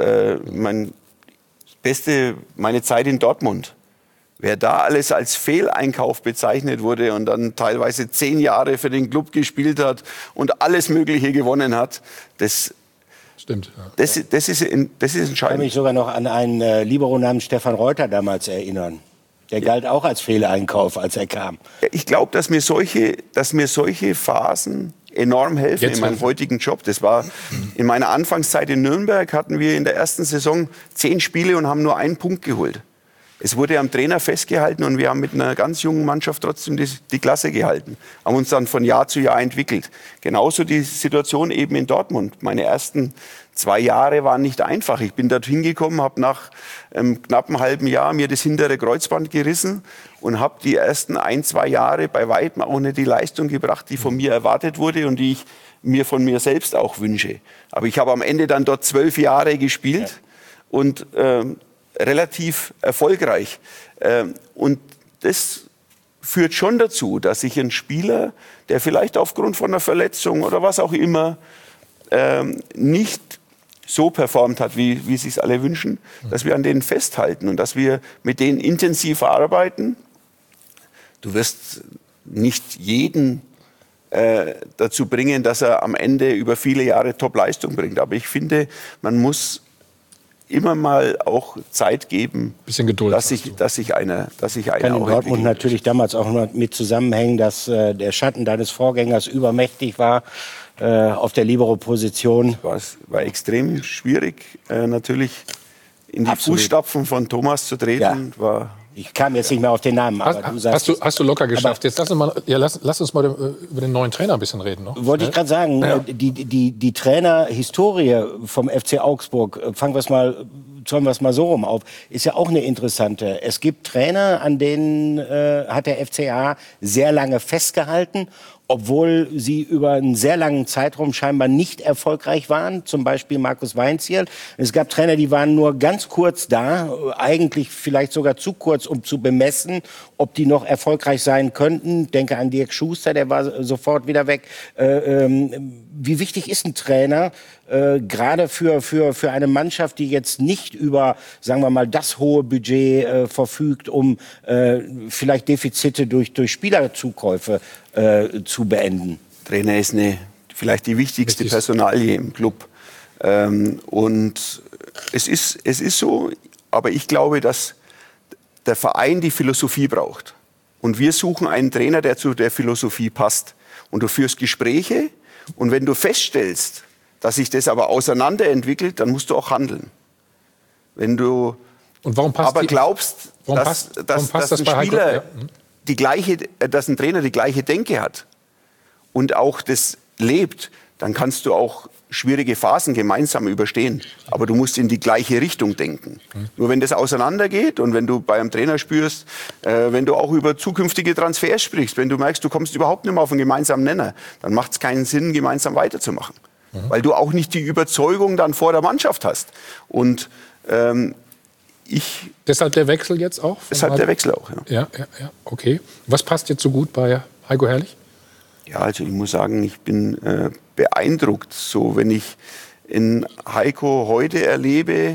Speaker 2: meine Zeit in Dortmund. Wer da alles als Fehleinkauf bezeichnet wurde und dann teilweise 10 Jahre für den Club gespielt hat und alles Mögliche gewonnen hat, das
Speaker 1: stimmt. Ja.
Speaker 2: Das ist entscheidend.
Speaker 10: Ich kann mich sogar noch an einen Libero namens Stefan Reuter damals erinnern. Der galt auch als Fehleinkauf, als er kam.
Speaker 2: Ich glaube, dass mir solche Phasen enorm helfen in meinem heutigen Job. Das war in meiner Anfangszeit in Nürnberg, hatten wir in der ersten Saison 10 Spiele und haben nur einen Punkt geholt. Es wurde am Trainer festgehalten und wir haben mit einer ganz jungen Mannschaft trotzdem die Klasse gehalten. Haben uns dann von Jahr zu Jahr entwickelt. Genauso die Situation eben in Dortmund. Meine ersten 2 Jahre waren nicht einfach. Ich bin dort hingekommen, habe nach knapp einem halben Jahr mir das hintere Kreuzband gerissen und habe die ersten 1, 2 Jahre bei weitem auch nicht die Leistung gebracht, die von mir erwartet wurde und die ich mir von mir selbst auch wünsche. Aber ich habe am Ende dann dort 12 Jahre gespielt und relativ erfolgreich. Und das führt schon dazu, dass sich ein Spieler, der vielleicht aufgrund von einer Verletzung oder was auch immer nicht so performt hat, wie sie es alle wünschen, dass wir an denen festhalten und dass wir mit denen intensiv arbeiten. Du wirst nicht jeden dazu bringen, dass er am Ende über viele Jahre Top-Leistung bringt. Aber ich finde, man muss immer mal auch Zeit geben,
Speaker 1: bisschen Geduld,
Speaker 2: dass sich einer
Speaker 10: kann in Dortmund natürlich damals auch mit zusammenhängen, dass der Schatten deines Vorgängers übermächtig war auf der Libero-Position.
Speaker 2: Es war extrem schwierig, natürlich in die Fußstapfen von Thomas zu treten.
Speaker 10: Ja. Ich kam jetzt nicht mehr auf den Namen. Aber
Speaker 1: hast du locker geschafft. Jetzt lass uns mal über den neuen Trainer ein bisschen reden. Ne?
Speaker 10: Wollte ich gerade sagen, die Trainerhistorie vom FC Augsburg, zäumen wir es mal so rum auf, ist ja auch eine interessante. Es gibt Trainer, an denen hat der FCA sehr lange festgehalten, obwohl sie über einen sehr langen Zeitraum scheinbar nicht erfolgreich waren, zum Beispiel Markus Weinzierl. Es gab Trainer, die waren nur ganz kurz da, eigentlich vielleicht sogar zu kurz, um zu bemessen, ob die noch erfolgreich sein könnten. Denke an Dirk Schuster, der war sofort wieder weg. Wie wichtig ist ein Trainer, gerade für eine Mannschaft, die jetzt nicht über, sagen wir mal, das hohe Budget verfügt, um vielleicht Defizite durch Spielerzukäufe zu beenden?
Speaker 2: Trainer ist vielleicht die wichtigste Personalie im Club. Und es ist so, aber ich glaube, dass der Verein die Philosophie braucht. Und wir suchen einen Trainer, der zu der Philosophie passt. Und du führst Gespräche. Und wenn du feststellst, dass sich das aber auseinanderentwickelt, dann musst du auch handeln. Wenn du aber glaubst, dass ein Spieler dass ein Trainer die gleiche Denke hat und auch das lebt, dann kannst du auch schwierige Phasen gemeinsam überstehen. Aber du musst in die gleiche Richtung denken. Nur wenn das auseinandergeht und wenn du bei einem Trainer spürst, wenn du auch über zukünftige Transfers sprichst, wenn du merkst, du kommst überhaupt nicht mehr auf einen gemeinsamen Nenner, dann macht es keinen Sinn, gemeinsam weiterzumachen. Weil du auch nicht die Überzeugung dann vor der Mannschaft hast. Und
Speaker 1: deshalb der Wechsel jetzt auch?
Speaker 2: Deshalb der Wechsel auch,
Speaker 1: ja. Ja, okay. Was passt jetzt so gut bei Heiko Herrlich?
Speaker 2: Ja, also ich muss sagen, ich bin beeindruckt, so wenn ich in Heiko heute erlebe,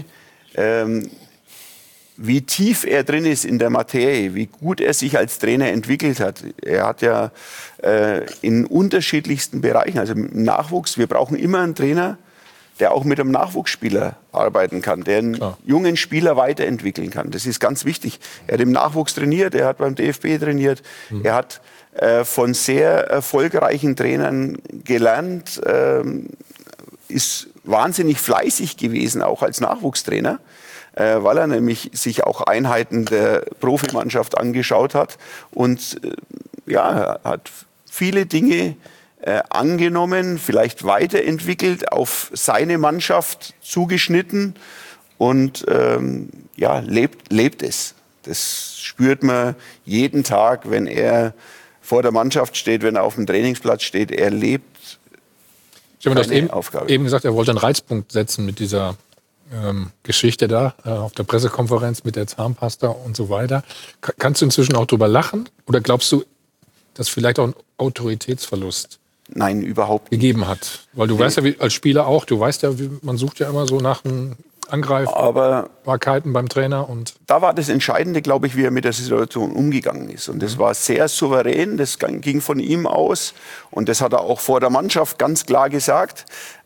Speaker 2: wie tief er drin ist in der Materie, wie gut er sich als Trainer entwickelt hat. Er hat ja in unterschiedlichsten Bereichen, also im Nachwuchs, wir brauchen immer einen Trainer, der auch mit einem Nachwuchsspieler arbeiten kann, der einen jungen Spieler weiterentwickeln kann. Das ist ganz wichtig. Er hat im Nachwuchs trainiert, er hat beim DFB trainiert, er hat von sehr erfolgreichen Trainern gelernt, ist wahnsinnig fleißig gewesen, auch als Nachwuchstrainer, weil er nämlich sich auch Einheiten der Profimannschaft angeschaut hat und hat viele Dinge angenommen, vielleicht weiterentwickelt, auf seine Mannschaft zugeschnitten und lebt es. Das spürt man jeden Tag, wenn er vor der Mannschaft steht, wenn er auf dem Trainingsplatz steht. Er lebt seine Aufgabe.
Speaker 1: Eben gesagt, er wollte einen Reizpunkt setzen mit dieser Geschichte da auf der Pressekonferenz mit der Zahnpasta und so weiter. Kannst du inzwischen auch drüber lachen? Oder glaubst du, dass vielleicht auch ein Autoritätsverlust
Speaker 2: Nein, überhaupt nicht.
Speaker 1: gegeben hat? Weil du weißt ja, als Spieler auch, du weißt ja, man sucht ja immer so nach einem Angreifbarkeiten beim Trainer. Und
Speaker 2: da war das Entscheidende, glaube ich, wie er mit der Situation umgegangen ist. Und das war sehr souverän, das ging von ihm aus. Und das hat er auch vor der Mannschaft ganz klar gesagt.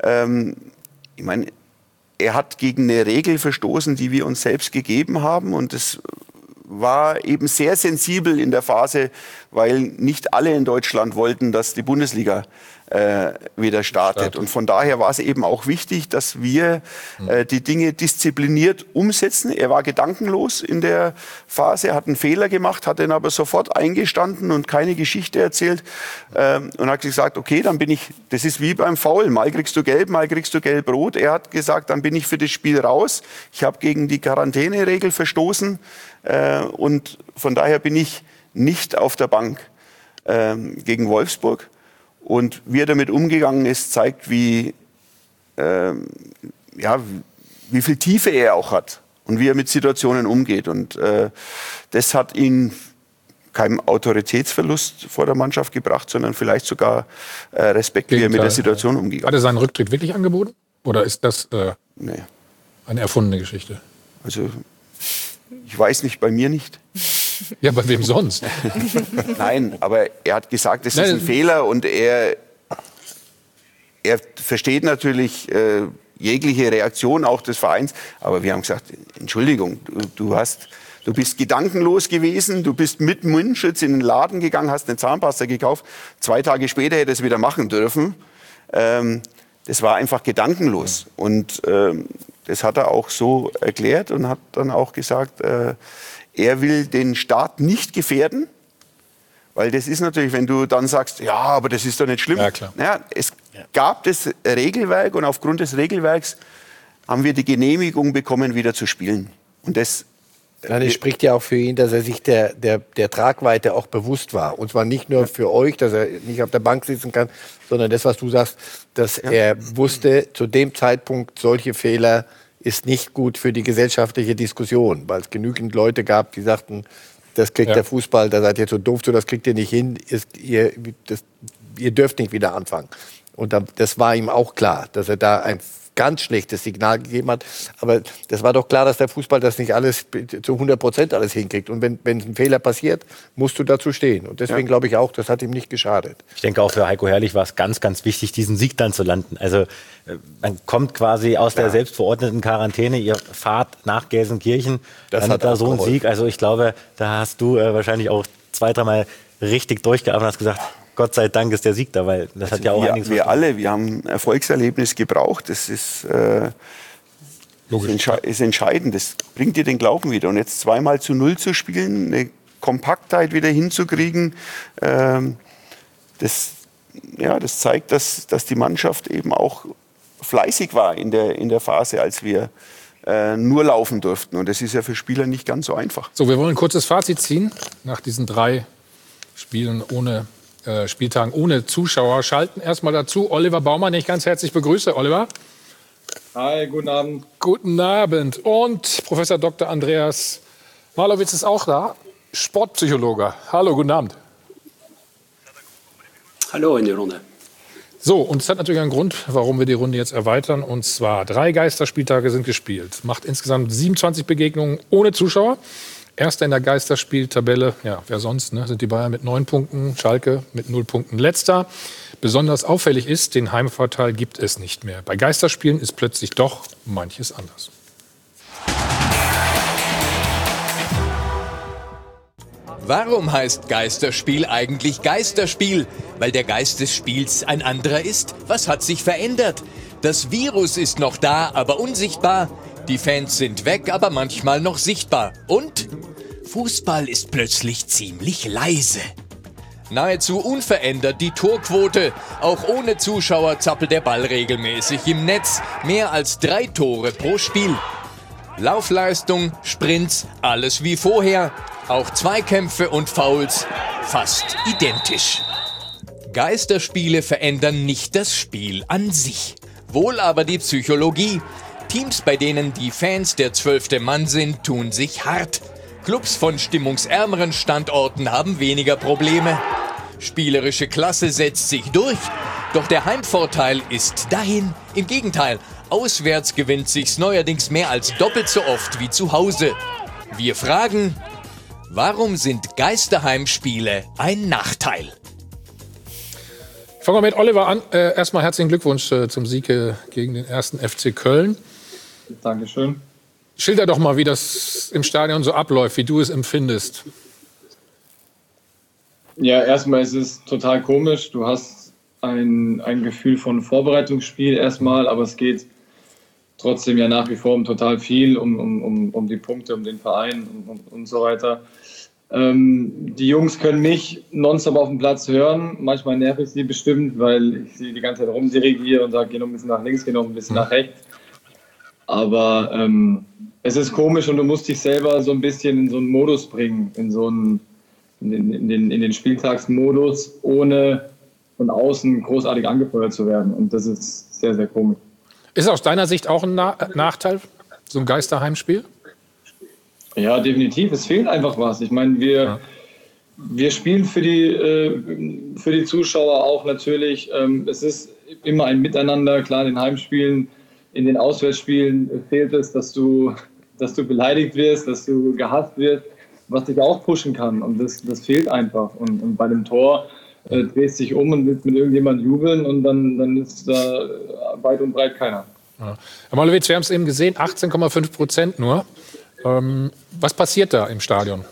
Speaker 2: Ich meine, er hat gegen eine Regel verstoßen, die wir uns selbst gegeben haben. Und das war eben sehr sensibel in der Phase, weil nicht alle in Deutschland wollten, dass die Bundesliga wieder startet. Und von daher war es eben auch wichtig, dass wir die Dinge diszipliniert umsetzen. Er war gedankenlos in der Phase, er hat einen Fehler gemacht, hat den aber sofort eingestanden und keine Geschichte erzählt und hat gesagt, okay, dann bin ich, das ist wie beim Foul, mal kriegst du gelb-rot. Er hat gesagt, dann bin ich für das Spiel raus. Ich habe gegen die Quarantäneregel verstoßen und von daher bin ich nicht auf der Bank gegen Wolfsburg. Und wie er damit umgegangen ist, zeigt, wie viel Tiefe er auch hat und wie er mit Situationen umgeht. Und das hat ihn keinen Autoritätsverlust vor der Mannschaft gebracht, sondern vielleicht sogar Respekt, wie er mit der Situation umgegangen ist.
Speaker 1: Hat er seinen Rücktritt wirklich angeboten? Oder ist das eine erfundene Geschichte?
Speaker 2: Also, ich weiß nicht, bei mir nicht.
Speaker 1: Ja, bei wem sonst?
Speaker 2: Nein, aber er hat gesagt, das ist ein Fehler und er versteht natürlich jegliche Reaktion auch des Vereins. Aber wir haben gesagt, Entschuldigung, du bist gedankenlos gewesen, du bist mit Mundschutz in den Laden gegangen, hast eine Zahnpasta gekauft. 2 Tage später hätte es wieder machen dürfen. Das war einfach gedankenlos. Und das hat er auch so erklärt und hat dann auch gesagt, er will den Staat nicht gefährden, weil das ist natürlich, wenn du dann sagst, ja, aber das ist doch nicht schlimm.
Speaker 1: Ja, klar.
Speaker 2: Naja, es gab das Regelwerk und aufgrund des Regelwerks haben wir die Genehmigung bekommen, wieder zu spielen. Und das
Speaker 4: Nein, es spricht ja auch für ihn, dass er sich der Tragweite auch bewusst war. Und zwar nicht nur für euch, dass er nicht auf der Bank sitzen kann, sondern das, was du sagst, dass er wusste, zu dem Zeitpunkt, solche Fehler ist nicht gut für die gesellschaftliche Diskussion, weil es genügend Leute gab, die sagten, das kriegt der Fußball, da seid ihr zu doof zu, das kriegt ihr nicht hin, ihr dürft nicht wieder anfangen. Und das war ihm auch klar, dass er da ein ganz schlechtes Signal gegeben hat. Aber das war doch klar, dass der Fußball das nicht alles zu 100% alles hinkriegt. Und wenn ein Fehler passiert, musst du dazu stehen. Und deswegen glaube ich auch, das hat ihm nicht geschadet.
Speaker 11: Ich denke auch für Heiko Herrlich war es ganz, ganz wichtig, diesen Sieg dann zu landen. Also man kommt quasi aus der selbstverordneten Quarantäne, ihr fahrt nach Gelsenkirchen, dann hat da so ein Sieg. Also ich glaube, da hast du wahrscheinlich auch 2-3 Mal richtig durchgeatmet und hast gesagt, Gott sei Dank ist der Sieg da, weil das hat ja auch einiges. Wir haben ein Erfolgserlebnis gebraucht. Das ist entscheidend. Das bringt dir den Glauben wieder. Und jetzt 2-0 zu spielen, eine Kompaktheit wieder hinzukriegen, das zeigt, dass die Mannschaft eben auch fleißig war in der Phase, als wir nur laufen durften. Und das ist ja für Spieler nicht ganz so einfach.
Speaker 1: So, wir wollen ein kurzes Fazit ziehen nach diesen 3 Spieltagen ohne Zuschauer. Schalten erstmal dazu Oliver Baumann, den ich ganz herzlich begrüße. Oliver.
Speaker 21: Hi, guten Abend.
Speaker 1: Guten Abend. Und Professor Dr. Andreas Malowitz ist auch da, Sportpsychologe. Hallo, guten Abend.
Speaker 22: Hallo in die Runde.
Speaker 1: So, und es hat natürlich einen Grund, warum wir die Runde jetzt erweitern. Und zwar 3 Geisterspieltage sind gespielt. Macht insgesamt 27 Begegnungen ohne Zuschauer. Erster in der Geisterspieltabelle, ja, wer sonst, ne, sind die Bayern mit 9 Punkten, Schalke mit 0 Punkten letzter. Besonders auffällig ist, den Heimvorteil gibt es nicht mehr. Bei Geisterspielen ist plötzlich doch manches anders.
Speaker 18: Warum heißt Geisterspiel eigentlich Geisterspiel? Weil der Geist des Spiels ein anderer ist? Was hat sich verändert? Das Virus ist noch da, aber unsichtbar. Die Fans sind weg, aber manchmal noch sichtbar. Und Fußball ist plötzlich ziemlich leise. Nahezu unverändert die Torquote. Auch ohne Zuschauer zappelt der Ball regelmäßig im Netz. Mehr als 3 Tore pro Spiel. Laufleistung, Sprints, alles wie vorher. Auch Zweikämpfe und Fouls fast identisch. Geisterspiele verändern nicht das Spiel an sich. Wohl aber die Psychologie. Teams, bei denen die Fans der 12. Mann sind, tun sich hart. Clubs von stimmungsärmeren Standorten haben weniger Probleme. Spielerische Klasse setzt sich durch. Doch der Heimvorteil ist dahin. Im Gegenteil, auswärts gewinnt sich's neuerdings mehr als doppelt so oft wie zu Hause. Wir fragen, warum sind Geisterheimspiele ein Nachteil?
Speaker 1: Fangen wir mit Oliver an. Erstmal herzlichen Glückwunsch zum Sieg gegen den 1. FC Köln.
Speaker 21: Dankeschön.
Speaker 1: Schilder doch mal, wie das im Stadion so abläuft, wie du es empfindest.
Speaker 21: Ja, erstmal ist es total komisch. Du hast ein Gefühl von Vorbereitungsspiel erstmal, aber es geht trotzdem ja nach wie vor um total viel, um die Punkte, um den Verein und so weiter. Die Jungs können mich nonstop auf dem Platz hören. Manchmal nerv ich sie bestimmt, weil ich sie die ganze Zeit rumdirigiere und sage, geh noch ein bisschen nach links, geh noch ein bisschen nach rechts. Aber es ist komisch und du musst dich selber so ein bisschen in so einen Modus bringen, in den Spieltagsmodus, ohne von außen großartig angefeuert zu werden. Und das ist sehr, sehr komisch.
Speaker 1: Ist aus deiner Sicht auch ein Nachteil, so ein Geisterheimspiel?
Speaker 21: Ja, definitiv. Es fehlt einfach was. Ich meine, wir spielen für die Zuschauer auch natürlich. Es ist immer ein Miteinander. Klar, in den Heimspielen, in den Auswärtsspielen fehlt es, dass du beleidigt wirst, dass du gehasst wirst, was dich auch pushen kann. Und das fehlt einfach. Und bei dem Tor drehst dich um und willst mit irgendjemandem jubeln und dann ist da weit und breit keiner.
Speaker 1: Ja. Herr Malowitz, wir haben es eben gesehen, 18,5% nur. Was passiert da im Stadion?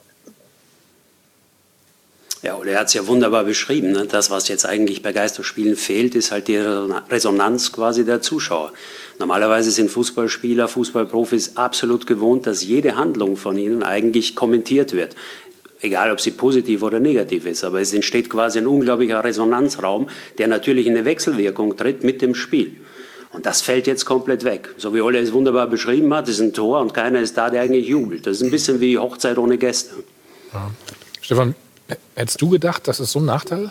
Speaker 22: Ja, und er hat es ja wunderbar beschrieben. Ne? Das, was jetzt eigentlich bei Geisterspielen fehlt, ist halt die Resonanz quasi der Zuschauer. Normalerweise sind Fußballspieler, Fußballprofis absolut gewohnt, dass jede Handlung von ihnen eigentlich kommentiert wird. Egal, ob sie positiv oder negativ ist. Aber es entsteht quasi ein unglaublicher Resonanzraum, der natürlich in eine Wechselwirkung tritt mit dem Spiel. Und das fällt jetzt komplett weg. So wie Ole es wunderbar beschrieben hat, ist ein Tor und keiner ist da, der eigentlich jubelt. Das ist ein bisschen wie Hochzeit ohne Gäste.
Speaker 1: Ja. Stefan, hättest du gedacht, das ist so ein Nachteil?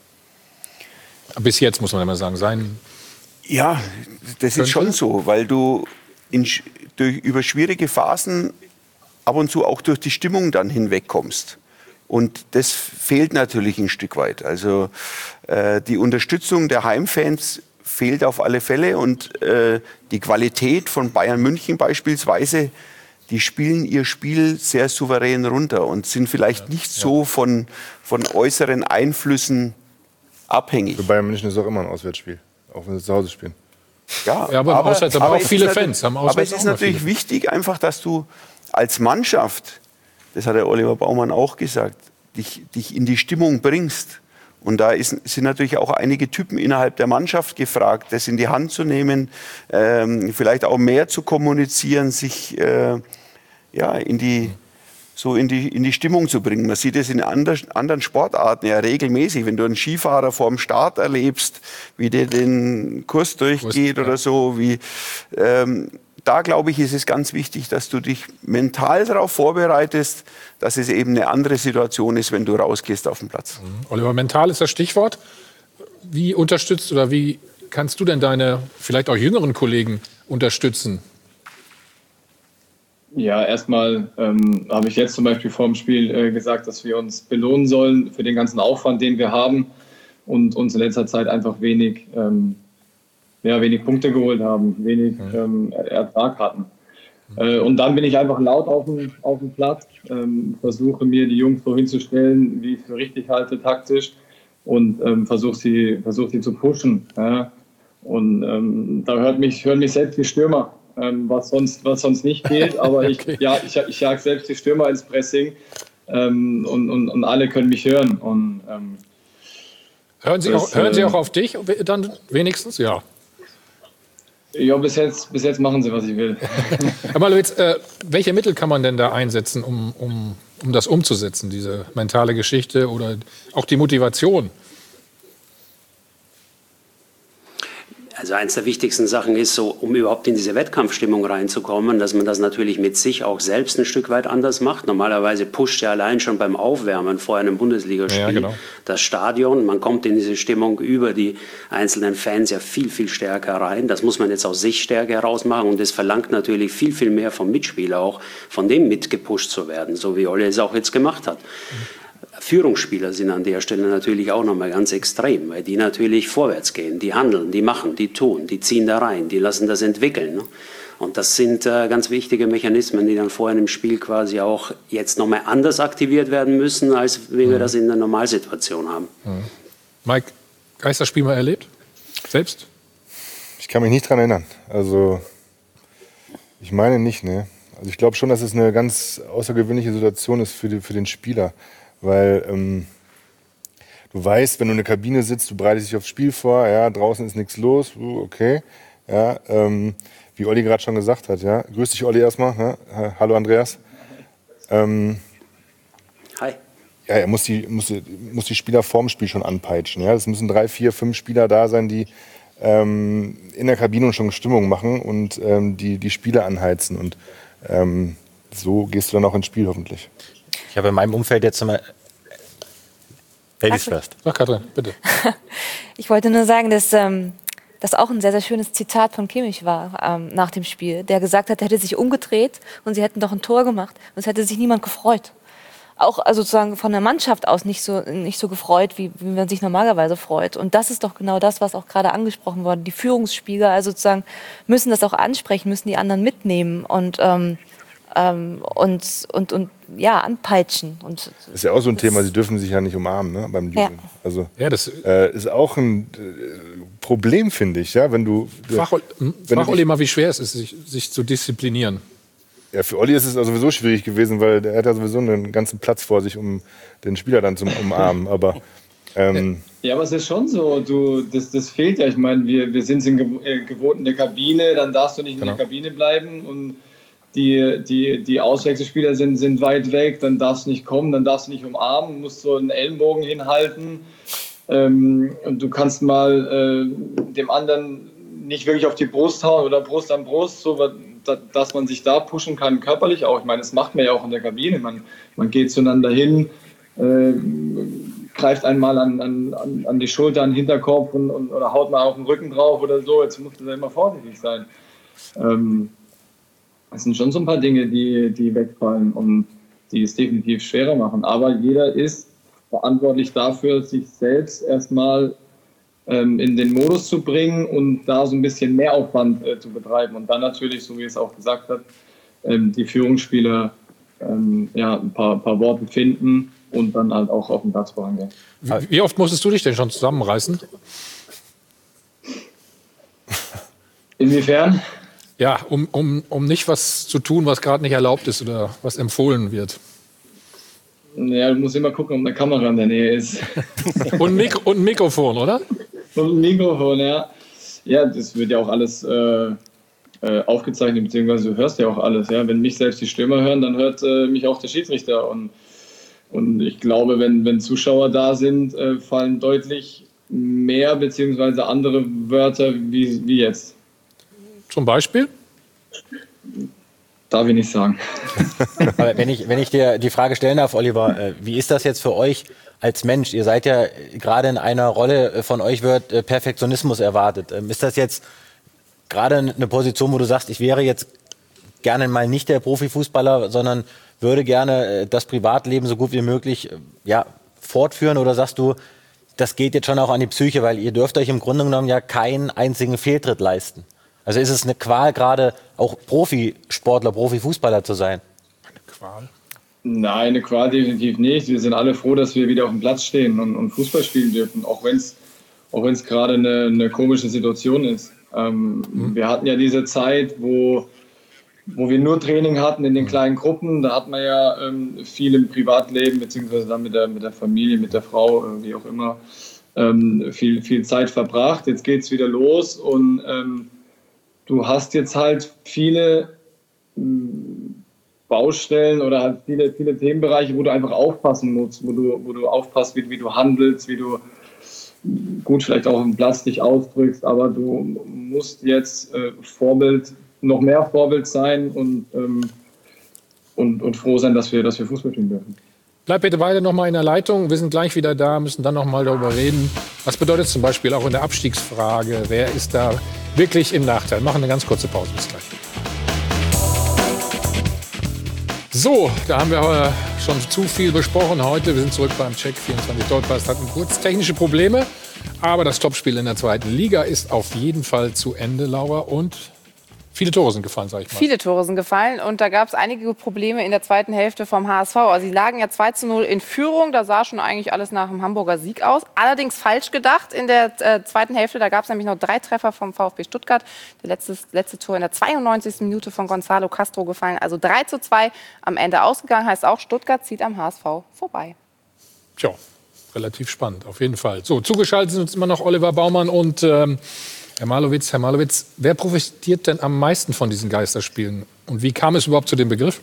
Speaker 1: Bis jetzt, muss man immer sagen.
Speaker 2: Ja, das ist schon so, weil du über schwierige Phasen ab und zu auch durch die Stimmung dann hinwegkommst. Und das fehlt natürlich ein Stück weit. Also die Unterstützung der Heimfans fehlt auf alle Fälle. Und die Qualität von Bayern München beispielsweise, die spielen ihr Spiel sehr souverän runter und sind vielleicht nicht so von äußeren Einflüssen abhängig.
Speaker 9: Für Bayern München ist auch immer ein Auswärtsspiel, auch wenn sie zu Hause spielen.
Speaker 2: Ja,
Speaker 1: aber Auswärts haben auch viele Fans.
Speaker 2: Aber es ist natürlich wichtig, einfach, dass du als Mannschaft, das hat der Oliver Baumann auch gesagt, dich in die Stimmung bringst. Und da sind natürlich auch einige Typen innerhalb der Mannschaft gefragt, das in die Hand zu nehmen, vielleicht auch mehr zu kommunizieren, sich in die Stimmung zu bringen. Man sieht es in anderen Sportarten ja regelmäßig. Wenn du einen Skifahrer vorm Start erlebst, wie der den Kurs durchgeht oder so, da glaube ich, ist es ganz wichtig, dass du dich mental darauf vorbereitest, dass es eben eine andere Situation ist, wenn du rausgehst auf den Platz.
Speaker 1: Oliver, mental ist das Stichwort. Wie unterstützt oder wie kannst du denn deine vielleicht auch jüngeren Kollegen unterstützen?
Speaker 21: Ja, erstmal habe ich jetzt zum Beispiel vor dem Spiel gesagt, dass wir uns belohnen sollen für den ganzen Aufwand, den wir haben und uns in letzter Zeit einfach wenig Punkte geholt haben, wenig Ertrag hatten. Und dann bin ich einfach laut auf dem Platz, versuche mir die Jungs so hinzustellen, wie ich es für richtig halte, taktisch und versuche sie zu pushen. Ja. Und da hört mich selbst die Stürmer, was sonst nicht geht, aber ich jag selbst die Stürmer ins Pressing und alle können mich hören. Und,
Speaker 1: hören Sie auch auf dich dann wenigstens? Ja.
Speaker 21: Ja, bis jetzt machen sie, was ich will.
Speaker 1: Aber jetzt, welche Mittel kann man denn da einsetzen, um das umzusetzen, diese mentale Geschichte oder auch die Motivation?
Speaker 22: Also eins der wichtigsten Sachen ist so, um überhaupt in diese Wettkampfstimmung reinzukommen, dass man das natürlich mit sich auch selbst ein Stück weit anders macht. Normalerweise pusht ja allein schon beim Aufwärmen vor einem Bundesligaspiel das Stadion. Man kommt in diese Stimmung über die einzelnen Fans ja viel, viel stärker rein. Das muss man jetzt aus sich stärker herausmachen und das verlangt natürlich viel, viel mehr vom Mitspieler auch, von dem mitgepusht zu werden, so wie Ole es auch jetzt gemacht hat. Führungsspieler sind an der Stelle natürlich auch nochmal ganz extrem, weil die natürlich vorwärts gehen, die handeln, die machen, die tun, die ziehen da rein, die lassen das entwickeln. Ne? Und das sind ganz wichtige Mechanismen, die dann vorher im Spiel quasi auch jetzt nochmal anders aktiviert werden müssen, als wie wir das in der Normalsituation haben.
Speaker 1: Mike, Geisterspiel mal erlebt? Selbst?
Speaker 9: Ich kann mich nicht dran erinnern. Also, ich meine nicht, ne? Also ich glaube schon, dass es eine ganz außergewöhnliche Situation ist für den Spieler. Weil du weißt, wenn du in der Kabine sitzt, du bereitest dich aufs Spiel vor, ja, draußen ist nichts los, okay. Ja, wie Olli gerade schon gesagt hat, ja. Grüß dich, Olli, erstmal. Ja. Hallo, Andreas.
Speaker 22: Hi.
Speaker 9: Ja, er muss die Spieler vorm Spiel schon anpeitschen. Ja. Es müssen 3, 4, 5 Spieler da sein, die in der Kabine schon Stimmung machen und die Spieler anheizen. Und so gehst du dann auch ins Spiel hoffentlich.
Speaker 11: Ich habe in meinem Umfeld jetzt immer Ladies first.
Speaker 1: Ach, Katrin, bitte.
Speaker 8: Ich wollte nur sagen, dass das auch ein sehr, sehr schönes Zitat von Kimmich war nach dem Spiel, der gesagt hat, er hätte sich umgedreht und sie hätten doch ein Tor gemacht und es hätte sich niemand gefreut. Auch also sozusagen von der Mannschaft aus nicht so gefreut, wie man sich normalerweise freut. Und das ist doch genau das, was auch gerade angesprochen wurde. Die Führungsspieler also sozusagen müssen das auch ansprechen, müssen die anderen mitnehmen und anpeitschen. Und
Speaker 9: das ist ja auch so ein Thema, sie dürfen sich ja nicht umarmen, ne, beim Jubeln. Ja. Also, das ist auch ein Problem, finde ich. Ja, wenn du
Speaker 1: frag Olli mal, wie schwer es ist, sich zu disziplinieren.
Speaker 9: Ja, für Olli ist es also sowieso schwierig gewesen, weil er hat ja sowieso einen ganzen Platz vor sich, um den Spieler dann zu umarmen. Aber
Speaker 21: ja, aber es ist schon so, das fehlt ja. Ich meine, wir sind gewohnt in der Kabine, dann darfst du nicht in der Kabine bleiben und die Auswechselspieler sind weit weg, dann darfst du nicht kommen, dann darfst du nicht umarmen, musst so einen Ellenbogen hinhalten und du kannst mal dem anderen nicht wirklich auf die Brust hauen oder Brust an Brust, so, dass man sich da pushen kann, körperlich auch. Ich meine, das macht man ja auch in der Kabine. Man geht zueinander hin, greift einmal an die Schulter, an den Hinterkopf oder haut mal auf den Rücken drauf oder so. Jetzt muss man ja immer vorsichtig sein. Das sind schon so ein paar Dinge, die wegfallen und die es definitiv schwerer machen. Aber jeder ist verantwortlich dafür, sich selbst erstmal in den Modus zu bringen und da so ein bisschen Mehraufwand zu betreiben. Und dann natürlich, so wie es auch gesagt hat, die Führungsspieler ein paar Worte finden und dann halt auch auf den Platz vorangehen.
Speaker 1: Wie oft musstest du dich denn schon zusammenreißen?
Speaker 21: Inwiefern?
Speaker 1: Ja, um nicht was zu tun, was gerade nicht erlaubt ist oder was empfohlen wird.
Speaker 21: Ja, du musst immer gucken, ob eine Kamera in der Nähe ist.
Speaker 1: Und ein Mikrofon, oder?
Speaker 21: Und ein Mikrofon, ja. Ja, das wird ja auch alles aufgezeichnet, beziehungsweise du hörst ja auch alles. Ja? Wenn mich selbst die Stürmer hören, dann hört mich auch der Schiedsrichter. Und ich glaube, wenn Zuschauer da sind, fallen deutlich mehr, beziehungsweise andere Wörter wie jetzt.
Speaker 1: Zum Beispiel?
Speaker 21: Darf ich nicht sagen.
Speaker 11: Aber wenn ich dir die Frage stellen darf, Oliver, wie ist das jetzt für euch als Mensch? Ihr seid ja gerade in einer Rolle, von euch wird Perfektionismus erwartet. Ist das jetzt gerade eine Position, wo du sagst, ich wäre jetzt gerne mal nicht der Profifußballer, sondern würde gerne das Privatleben so gut wie möglich fortführen? Oder sagst du, das geht jetzt schon auch an die Psyche, weil ihr dürft euch im Grunde genommen ja keinen einzigen Fehltritt leisten? Also ist es eine Qual, gerade auch Profisportler, Profifußballer zu sein?
Speaker 1: Eine Qual?
Speaker 21: Nein, eine Qual definitiv nicht. Wir sind alle froh, dass wir wieder auf dem Platz stehen und Fußball spielen dürfen, auch wenn es gerade eine komische Situation ist. Wir hatten ja diese Zeit, wo wir nur Training hatten in den kleinen Gruppen. Da hat man ja viel im Privatleben, beziehungsweise dann mit der Familie, mit der Frau, wie auch immer, viel Zeit verbracht. Jetzt geht es wieder los und du hast jetzt halt viele Baustellen oder halt viele Themenbereiche, wo du einfach aufpassen musst, wo du aufpasst, wie du handelst, wie du gut vielleicht auch im Platz dich ausdrückst, aber du musst jetzt noch mehr Vorbild sein und froh sein, dass wir Fußball spielen dürfen.
Speaker 1: Bleib bitte weiter noch mal in der Leitung. Wir sind gleich wieder da, müssen dann noch mal darüber reden. Was bedeutet zum Beispiel auch in der Abstiegsfrage? Wer ist da wirklich im Nachteil? Machen eine ganz kurze Pause. Bis gleich. So, da haben wir schon zu viel besprochen heute. Wir sind zurück beim Check 24 Doppelpass. Hatten kurz technische Probleme, aber das Topspiel in der zweiten Liga ist auf jeden Fall zu Ende, Laura. Und viele Tore sind gefallen, sag ich mal.
Speaker 3: Viele Tore sind gefallen und da gab es einige Probleme in der zweiten Hälfte vom HSV. Also sie lagen ja 2:0 in Führung, da sah schon eigentlich alles nach einem Hamburger Sieg aus. Allerdings falsch gedacht in der zweiten Hälfte, da gab es nämlich noch 3 Treffer vom VfB Stuttgart. Der letzte Tor in der 92. Minute von Gonzalo Castro gefallen. Also 3:2 am Ende ausgegangen, heißt auch, Stuttgart zieht am HSV vorbei.
Speaker 1: Tja, relativ spannend, auf jeden Fall. So, zugeschaltet sind uns immer noch Oliver Baumann und Herr Malowitz, wer profitiert denn am meisten von diesen Geisterspielen? Und wie kam es überhaupt zu dem Begriff?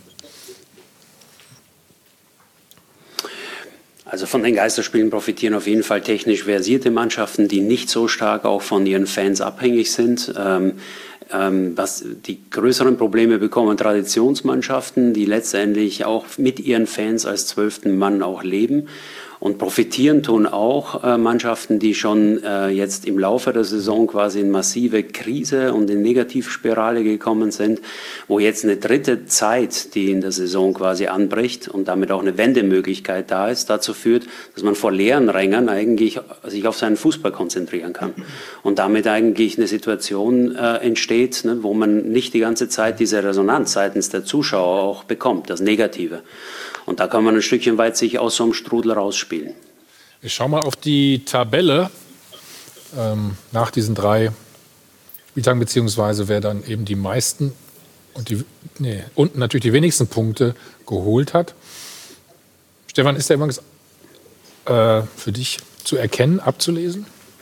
Speaker 22: Also von den Geisterspielen profitieren auf jeden Fall technisch versierte Mannschaften, die nicht so stark auch von ihren Fans abhängig sind. Was die größeren Probleme bekommen Traditionsmannschaften, die letztendlich auch mit ihren Fans als 12. Mann auch leben. Und profitieren tun auch Mannschaften, die schon jetzt im Laufe der Saison quasi in massive Krise und in Negativspirale gekommen sind, wo jetzt eine dritte Zeit, die in der Saison quasi anbricht und damit auch eine Wendemöglichkeit da ist, dazu führt, dass man vor leeren Rängern eigentlich sich auf seinen Fußball konzentrieren kann. Und damit eigentlich eine Situation entsteht, ne, wo man nicht die ganze Zeit diese Resonanz seitens der Zuschauer auch bekommt, das Negative. Und da kann man ein Stückchen weit sich aus so einem Strudel rausspielen.
Speaker 1: Ich schaue mal auf die Tabelle nach diesen 3 Spieltagen, beziehungsweise wer dann eben die meisten und natürlich die wenigsten Punkte geholt hat. Stefan, ist der übrigens für dich zu erkennen, abzulesen?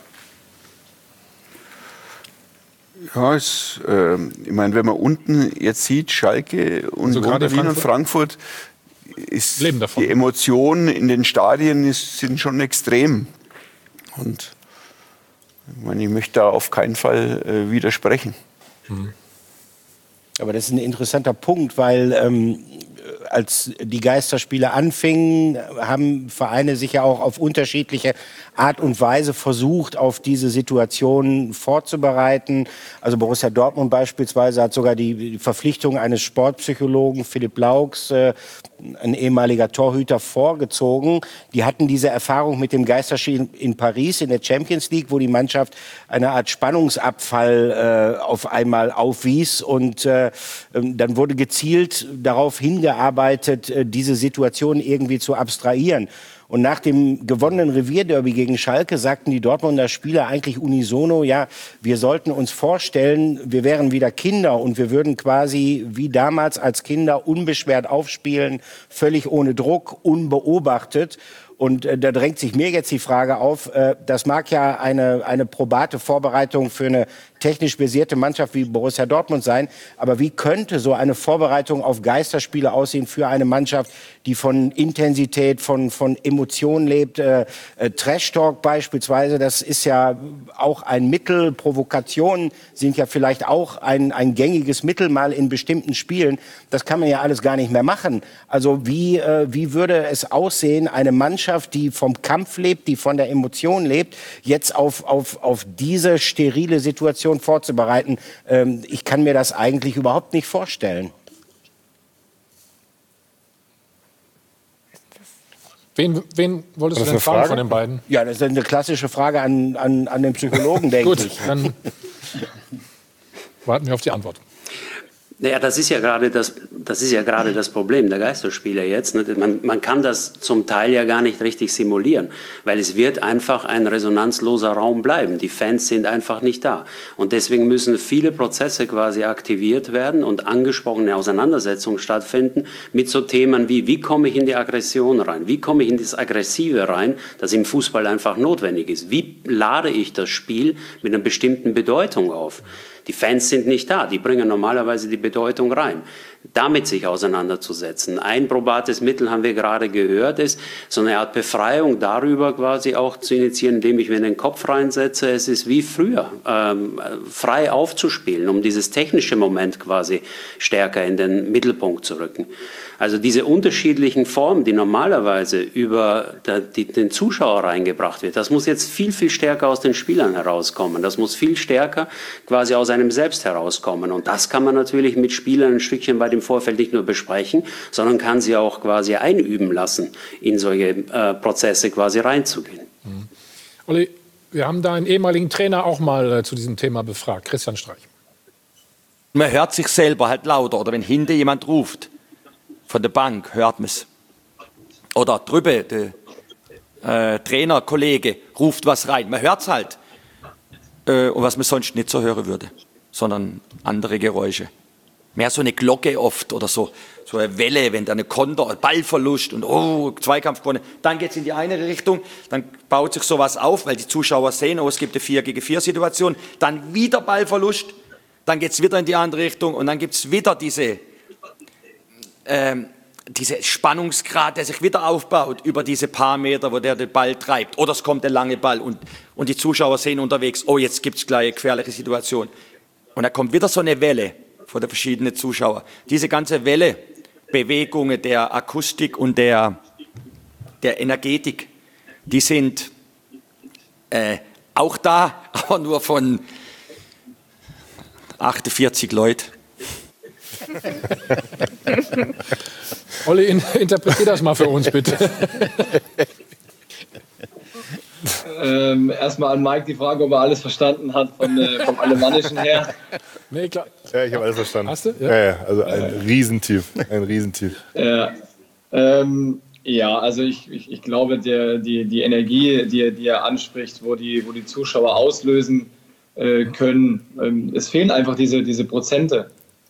Speaker 2: Ja, ich meine, wenn man unten jetzt sieht, Schalke und
Speaker 1: also
Speaker 2: Wien und Frankfurt, ist die Emotionen in den Stadien sind schon extrem. Und Ich möchte da auf keinen Fall widersprechen.
Speaker 10: Aber das ist ein interessanter Punkt, weil als die Geisterspiele anfingen, haben Vereine sich ja auch auf unterschiedliche Art und Weise versucht, auf diese Situation vorzubereiten. Also Borussia Dortmund beispielsweise hat sogar die Verpflichtung eines Sportpsychologen, Philipp Laux, ein ehemaliger Torhüter, vorgezogen. Die hatten diese Erfahrung mit dem Geisterspiel in Paris in der Champions League, wo die Mannschaft eine Art Spannungsabfall auf einmal aufwies. Und dann wurde gezielt darauf hingearbeitet, diese Situation irgendwie zu abstrahieren. Und nach dem gewonnenen Revierderby gegen Schalke sagten die Dortmunder Spieler eigentlich unisono, ja, wir sollten uns vorstellen, wir wären wieder Kinder und wir würden quasi wie damals als Kinder unbeschwert aufspielen, völlig ohne Druck, unbeobachtet. Und da drängt sich mir jetzt die Frage auf, das mag ja eine probate Vorbereitung für eine technisch versierte Mannschaft wie Borussia Dortmund sein, aber wie könnte so eine Vorbereitung auf Geisterspiele aussehen für eine Mannschaft, die von Intensität, von Emotionen lebt? Trash-Talk beispielsweise, das ist ja auch ein Mittel, Provokationen sind ja vielleicht auch ein gängiges Mittel mal in bestimmten Spielen. Das kann man ja alles gar nicht mehr machen. Also wie würde es aussehen, eine Mannschaft, die vom Kampf lebt, die von der Emotion lebt, jetzt auf diese sterile Situation vorzubereiten? Ich kann mir das eigentlich überhaupt nicht vorstellen.
Speaker 1: Wen wolltest du denn fragen von den beiden?
Speaker 10: Ja, das ist eine klassische Frage an den Psychologen, denke ich.
Speaker 1: Gut, dann warten wir auf die Antwort.
Speaker 22: Naja, das ist ja gerade das Problem der Geisterspieler jetzt. Man kann das zum Teil ja gar nicht richtig simulieren, weil es wird einfach ein resonanzloser Raum bleiben. Die Fans sind einfach nicht da. Und deswegen müssen viele Prozesse quasi aktiviert werden und angesprochene Auseinandersetzungen stattfinden mit so Themen wie komme ich in die Aggression rein? Wie komme ich in das Aggressive rein, das im Fußball einfach notwendig ist? Wie lade ich das Spiel mit einer bestimmten Bedeutung auf? Die Fans sind nicht da, die bringen normalerweise die Bedeutung rein. Damit sich auseinanderzusetzen. Ein probates Mittel, haben wir gerade gehört, ist so eine Art Befreiung darüber quasi auch zu initiieren, indem ich mir in den Kopf reinsetze, es ist wie früher, frei aufzuspielen, um dieses technische Moment quasi stärker in den Mittelpunkt zu rücken. Also diese unterschiedlichen Formen, die normalerweise über den Zuschauer reingebracht wird, das muss jetzt viel, viel stärker aus den Spielern herauskommen. Das muss viel stärker quasi aus einem selbst herauskommen. Und das kann man natürlich mit Spielern ein Stückchen weit im Vorfeld nicht nur besprechen, sondern kann sie auch quasi einüben lassen, in solche Prozesse quasi reinzugehen.
Speaker 1: Mhm. Olli, wir haben da einen ehemaligen Trainer auch mal zu diesem Thema befragt, Christian Streich.
Speaker 6: Man hört sich selber halt lauter, oder wenn hinter jemand ruft, von der Bank hört man es. Oder drüben, der Trainerkollege ruft was rein. Man hört es halt. Und was man sonst nicht so hören würde, sondern andere Geräusche. Mehr so eine Glocke oft oder so eine Welle, wenn da eine Konter, Ballverlust und Zweikampf gewonnen. Dann geht es in die eine Richtung, dann baut sich sowas auf, weil die Zuschauer sehen, es gibt eine 4-gegen-4-Situation. Dann wieder Ballverlust, dann geht es wieder in die andere Richtung und dann gibt es wieder diese Spannungsgrad, der sich wieder aufbaut über diese paar Meter, wo der den Ball treibt. Oder es kommt der lange Ball und die Zuschauer sehen unterwegs, jetzt gibt es gleich eine gefährliche Situation. Und da kommt wieder so eine Welle von den verschiedenen Zuschauern. Diese ganze Welle, Bewegungen der Akustik und der Energetik, die sind auch da, aber nur von 48 Leuten.
Speaker 1: Olli, interpretier das mal für uns, bitte.
Speaker 21: Erstmal an Mike die Frage, ob er alles verstanden hat vom Alemannischen her.
Speaker 1: Nee, klar.
Speaker 9: Ja, ich habe alles verstanden.
Speaker 1: Hast du?
Speaker 9: Ja, also ein Riesentief. Ein Riesentief.
Speaker 21: Ja, also ich glaube, die Energie, die er anspricht, wo die Zuschauer auslösen können, es fehlen einfach diese Prozente.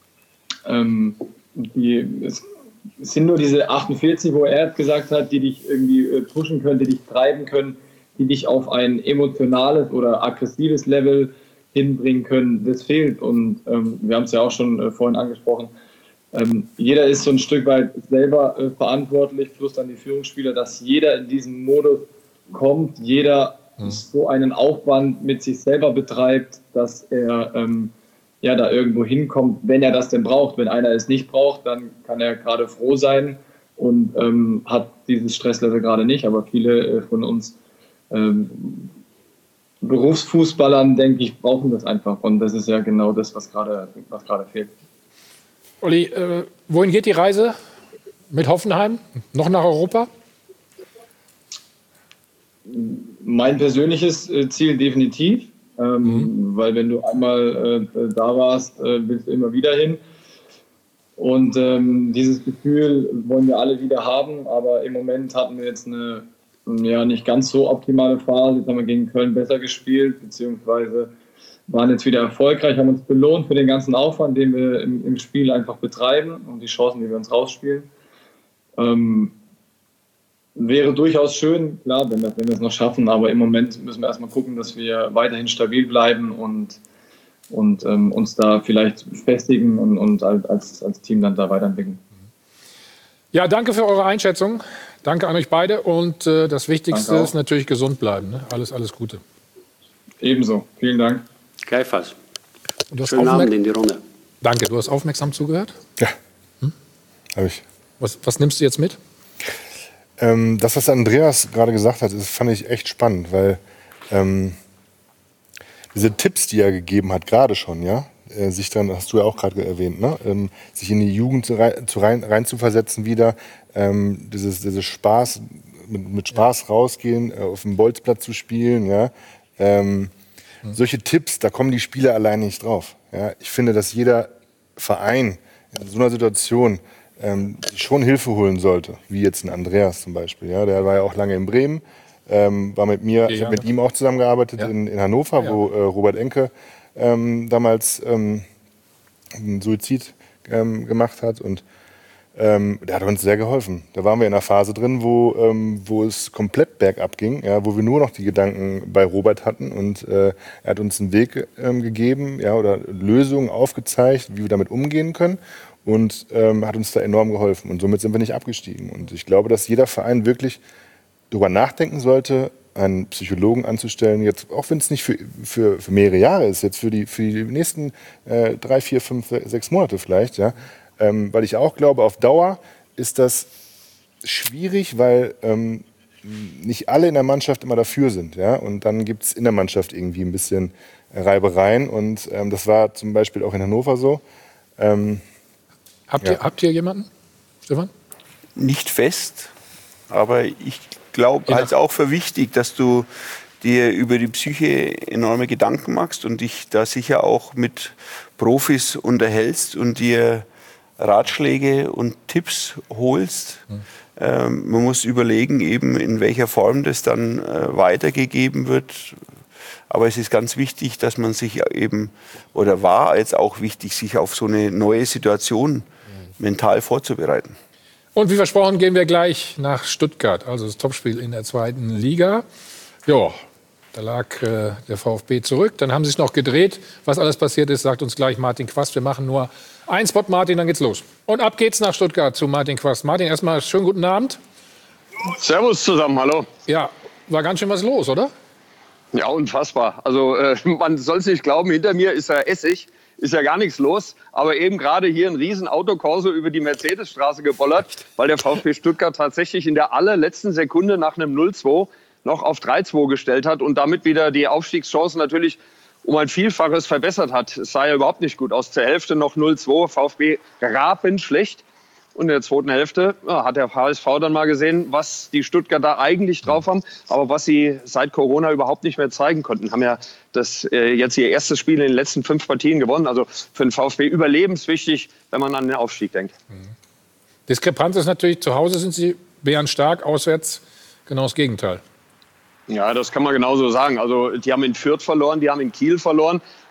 Speaker 21: Es sind nur diese 48, wo er gesagt hat, die dich irgendwie pushen können, die dich treiben können, die dich auf ein emotionales oder aggressives Level hinbringen können. Das fehlt und wir haben es ja auch schon vorhin angesprochen. Jeder ist so ein Stück weit selber verantwortlich, plus dann die Führungsspieler, dass jeder in diesen Modus kommt, jeder so einen Aufwand mit sich selber betreibt, dass er da irgendwo hinkommt, wenn er das denn braucht. Wenn einer es nicht braucht, dann kann er gerade froh sein und hat dieses Stresslevel gerade nicht. Aber viele von uns Berufsfußballern, denke ich, brauchen das einfach. Und das ist ja genau das, was gerade fehlt.
Speaker 1: Olli, wohin geht die Reise mit Hoffenheim? Noch nach Europa?
Speaker 21: Mein persönliches Ziel definitiv. Weil wenn du einmal da warst, willst du immer wieder hin. Und dieses Gefühl wollen wir alle wieder haben. Aber im Moment hatten wir jetzt eine nicht ganz so optimale Phase. Jetzt haben wir gegen Köln besser gespielt, beziehungsweise waren jetzt wieder erfolgreich, haben uns belohnt für den ganzen Aufwand, den wir im Spiel einfach betreiben und die Chancen, die wir uns rausspielen. Wäre durchaus schön, klar, wenn wir es noch schaffen, aber im Moment müssen wir erstmal gucken, dass wir weiterhin stabil bleiben und uns da vielleicht festigen und als Team dann da weiterentwickeln.
Speaker 1: Ja, danke für eure Einschätzung. Danke an euch beide und das Wichtigste ist natürlich gesund bleiben. Ne? Alles Gute.
Speaker 21: Ebenso, vielen Dank.
Speaker 22: Gleichfalls.
Speaker 1: Schönen
Speaker 22: Abend in die Runde.
Speaker 1: Danke, du hast aufmerksam zugehört?
Speaker 9: Ja, habe ich.
Speaker 1: Was nimmst du jetzt mit?
Speaker 9: Das, was Andreas gerade gesagt hat, das fand ich echt spannend, weil diese Tipps, die er gegeben hat, gerade schon, ja, sich dann, hast du ja auch gerade erwähnt, ne, sich in die Jugend rein zu versetzen wieder, dieses Spaß, mit Spaß rausgehen, auf dem Bolzplatz zu spielen, ja, solche Tipps, da kommen die Spieler alleine nicht drauf. Ja. Ich finde, dass jeder Verein in so einer Situation sich schon Hilfe holen sollte, wie jetzt ein Andreas zum Beispiel. Ja, der war ja auch lange in Bremen, war mit mir, ich habe mit ihm auch zusammengearbeitet in Hannover, wo Robert Enke damals einen Suizid gemacht hat und der hat uns sehr geholfen. Da waren wir in einer Phase drin, wo es komplett bergab ging, ja, wo wir nur noch die Gedanken bei Robert hatten und er hat uns einen Weg gegeben, ja, oder Lösungen aufgezeigt, wie wir damit umgehen können. Und hat uns da enorm geholfen. Und somit sind wir nicht abgestiegen. Und ich glaube, dass jeder Verein wirklich darüber nachdenken sollte, einen Psychologen anzustellen, jetzt, auch wenn es nicht für mehrere Jahre ist, jetzt für die nächsten 3, 4, 5, 6 Monate vielleicht. Ja? Weil ich auch glaube, auf Dauer ist das schwierig, weil nicht alle in der Mannschaft immer dafür sind. Ja? Und dann gibt es in der Mannschaft irgendwie ein bisschen Reibereien. Und das war zum Beispiel auch in Hannover so.
Speaker 1: Habt ihr jemanden, Stefan?
Speaker 2: Nicht fest, aber ich glaube halt auch für wichtig, dass du dir über die Psyche enorme Gedanken machst und dich da sicher auch mit Profis unterhältst und dir Ratschläge und Tipps holst. Man muss überlegen, eben in welcher Form das dann weitergegeben wird. Aber es ist ganz wichtig, dass man sich eben, oder war jetzt auch wichtig, sich auf so eine neue Situation mental vorzubereiten.
Speaker 1: Und wie versprochen gehen wir gleich nach Stuttgart, also das Topspiel in der 2. Liga. Ja, da lag der VfB zurück, dann haben sie es noch gedreht. Was alles passiert ist, sagt uns gleich Martin Quast. Wir machen nur einen Spot, Martin, dann geht's los. Und ab geht's nach Stuttgart zu Martin Quast. Martin, erstmal schönen guten Abend.
Speaker 12: Servus zusammen, hallo.
Speaker 1: Ja, war ganz schön was los, oder?
Speaker 12: Ja, unfassbar. Also man soll es nicht glauben, hinter mir ist ja Essig, ist ja gar nichts los. Aber eben gerade hier ein riesen Autokorso über die Mercedesstraße gebollert, weil der VfB Stuttgart tatsächlich in der allerletzten Sekunde nach einem 0-2 noch auf 3-2 gestellt hat und damit wieder die Aufstiegschancen natürlich um ein Vielfaches verbessert hat. Es sah ja überhaupt nicht gut aus. Zur Hälfte noch 0-2, VfB rabenschlecht. Und in der zweiten Hälfte hat der HSV dann mal gesehen, was die Stuttgarter eigentlich drauf haben, aber was sie seit Corona überhaupt nicht mehr zeigen konnten. Haben ja das jetzt ihr erstes Spiel in den letzten 5 Partien gewonnen. Also für den VfB überlebenswichtig, wenn man an den Aufstieg denkt.
Speaker 1: Diskrepanz ist natürlich, zu Hause sind sie bärenstark, auswärts genau das Gegenteil.
Speaker 12: Ja, das kann man genauso sagen. Also die haben in Fürth verloren, die haben in Kiel verloren.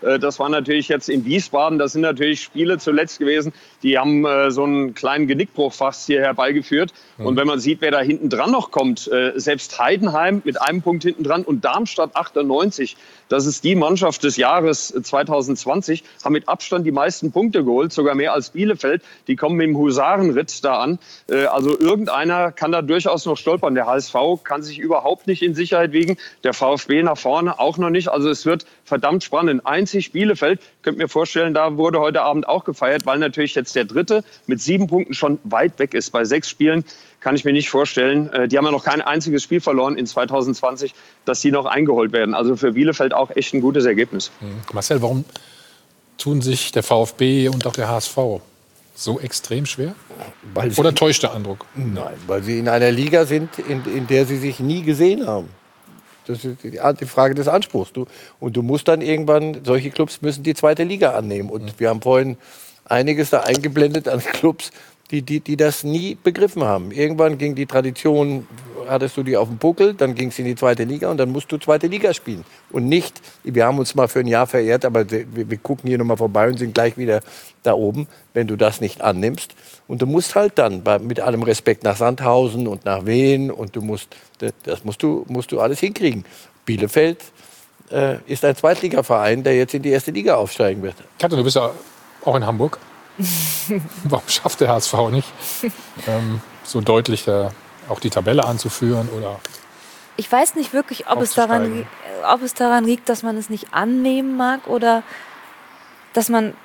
Speaker 12: Das war natürlich jetzt in Wiesbaden. Das sind natürlich Spiele zuletzt gewesen, die haben so einen kleinen Genickbruch fast hier herbeigeführt. Und wenn man sieht, wer da hinten dran noch kommt, selbst Heidenheim mit einem Punkt hinten dran und Darmstadt 98, das ist die Mannschaft des Jahres 2020, haben mit Abstand die meisten Punkte geholt, sogar mehr als Bielefeld. Die kommen mit dem Husarenritt da an. Also irgendeiner kann da durchaus noch stolpern. Der HSV kann sich überhaupt nicht in Sicherheit wiegen. Der VfB nach vorne auch noch nicht. Also es wird verdammt spannend. Einzig Bielefeld, könnt mir vorstellen, da wurde heute Abend auch gefeiert, weil natürlich jetzt der Dritte mit 7 Punkten schon weit weg ist. Bei 6 Spielen kann ich mir nicht vorstellen. Die haben ja noch kein einziges Spiel verloren in 2020, dass die noch eingeholt werden. Also für Bielefeld auch echt ein gutes Ergebnis.
Speaker 1: Marcel, warum tun sich der VfB und auch der HSV so extrem schwer? Oder täuscht der Eindruck?
Speaker 4: Nein, weil sie in einer Liga sind, in der sie sich nie gesehen haben. Das ist die Frage des Anspruchs. Und du musst dann irgendwann, solche Clubs müssen die zweite Liga annehmen. Und wir haben vorhin einiges da eingeblendet an Clubs, die das nie begriffen haben. Irgendwann ging die Tradition, hattest du die auf dem Buckel, dann ging es in die zweite Liga und dann musst du zweite Liga spielen. Und nicht, wir haben uns mal für ein Jahr verehrt, aber wir gucken hier nochmal vorbei und sind gleich wieder da oben, wenn du das nicht annimmst. Und du musst halt dann, mit allem Respekt, nach Sandhausen und nach Wien und das musst du alles hinkriegen. Bielefeld ist ein Zweitligaverein, der jetzt in die erste Liga aufsteigen wird.
Speaker 1: Katja, du bist ja auch in Hamburg. Warum schafft der HSV nicht, so deutlich auch die Tabelle anzuführen? Oder
Speaker 8: ich weiß nicht wirklich, ob es daran liegt, dass man es nicht annehmen mag oder dass man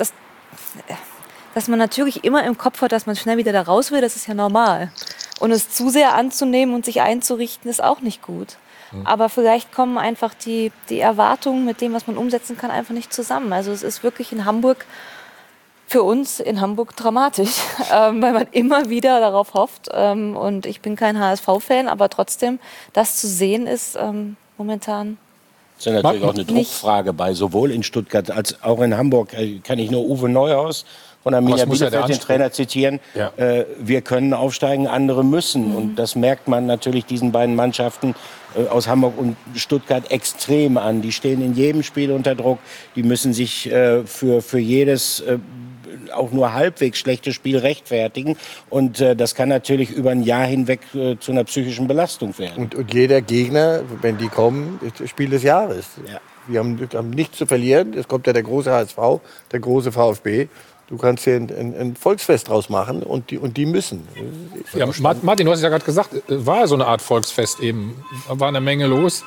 Speaker 8: natürlich immer im Kopf hat, dass man schnell wieder da raus will. Das ist ja normal. Und es zu sehr anzunehmen und sich einzurichten, ist auch nicht gut. Aber vielleicht kommen einfach die Erwartungen mit dem, was man umsetzen kann, einfach nicht zusammen. Also es ist wirklich in Hamburg, für uns in Hamburg dramatisch, weil man immer wieder darauf hofft. Und ich bin kein HSV-Fan, aber trotzdem, das zu sehen ist momentan.
Speaker 10: Das ist ja natürlich auch eine Druckfrage bei, sowohl in Stuttgart als auch in Hamburg. Kann ich nur Uwe Neuhaus von Arminia Bielefeld, den Trainer, zitieren. Ja. Wir können aufsteigen, andere müssen. Und das merkt man natürlich diesen beiden Mannschaften aus Hamburg und Stuttgart extrem an. Die stehen in jedem Spiel unter Druck. Die müssen sich für jedes auch nur halbwegs schlechtes Spiel rechtfertigen. Und das kann natürlich über ein Jahr hinweg zu einer psychischen Belastung werden.
Speaker 4: Und jeder Gegner, wenn die kommen, ist das Spiel des Jahres. Ja. Wir haben nichts zu verlieren. Es kommt ja der große HSV, der große VfB. Du kannst hier ein Volksfest draus machen und die müssen.
Speaker 1: Ja, Martin, du hast ja gerade gesagt, war so eine Art Volksfest eben. Da war eine Menge los.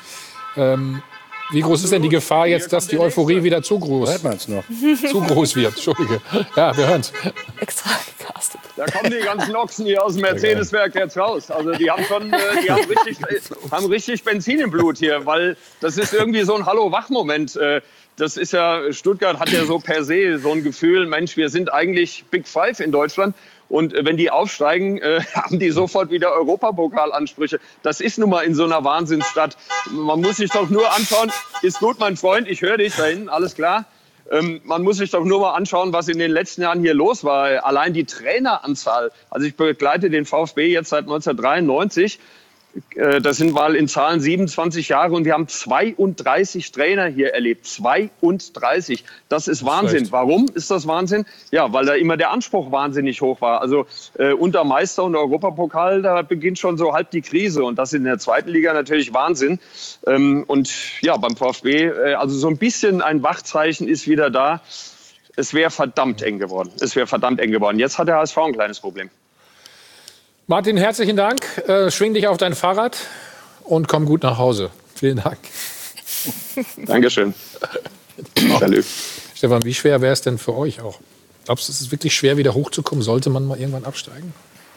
Speaker 1: Wie groß ist denn die Gefahr jetzt, dass die Euphorie wieder zu groß wird? Entschuldige. Ja, wir hören's.
Speaker 8: Extra gecastet.
Speaker 12: Da kommen die ganzen Ochsen hier aus dem Mercedes-Werk jetzt raus. Also die haben richtig Benzin im Blut hier, weil das ist irgendwie so ein Hallo-Wach-Moment. Das ist ja, Stuttgart hat ja so per se so ein Gefühl, Mensch, wir sind eigentlich Big Five in Deutschland. Und wenn die aufsteigen, haben die sofort wieder Europapokalansprüche. Das ist nun mal in so einer Wahnsinnsstadt. Man muss sich doch nur anschauen, ist gut, mein Freund, ich höre dich da hinten, alles klar. Man muss sich doch nur mal anschauen, was in den letzten Jahren hier los war. Allein die Traineranzahl. Also ich begleite den VfB jetzt seit 1993. Das sind mal in Zahlen 27 Jahre und wir haben 32 Trainer hier erlebt. 32. Das ist Wahnsinn. Warum ist das Wahnsinn? Ja, weil da immer der Anspruch wahnsinnig hoch war. Also unter Meister und Europapokal, da beginnt schon so halb die Krise. Und das in der zweiten Liga natürlich Wahnsinn. Und ja, beim VfB, also so ein bisschen ein Wachzeichen ist wieder da. Es wäre verdammt eng geworden. Jetzt hat der HSV ein kleines Problem.
Speaker 1: Martin, herzlichen Dank. Schwing dich auf dein Fahrrad und komm gut nach Hause. Vielen Dank.
Speaker 12: Dankeschön.
Speaker 1: Salut. Stefan, wie schwer wäre es denn für euch auch? Glaubst du, es ist wirklich schwer, wieder hochzukommen? Sollte man mal irgendwann absteigen?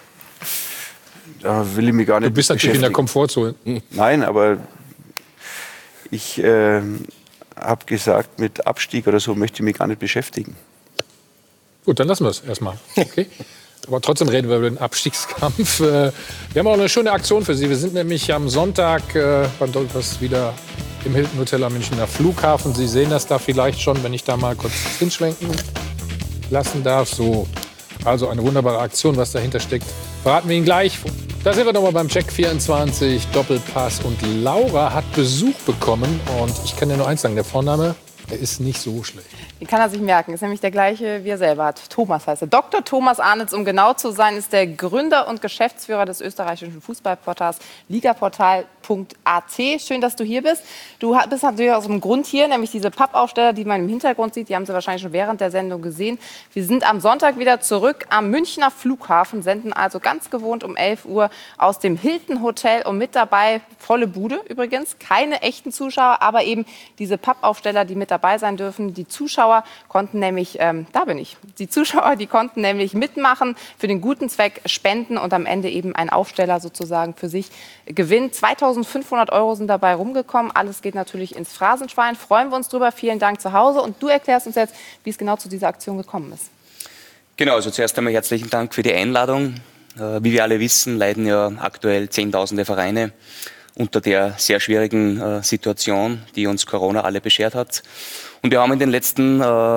Speaker 2: Da will ich mich gar nicht.
Speaker 1: Du bist natürlich in der Komfortzone.
Speaker 2: Nein, aber ich habe gesagt, mit Abstieg oder so möchte ich mich gar nicht beschäftigen.
Speaker 1: Gut, dann lassen wir es erstmal. Okay. Aber trotzdem reden wir über den Abstiegskampf. Wir haben auch eine schöne Aktion für Sie. Wir sind nämlich am Sonntag beim Dollpass wieder im Hilton Hotel am Münchner Flughafen. Sie sehen das da vielleicht schon, wenn ich da mal kurz hinschwenken lassen darf. So, also eine wunderbare Aktion, was dahinter steckt, verraten wir Ihnen gleich. Da sind wir nochmal beim Check 24 Doppelpass und Laura hat Besuch bekommen. Und ich kann dir nur eins sagen, der Vorname Er ist nicht so schlecht.
Speaker 3: Den kann er sich merken. Ist nämlich der gleiche, wie er selber hat. Thomas heißt er. Dr. Thomas Arnitz, um genau zu sein, ist der Gründer und Geschäftsführer des österreichischen Fußballportals ligaportal.at. Schön, dass du hier bist. Du bist natürlich aus einem Grund hier, nämlich diese Pappaufsteller, die man im Hintergrund sieht. Die haben Sie wahrscheinlich schon während der Sendung gesehen. Wir sind am Sonntag wieder zurück am Münchner Flughafen, senden also ganz gewohnt um 11 Uhr aus dem Hilton Hotel und mit dabei, volle Bude übrigens, keine echten Zuschauer, aber eben diese Pappaufsteller, die mit dabei sein dürfen. Die Zuschauer konnten nämlich, die Zuschauer, die konnten nämlich mitmachen, für den guten Zweck spenden und am Ende eben ein Aufsteller sozusagen für sich gewinnen. 2.500 € sind dabei rumgekommen. Alles geht natürlich ins Phrasenschwein. Freuen wir uns drüber. Vielen Dank zu Hause. Und du erklärst uns jetzt, wie es genau zu dieser Aktion gekommen ist.
Speaker 5: Genau, also zuerst einmal herzlichen Dank für die Einladung. Wie wir alle wissen, leiden ja aktuell Zehntausende Vereine unter der sehr schwierigen Situation, die uns Corona alle beschert hat. Und wir haben in den letzten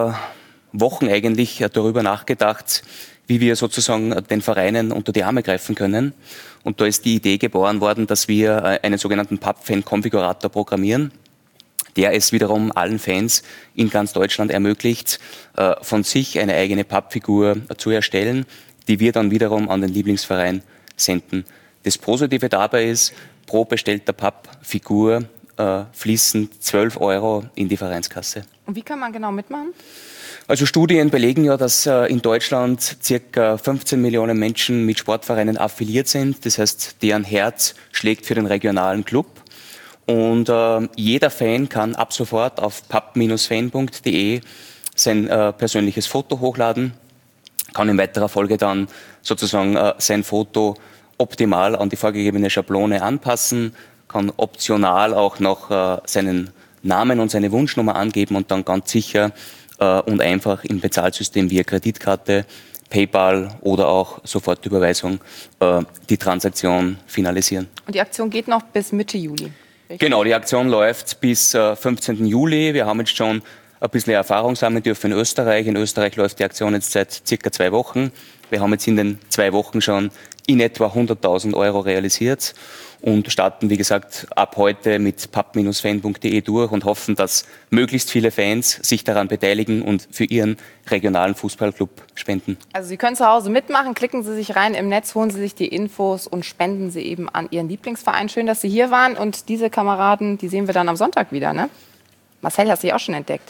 Speaker 5: Wochen eigentlich darüber nachgedacht, wie wir sozusagen den Vereinen unter die Arme greifen können. Und da ist die Idee geboren worden, dass wir einen sogenannten Papp-Fan-Konfigurator programmieren, der es wiederum allen Fans in ganz Deutschland ermöglicht, von sich eine eigene Pappfigur zu erstellen, die wir dann wiederum an den Lieblingsverein senden. Das Positive dabei ist, pro bestellter Pappfigur fließen 12 € in die Vereinskasse.
Speaker 3: Und wie kann man genau mitmachen?
Speaker 5: Also Studien belegen ja, dass in Deutschland ca. 15 Millionen Menschen mit Sportvereinen affiliiert sind. Das heißt, deren Herz schlägt für den regionalen Club. Und jeder Fan kann ab sofort auf papp-fan.de sein persönliches Foto hochladen, kann in weiterer Folge dann sozusagen sein Foto optimal an die vorgegebene Schablone anpassen, kann optional auch noch seinen Namen und seine Wunschnummer angeben und dann ganz sicher und einfach im Bezahlsystem via Kreditkarte, PayPal oder auch Sofortüberweisung die Transaktion finalisieren.
Speaker 3: Und die Aktion geht noch bis Mitte Juli. Richtig?
Speaker 5: Genau, die Aktion läuft bis 15. Juli. Wir haben jetzt schon ein bisschen Erfahrung sammeln dürfen in Österreich. In Österreich läuft die Aktion jetzt seit circa 2 Wochen. Wir haben jetzt in den 2 Wochen schon in etwa 100.000 € realisiert und starten, wie gesagt, ab heute mit papp-fan.de durch und hoffen, dass möglichst viele Fans sich daran beteiligen und für ihren regionalen Fußballclub spenden.
Speaker 3: Also Sie können zu Hause mitmachen, klicken Sie sich rein im Netz, holen Sie sich die Infos und spenden Sie eben an Ihren Lieblingsverein. Schön, dass Sie hier waren und diese Kameraden, die sehen wir dann am Sonntag wieder, ne? Marcel, hast du dich auch schon entdeckt?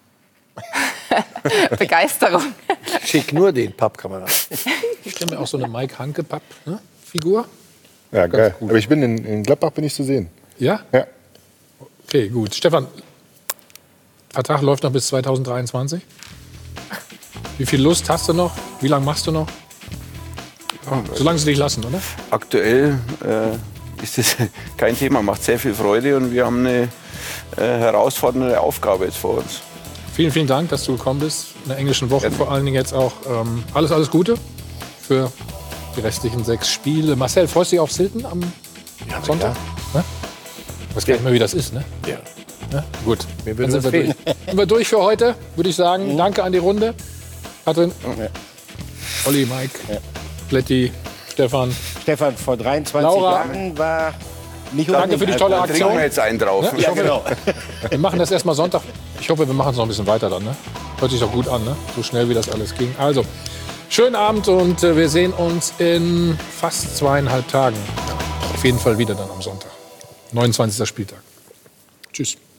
Speaker 3: Begeisterung.
Speaker 4: Schick nur den Pappkameraden.
Speaker 1: Ich stelle mir auch so eine Mike Hanke-Papp-Figur.
Speaker 9: Ja, geil. Aber ich bin in Gladbach bin ich zu sehen.
Speaker 1: Ja?
Speaker 9: Ja.
Speaker 1: Okay, gut. Stefan, Vertrag läuft noch bis 2023. Wie viel Lust hast du noch? Wie lange machst du noch? Solange sie dich lassen, oder?
Speaker 2: Aktuell ist das kein Thema, macht sehr viel Freude und wir haben eine herausfordernde Aufgabe jetzt vor uns.
Speaker 1: Vielen, vielen Dank, dass du gekommen bist. In der englischen Woche vor allen Dingen jetzt auch. Alles Gute für die restlichen 6 Spiele. Marcel, freust du dich auf Hilton am Sonntag? Ja. Ich weiß gar nicht mehr, wie das ist, ne?
Speaker 4: Ja.
Speaker 1: Ja? Gut,
Speaker 4: Wir
Speaker 1: dann
Speaker 4: würden
Speaker 1: sind wir durch. Sind wir durch für heute, würde ich sagen. Danke an die Runde. Katrin, Olli, Mike, Pletti, Stefan.
Speaker 10: Stefan, vor 23
Speaker 1: Laura.
Speaker 10: Jahren war nicht
Speaker 1: Danke für die tolle
Speaker 2: Da trinken
Speaker 1: Aktion.
Speaker 2: wir jetzt einen drauf.
Speaker 1: Ich
Speaker 10: Ja,
Speaker 1: hoffe,
Speaker 10: genau.
Speaker 1: wir machen das erstmal Sonntag. Ich hoffe, wir machen es noch ein bisschen weiter dann. Ne? Hört sich doch gut an, ne? So schnell wie das alles ging. Also, schönen Abend und wir sehen uns in fast 2,5 Tagen. Auf jeden Fall wieder dann am Sonntag. 29. Spieltag. Tschüss.